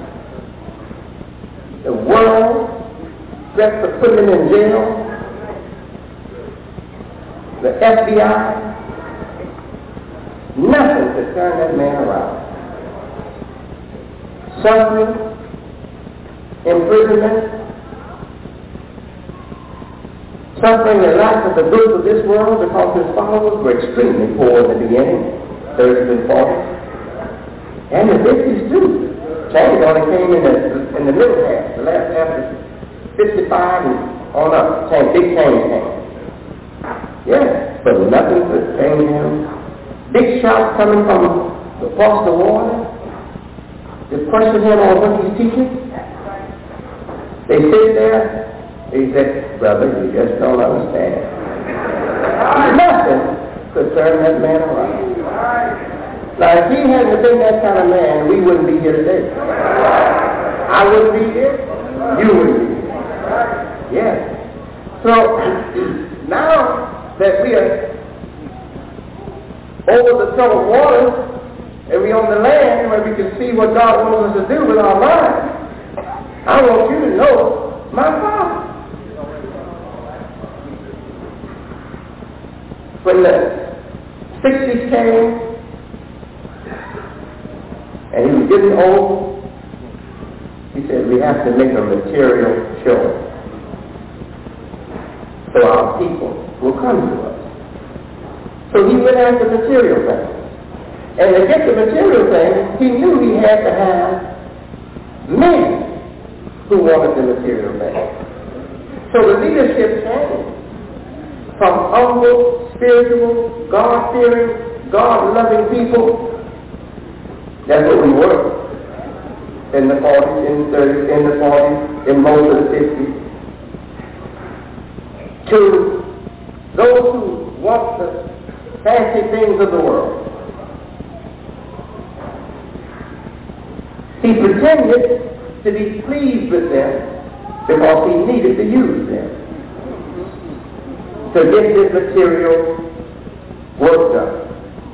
The world threats of putting him in jail. The F B I, nothing to turn that man around. Suffering, imprisonment, suffering the lack of the goods of this world because his followers were extremely poor in the beginning, thirties and forties, and the fifties too. Change only came in the, in the middle half, the last half of fifty-five and on up. Change, big change came. Yes, but nothing could change him. Big shouts coming from across the water. They question him on what he's teaching. They sit there. They said, brother, you just don't understand. Nothing could turn that man around. Now, if he hadn't been that kind of man, we wouldn't be here today. I wouldn't be here. You wouldn't be here. Yes. So, now that we are over the troubled waters and we're on the land where we can see what God wants us to do with our lives, I want you to know my Father. When the sixties came and he was getting old, he said we have to make a material show so our people will come to us. So he went after material things. And to get the material things, he knew he had to have men who wanted the material things. So the leadership changed from humble, spiritual, God-fearing, God-loving people. That's what we were in the forties, in the thirties, in the forties, in most of the fifties. To those who want the fancy things of the world. He pretended to be pleased with them because he needed to use them to get his material work done.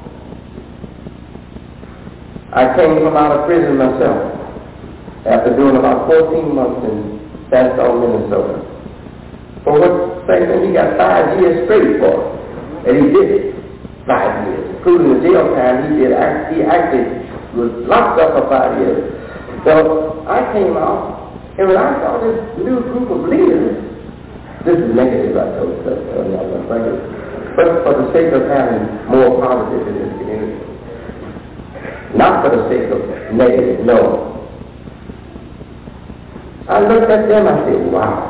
I came from out of prison myself after doing about fourteen months in Sandstone, Minnesota. For what thing he got five years straight for. And he did it. Five years. Including the jail time he did. He actually was locked up for five years. So I came out And when I saw this new group of leaders, this is negative, I told you, but for the sake of having more positive in this community. Not for the sake of negative, no. I looked at them, I said, wow.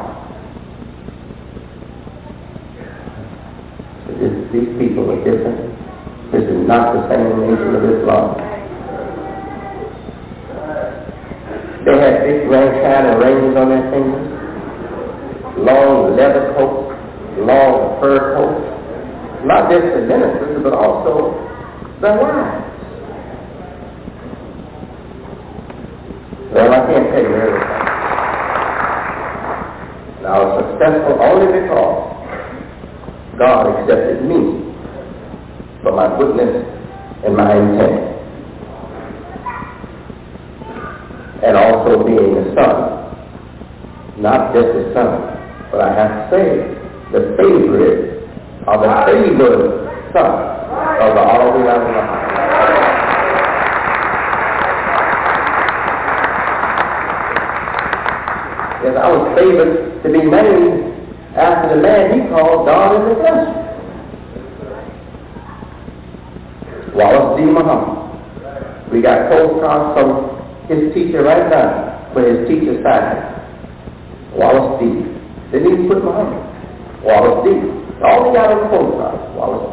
This, these people are different. This is not the same nation of Islam. They had big rank rings on their fingers, long leather coats, long fur coats. Not just the ministers, but also the wives. Well, I can't tell you everything. I was successful only because God accepted me for my goodness and my intent. And also being a son. Not just a son, but I have to say, the favorite or the favored son of the Almighty Allah. Yes, I was favored to be named after the man he called God in the flesh. Wallace D. Muhammad. We got postcards from his teacher right now, for his teacher signed. Wallace D. Didn't even put Muhammad. Wallace D. All we got on the postcards, Wallace D.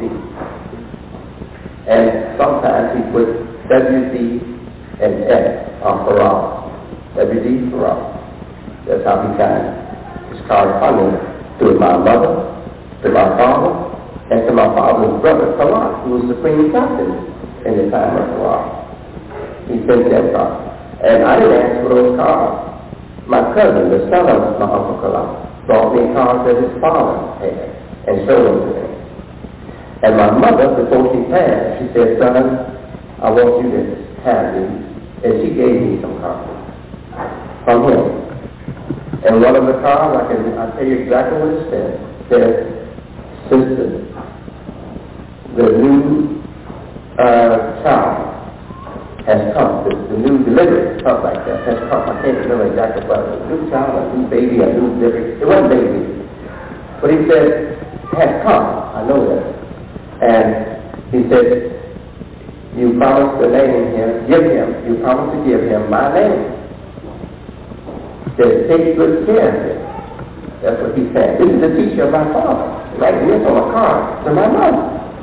And sometimes he put W D and F on Farrar. W D Farrar. That's how he signed his correspondence to my mother, to my father, and to my father's brother, Salah, who was supreme captain in the time of Salah. He sent them cards. And I didn't ask for those cards. My cousin, the son of my Uncle Salah, brought me cards that his father had and showed them to me. And my mother, before she passed, she said, son, I want you to have these. And she gave me some cards from him. And one of the cards, I can I'll tell you exactly what it says. It says, sister, the new uh, child has come. The, the new delivery, something like that, has come. I can't remember exactly what it was. A new child, a new baby, a new delivery. It wasn't baby. But he said, has come. I know that. And he said, you promised to name him, give him, you promised to give him my name. Says, take good care of it. That's what he said. This is the teacher of my father. Like this on a card to my mother.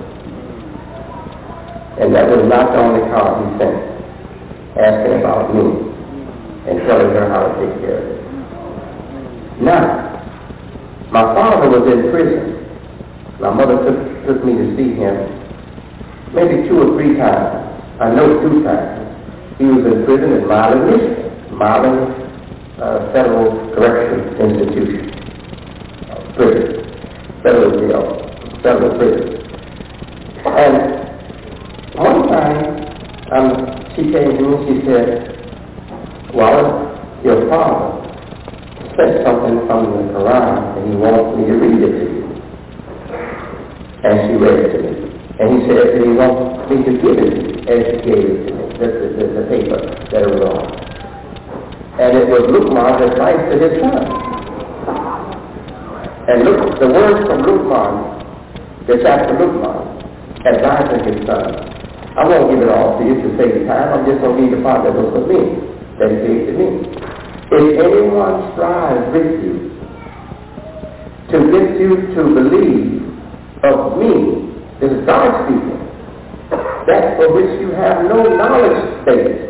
And that was not the only card he sent, asking about me and telling her how to take care of it. Now, my father was in prison. My mother took, took me to see him maybe two or three times. I know two times. He was in prison in Marlin, Michigan. Marlin Uh, Federal Correction Institution, uh, prison, federal jail, federal prison. And one time, um, she came to me, she said, Wallace, your father said something from the Quran and he wants me to read it to you. And she read it to me. And he said that he wants me to give it to you, and she gave it to me, the, the, the paper that it was on. And it was Luqman's advice to his son. And look, the words from Luqman, the chapter Luqman, advising his son. I won't give it all to you to save time. I'm just going to give you the part that was for me, that he gave to me. If anyone strives with you to get you to believe of me, this is God speaking, that for which you have no knowledge base,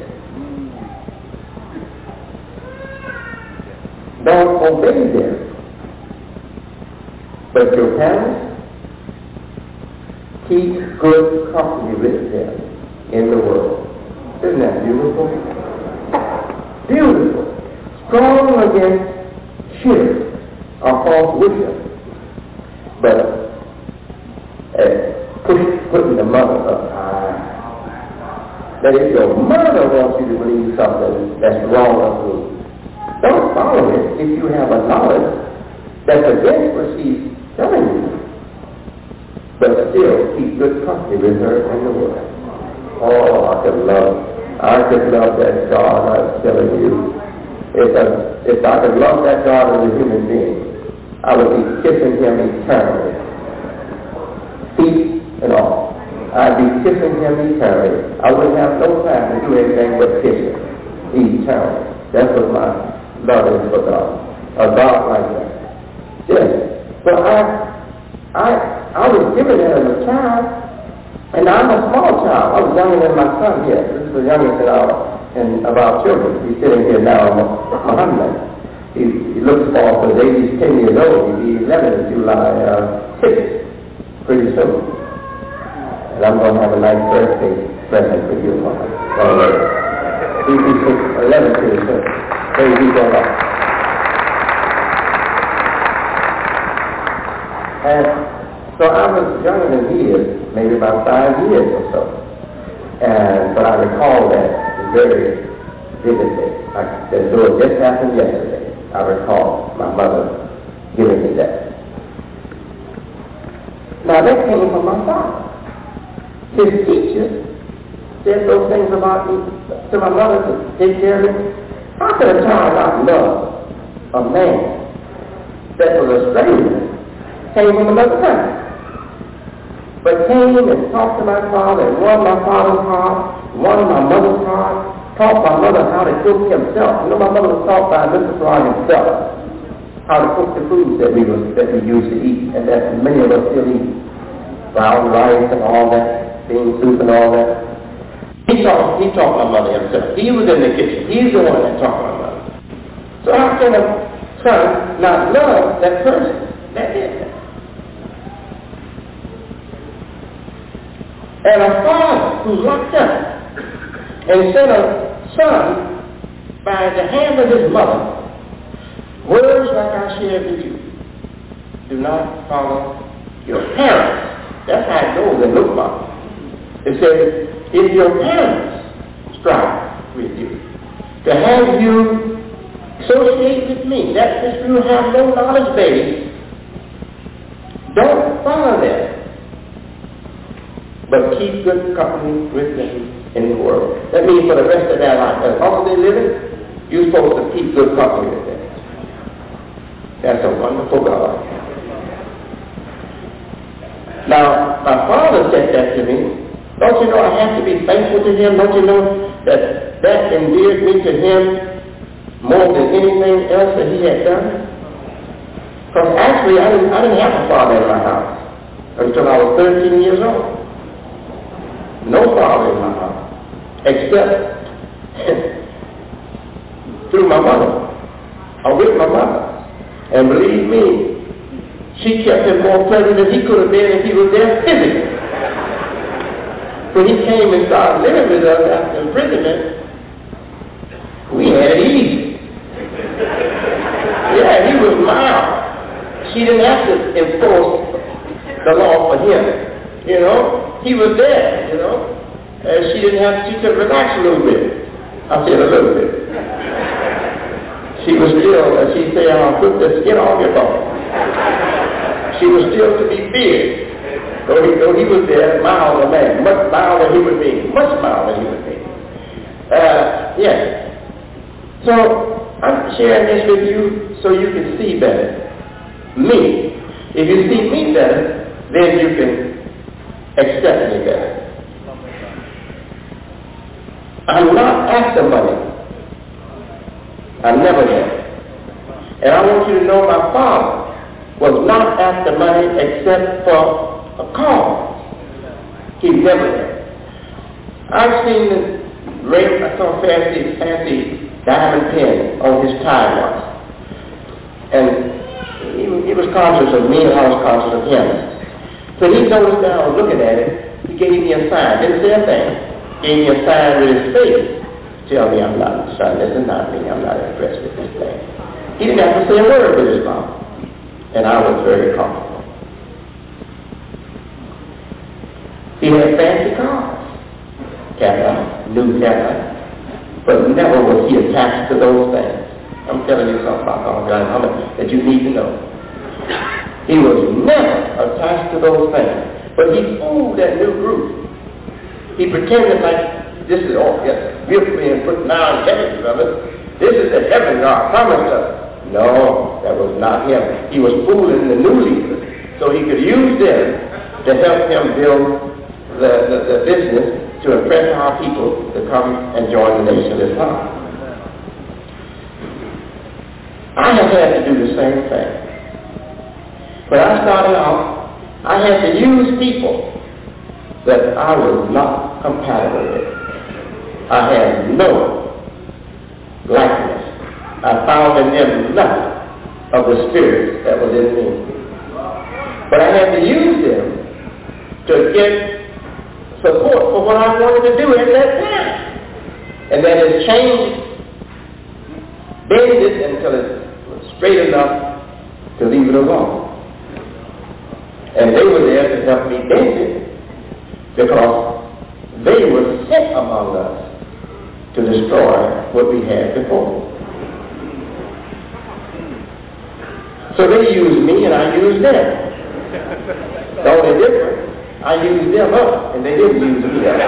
don't obey them. But your parents, keep good company with them in the world. Isn't that beautiful? Beautiful. Strong against shirk or false worship. But uh, push, putting the mother up high. That if your mother wants you to believe something that's wrong of me, don't follow it if you have a knowledge that's against what she's telling you. But still, keep good company with her in the world. Oh, I could love, I could love that God I'm telling you. It's a if I could love that God as a human being, I would be kissing him eternally. Feet and all. I'd be kissing him eternally. I wouldn't have no time to do anything but kiss him eternally. That's what my love is for God. A God like that. Yes. But I, I, I was given that as a child, and I'm a small child. I was younger than my son here. This is the youngest in our, in, of our children. He's sitting here now, Muhammad. He, he looks small for his age. He's ten years old. He'll be eleven July uh, sixth, pretty soon. And I'm going to have a nice birthday present for you, Muhammad. He'll be six, eleven pretty soon. Baby, go up. And so I was younger than he is, maybe about five years or so. And but I recall that very vividly, like as though it just happened yesterday. I recall my mother giving me that. Now that came from my father. His teacher said those things about me to my mother to take care of me. How could a child not love a man that was a stranger, came from another country, but came and talked to my father and won my father's heart, won my mother's heart, taught my mother how to cook himself. You know, my mother was taught by Mister Fry himself how to cook the foods that we was, that we used to eat, and that many of us still eat. Brown rice and all that, bean soup and all that. He taught, he taught my mother himself. He was in the kitchen. He's the one that taught my mother. So how can a son not love that person that did that? And a father who's locked up and sent a son by the hand of his mother, words like I shared with you. Do not follow your parents. That's how it goes in Luke. It says, if your parents strive with you to have you associate with me, that if you have no knowledge base, don't follow them, but keep good company with them in the world. That means for the rest of their life, as long as they're living, you're supposed to keep good company with them. That's a wonderful God. Now, my father said that to me. Don't you know I have to be thankful to him? Don't you know that that endeared me to him more than anything else that he had done? Because actually, I didn't, I didn't have a father in my house until I was thirteen years old. No father in my house, except through my mother, or with my mother. And believe me, she kept him more pleasant than he could have been if he was there physically. When he came and started living with us after imprisonment, we had it easy. Yeah, he was mild. She didn't have to enforce the law for him. You know, he was there, you know. And she didn't have to, she could relax a little bit. I said a little bit. She was still, as she said, I'll put the skin on your bone. She was still to be feared. Though he, though he was there, milder man, much milder human being, much milder human being. Uh, yes. So, I'm sharing this with you so you can see better. Me. If you see me better, then you can accept me better. I'm not after money. I never am. And I want you to know my father was not after money except for a cause. He never had. I've seen the ring, I saw a fancy, fancy diamond pin on his tie once. And he, he was conscious of me and I was conscious of him. So he noticed that I was looking at it. He gave me a sign. Didn't say a thing. Gave me a sign with his face. Tell me I'm not, son, this is not me. I'm not impressed with this thing. He didn't have to say a word with his mouth. And I was very comfortable. He had fancy cars. Cadillac, new Cadillac. But never was he attached to those things. I'm telling you something about God that you need to know. He was never attached to those things. But he fooled that new group. He pretended like this is all yes, beautifully and put now in heaven, brother. This is the heaven God promised us. No, that was not him. He was fooling the new leaders so he could use them to help him build the, the, the business to impress our people to come and join the Nation of Islam. I have had to do the same thing. When I started out, I had to use people that I was not compatible with. I had no likeness. I found in them nothing of the spirit that was in me. But I had to use them to get support for what I wanted to do at that time. And that has changed, bend it until it was straight enough to leave it alone. And they were there to help me bend it because they were sent among us to destroy what we had before. So they used me and I used them. The only difference, I used them up and they didn't use me up.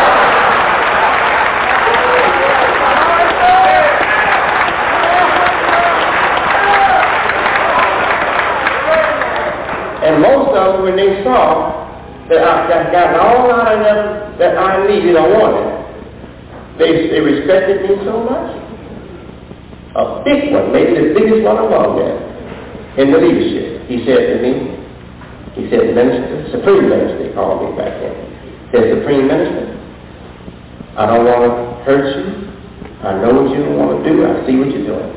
And most of them, when they saw that I got gotten all out of them that I needed or wanted, they, they respected me so much. A big one, maybe the biggest one among them in the leadership. He said to me, he said, Minister, Supreme Minister, they called me back then. He said, Supreme Minister, I don't want to hurt you. I know what you don't want to do. I see what you're doing.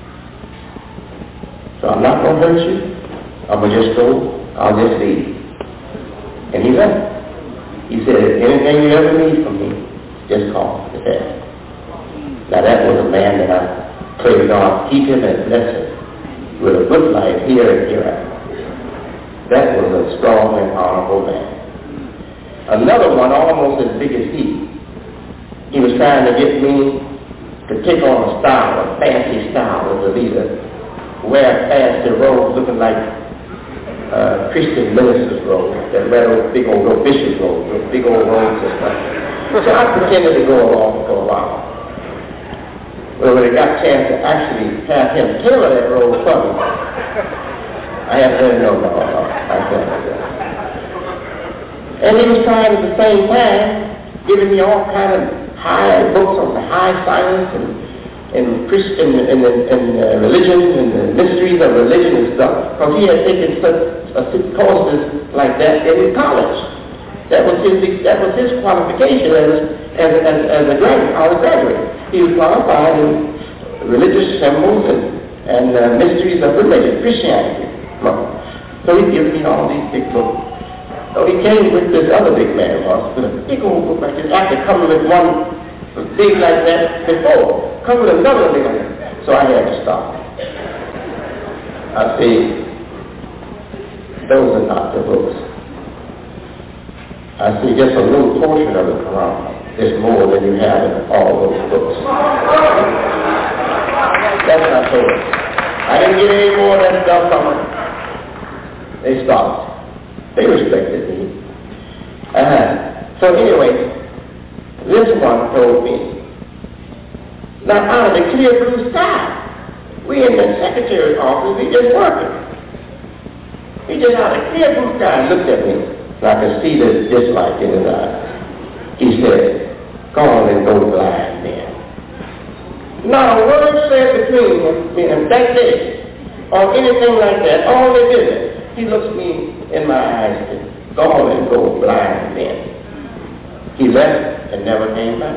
So I'm not going to hurt you. I'm going to just go. I'll just leave. And he left. He said, anything you ever need from me, just call. Just ask. Now that was a man that I pray God keep him and bless him with a good life here and hereafter. That was a strong and honorable man. Another one, almost as big as he, he was trying to get me to take on a style, a fancy style as a leader, wear fancy robes looking like uh, Christian minister's robes, that wear those big old no bishop robes, those big old robes and stuff. So I pretended to go along for a while. Well, when I got a chance to actually have him tailor that robe for me, I had to no, no, no, I can't do that. And he was trying at the same time, giving me all kind of high books on the high science and, and Christian and, and, and uh, religion and the mysteries of religion and stuff, because he had taken such uh, courses like that in college. That was his that was his qualification as as as, as a graduate, college graduate. He was qualified in religious symbols and and uh, mysteries of religion, Christianity. So he gave me all these big books. So he came with this other big man was with a big old book like this. After coming with one big like that before, come with another big one. So I had to stop. I see, those are not the books. I see just a little portion of the Quran is more than you have in all those books. That's not so. I didn't get any more of that stuff from them. They stopped. They respected me. Uh, so anyway, this one told me, now out of the clear blue sky, we in the secretary's office, we just working. He just out of the clear blue sky looked at me, and I could see the dislike in his eyes. He said, go on and go blind then. Not a word said between them, and that day, or anything like that, all they did. He looks me in my eyes and said, go on and go blind then. He left and never came back.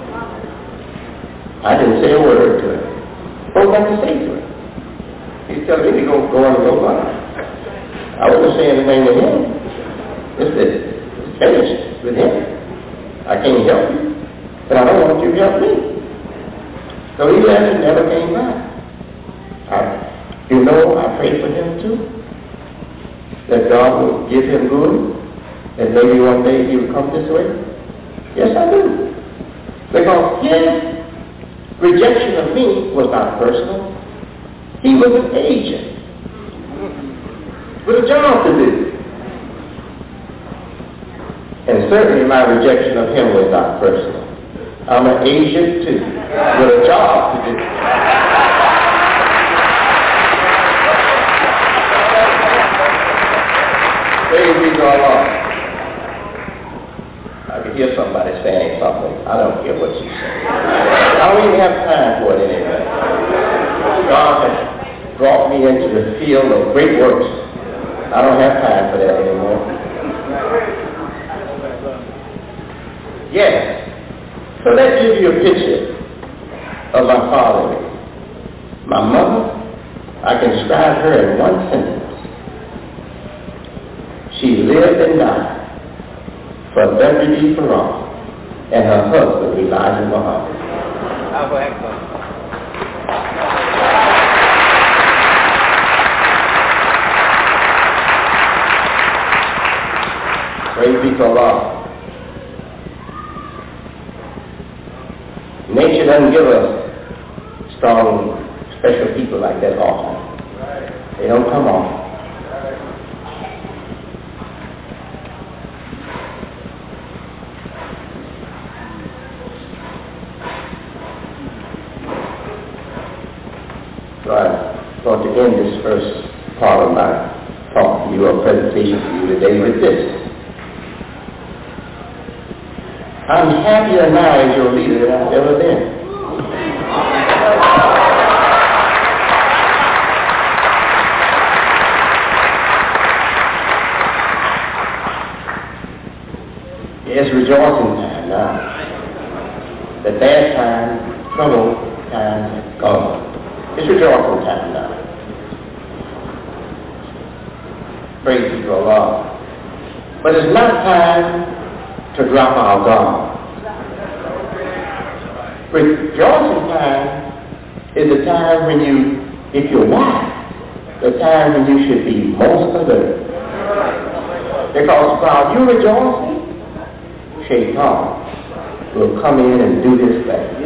I didn't say a word to him. What was I to say to him? He's telling me to go, go on and go blind. I wasn't saying anything to him. It's, it's finished with him. I can't help you, but I don't want you to help me. So he left and never came back. I, you know, I prayed for him too. That God would give him good, and maybe one day he would come this way? Yes, I do. Because his rejection of me was not personal. He was an agent with a job to do. And certainly my rejection of him was not personal. I'm an agent too, with a job to do. Praise be to our Lord. I can hear somebody saying something. I don't hear what you say. I don't even have time for it anyway. God has brought me into the field of great works. I don't have time for that anymore. Yes. So that gives you a picture of my father. My mother, I can describe her in one sentence. She lived and died for W D Farrar and her husband, Elijah Muhammad. Praise be to Allah. Nature doesn't give us strong, special people like that often. They don't come often. So I thought to end this first part of my talk to you, or presentation to you today, with this. I'm happier now as your leader than I've ever been. It's rejoicing time now. The bad time, trouble time is gone. It's rejoicing time now. Praise be to Allah. But it's not time to drop our guard. Rejoicing time is the time when you, if you're wise, the time when you should be most alert. Because while you're rejoicing, Shaitan will come in and do his thing.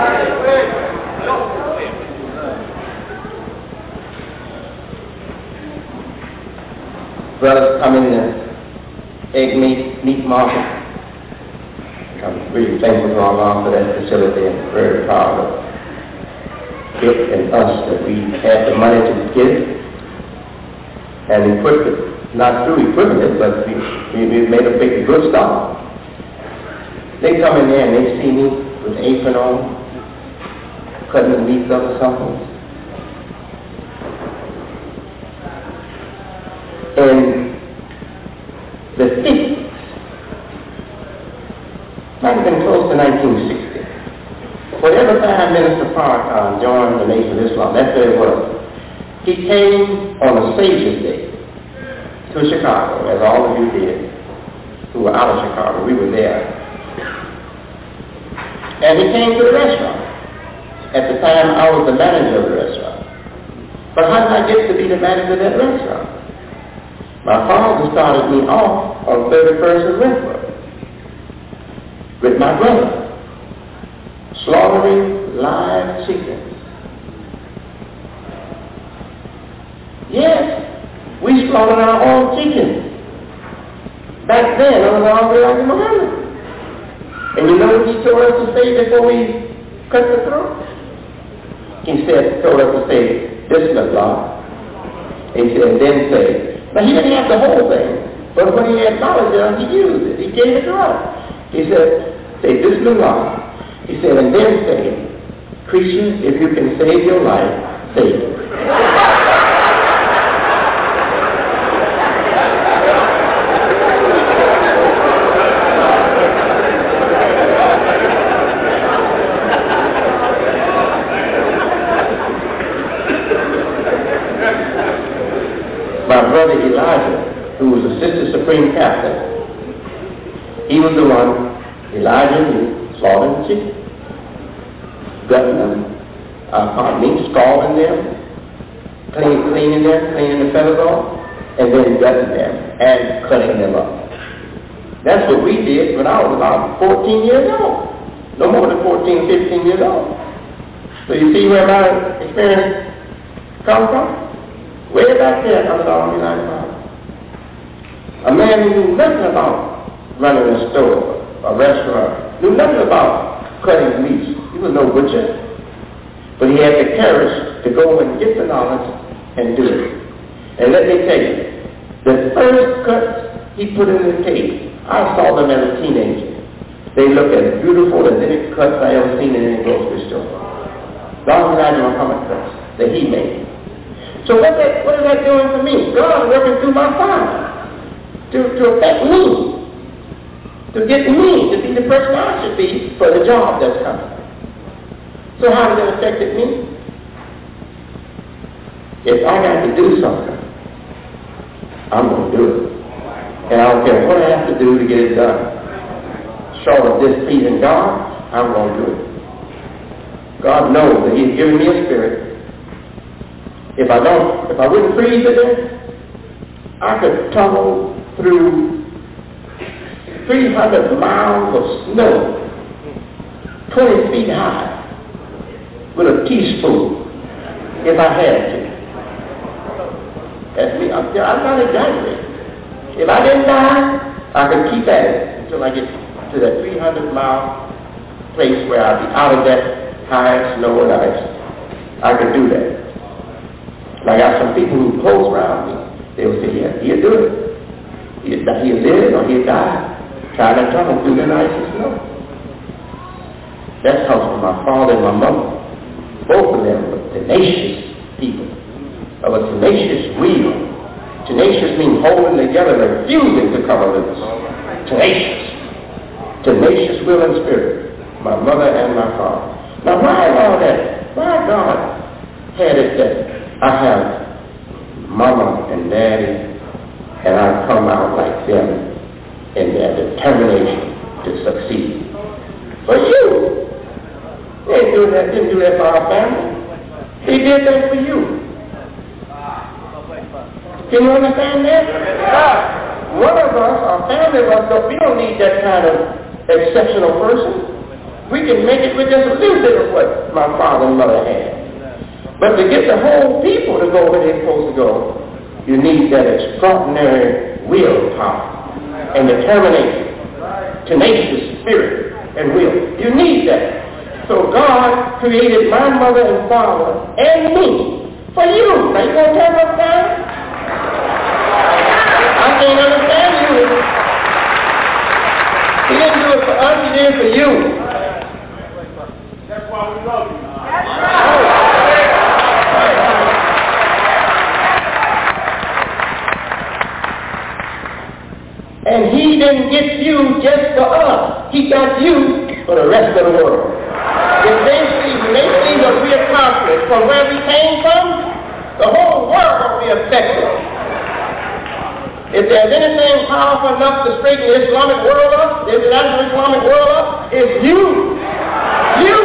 Brothers come in the egg meat, meat market. I'm really thankful to Allah for that facility and very proud of it and us that we had the money to give and equip it, not through equipping it, but we, we, we made a big good start. They come in there and they see me with an apron on, cutting the meats up or something. In the fifties, might have been close to nineteen sixty. Whatever time Minister Farrakhan joined the Nation of Islam, that's where it was. He came on a Savior's Day to Chicago, as all of you did, who were out of Chicago. We were there. And he came to the restaurant. At the time, I was the manager of the restaurant. But how did I get to be the manager of that restaurant? My father started me off on thirty-first and Wentworth with my brother, slaughtering live chickens. Yes, we slaughtered our own chickens. Back then, I was already like Muhammad. And you know what he told us to say before we cut the throat? He said, told us to say, Bismillah. He said, and then say, but he didn't have the whole thing. But when he had knowledge of it, he used it. He gave it to us. He said, say Bismillah. He said, and then say, Christian, if you can save your life, save it. My brother Elijah, who was assistant supreme captain, he was the one, Elijah, who slaughtered the chicken, gutting them, uh, pardon me, scalding them, clean, cleaning them, cleaning the feathers off, and then gutting them and cutting them up. That's what we did when I was about fourteen years old. No more than fourteen, fifteen years old. So you see where my experience comes from? Way back there, under the Army Line Fire. A man who knew nothing about running a store, a restaurant, knew nothing about cutting meat. He was no butcher. But he had the courage to go and get the knowledge and do it. And let me tell you, the first cuts he put in the cake, I saw them as a teenager. They look as beautiful as any cuts I ever seen in any grocery store. God Elijah Muhammad cuts that he made. So what, that, what is that doing for me? God is working through my Father to, to affect me, to get me to be the person I should be for the job that's coming. So how has it affected me? If I got to do something, I'm going to do it. And I don't care what I have to do to get it done. Short of displeasing God, I'm going to do it. God knows that He's given me a spirit. If I don't, if I wouldn't freeze it there, I could tumble through three hundred miles of snow, twenty feet high, with a teaspoon, if I had to. That's me. I'm, I'm not exaggerating. If I didn't die, I could keep at it until I get to that three hundred mile place where I'll be out of that high snow and ice. I could do that. And I got some people who close around me. They will say, yeah, he'll do it. He'll, he'll live or he'll die trying to tunnel through that ice and snow. That comes from my father and my mother. Both of them were tenacious people, of a tenacious will. Tenacious means holding together, refusing to compromise. Tenacious. Tenacious will and spirit. My mother and my father. Now why all that? Why God had it that I have mama and daddy and I come out like them in their determination to succeed? For you. They didn't do that, didn't do that for our family. He did that for you. Can you understand that? One of us, our family of us, we don't need that kind of exceptional person. We can make it with just a little bit of what my father and mother had. But to get the whole people to go where they're supposed to go, you need that extraordinary willpower and determination, tenacious spirit and will. You need that. So God created my mother and father and me for you. Now you going to turn us down? I can't understand you. He didn't do it for us, he did it for you. That's why we love you. That's right. And he didn't get you just for us. He got you for the rest of the world. If they see, when they see what we accomplished from where we came from, the whole world will be affected. If there's anything powerful enough to straighten the Islamic world up, the international Islamic world up, it's you. You.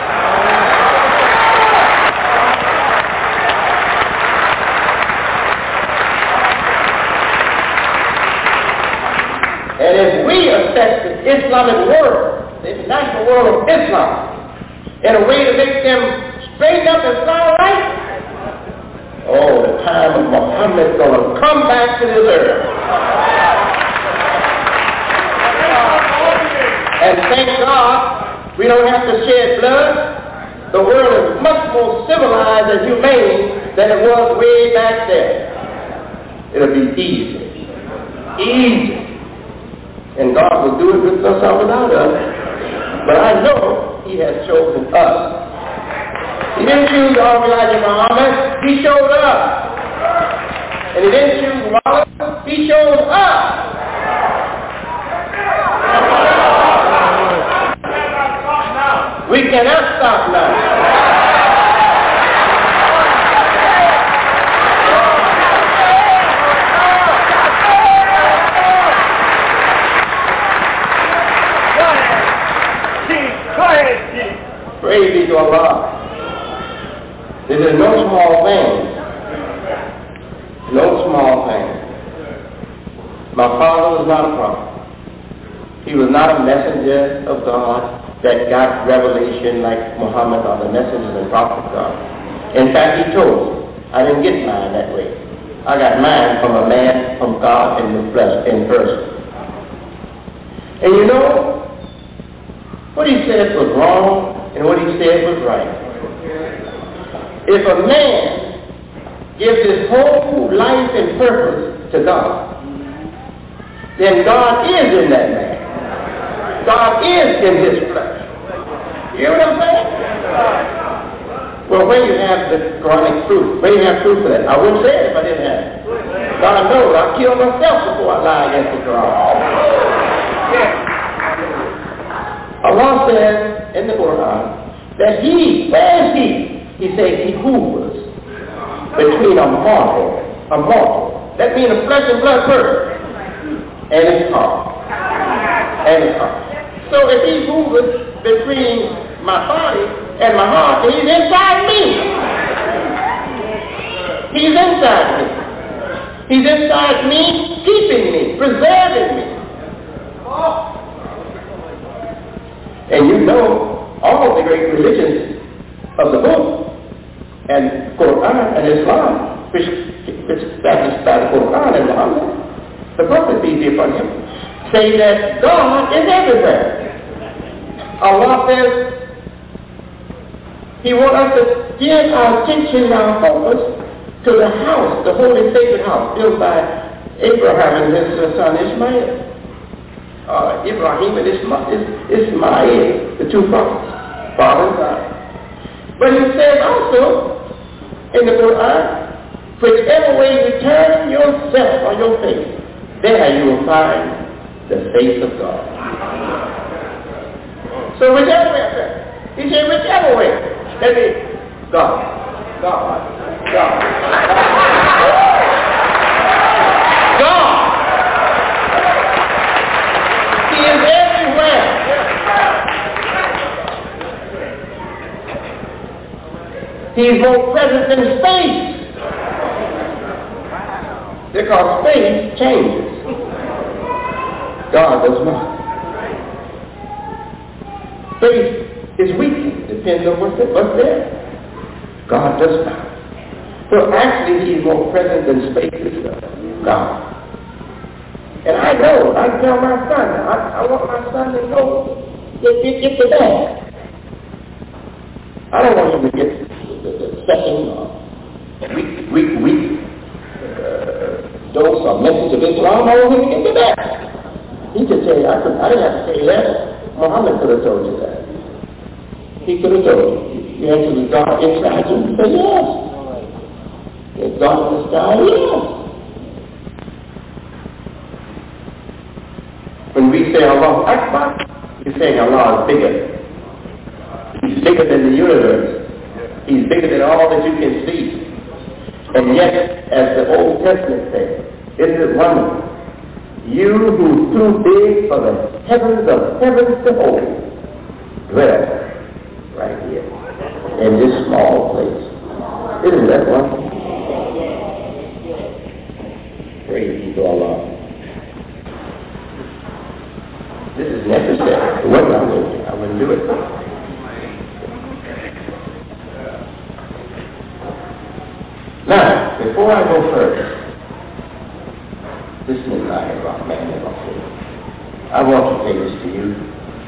And if we affect the Islamic world, the international world of Islam, in a way to make them straighten up and sound right, oh, the time of Muhammad is going to come back to this earth. And thank God we don't have to shed blood. The world is much more civilized and humane than it was way back there. It'll be easy. Easy. And God will do it with us or without us. But I know He has chosen us. He didn't choose Elijah Muhammad. He chose us. And He didn't choose Wallace. He chose us. We cannot stop now. Praise be to Allah. This is no small thing. No small thing. My father was not a prophet. He was not a messenger of God that got revelation like Muhammad or the messengers and prophets of God. In fact, he told me, I didn't get mine that way. I got mine from a man from God in the flesh, in person. And you know, What he said was wrong and what he said was right. If a man gives his whole life and purpose to God, then God is in that man. God is in his flesh. You hear what I'm saying? Well, where you have the Quranic proof? Where you have proof of that? I wouldn't say it if I didn't have it. God knows I kill myself before I lie against the Quran. Allah says in the Quran that he, where is he? He says he hovers between a mortal, a mortal. That means a flesh and blood person and his heart. And his heart. So if he hovers between my body and my heart, he's inside me. He's inside me. He's inside me, keeping me, preserving me. And you know all the great religions of the book and Quran and Islam, which is established by the Quran and Muhammad, the Prophet be upon him, say that God is everywhere. Allah says He wants us to give our attention, our focus to the house, the holy sacred house built by Abraham and his son Ishmael. Uh, Ibrahim and Ismail, the two prophets, father and son. But he says also in the Quran, whichever way you turn yourself or your face, there you will find the face of God. So whichever way I turn, he said whichever way, that means God, God, God, God. He is everywhere. He is more present in space. Because space changes. God does not. Space is weak. Depends on what's there. God does not. So actually he is more present in space itself. God. And I know, I tell my son, I, I want my son to know, get, get, get the bag. I don't want him to get the, the, the second uh, week, week, week uh, dose or message of Islam. I want him to get the bag. He could tell you, I, could, I didn't have to say that. Muhammad could have told you that. He could have told you. You answer the God inside you and say yes. There's God in the sky, yes. When we say Allah Akbar, we're saying Allah is bigger. He's bigger than the universe. He's bigger than all that you can see. And yet, as the Old Testament says, isn't it wonderful? You who's too big for the heavens of heavens to hold, dwell right here in this small place. Isn't that wonderful? Praise be to Allah. This is necessary. It wasn't, I wouldn't, I wouldn't do it. Now, before I go further, listen to my about man I want to say this to you.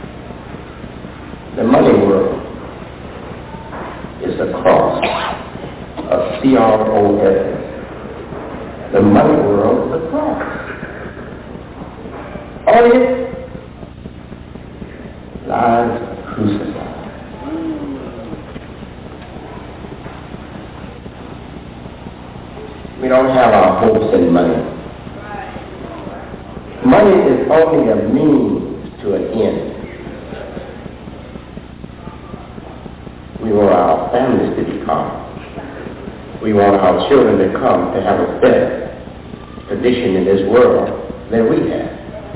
The money world is the cross of C R O S. The money world is the cross. All it lies crucified. We don't have our hopes in money. Money is only a means to an end. We want our families to be calm. We want our children to come to have a better condition in this world than we have.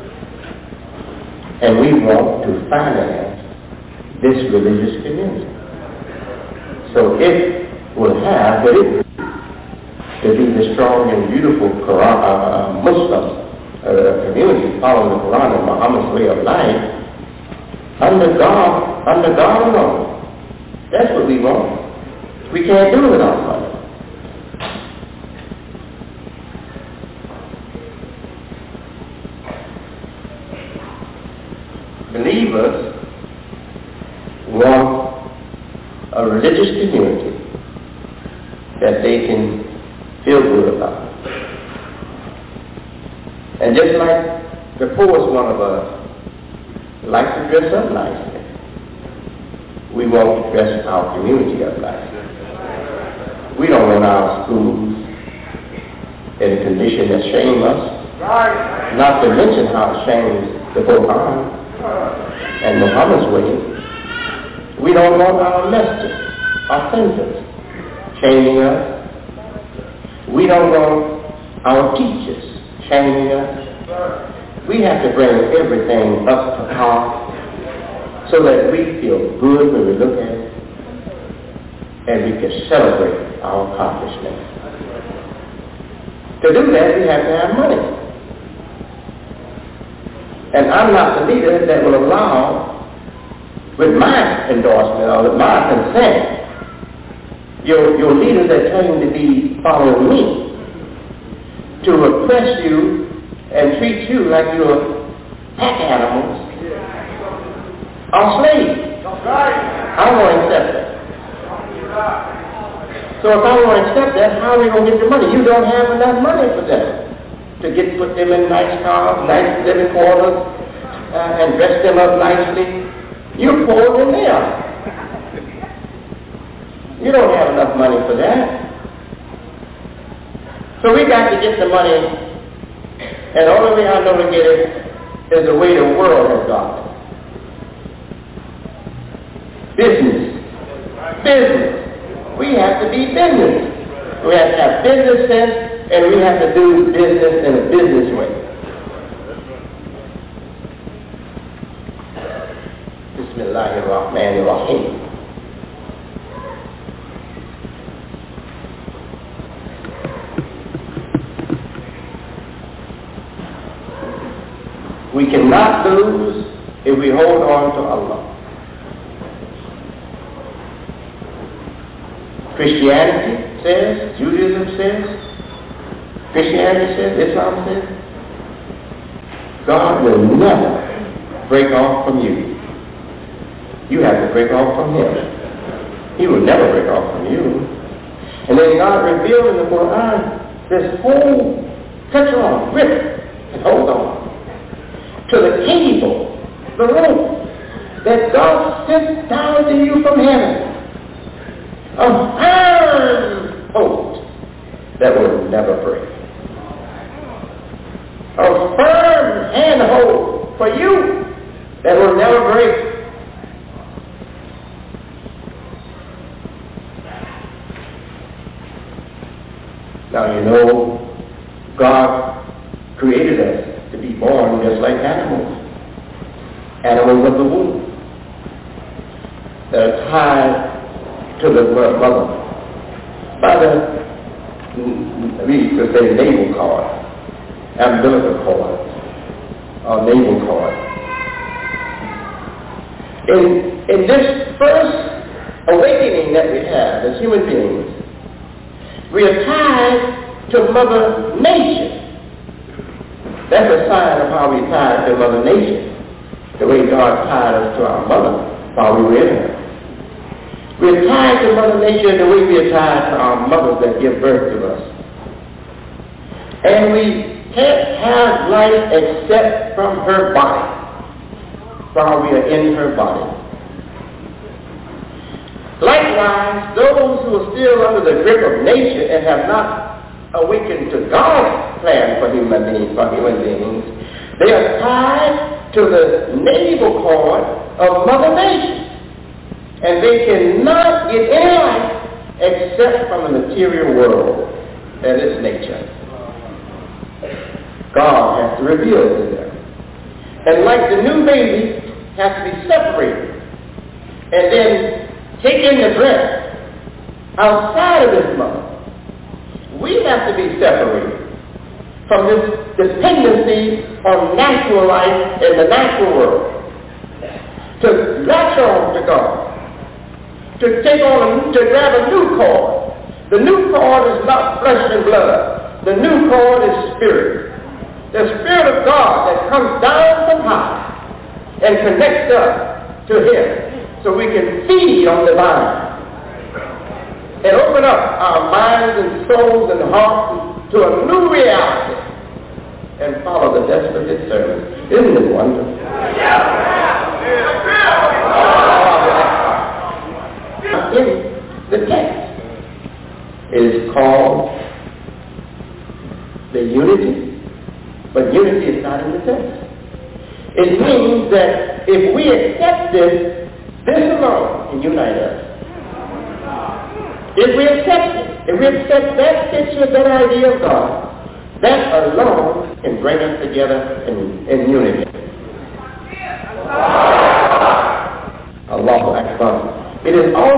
And we want to finance this religious community. So it will have the to be the strong and beautiful Quran, uh, Muslim uh, community following the Quran and Muhammad's way of life under God, under God alone. That's what we want. We can't do it without money. Believers want a religious community that they can feel good about. And just like the poorest one of us likes to dress up nicely, we want to dress our community up nicely. We don't want our schools in a condition that shame us, not to mention how it shames the Quran and Muhammad's way. We don't want our messages, our centers, shaming us. We don't want our teachers shaming us. We have to bring everything up to par so that we feel good when we look at it and we can celebrate our accomplishments. To do that, we have to have money. And I'm not the leader that will allow, with my endorsement or with my consent, your, your leaders that claim to be following me to oppress you and treat you like you're pack animals or slaves. I don't want to accept that. So if I want to accept that, how are we going to get the money? You don't have enough money for them to get put them in nice cars, nice living quarters, uh, and dress them up nicely. You're poorer than they are. You don't have enough money for that. So we got to get the money, and the only way I know to get it is the way the world has got it. Business. Business. We have to be business. We have to have business sense, and we have to do business in a business way. Bismillahirrahmanirrahim. We cannot lose if we hold on to Allah. Christianity says, Judaism says, Christianity says, Islam says, God will never break off from you. You have to break off from Him. He will never break off from you. And then God revealed in the Quran this whole touch on, grip, and hold on to the cable, the rope that God sent down to you from heaven. A firm hold that will never break. A firm handhold for you that will never break. Now you know, God created us to be born just like animals. Animals of the womb that are tied to the mother by the, we used to say navel cord, umbilical cord, or navel cord. In, in this first awakening that we have as human beings, we are tied to Mother Nature. That's a sign of how we tied to Mother Nature, the way God tied us to our mother while we were in her. We're tied to Mother Nature the way we are tied to our mothers that give birth to us. And we can't have life except from her body while we are in her body. Likewise, those who are still under the grip of nature and have not awakened to God's plan for human beings, for human beings, they are tied to the navel cord of Mother Nature. And they cannot get any life except from the material world that is nature. God has to reveal it to them. And like the new baby has to be separated and then taken the breast outside of this mother, we have to be separated from this dependency on natural life in the natural world to latch on to God. To take on, a, to grab a new cord. The new cord is not flesh and blood. The new cord is spirit. The Spirit of God that comes down from high and connects us to Him so we can feed on the vine and open up our minds and souls and hearts to a new reality and follow the desperate service. Isn't it wonderful? In the text is called the unity, but unity is not in the text. It means that if we accept this, this alone can unite us. If we accept it, if we accept that picture, that idea of God, that alone can bring us together in, in unity. Allahu Akbar. It is all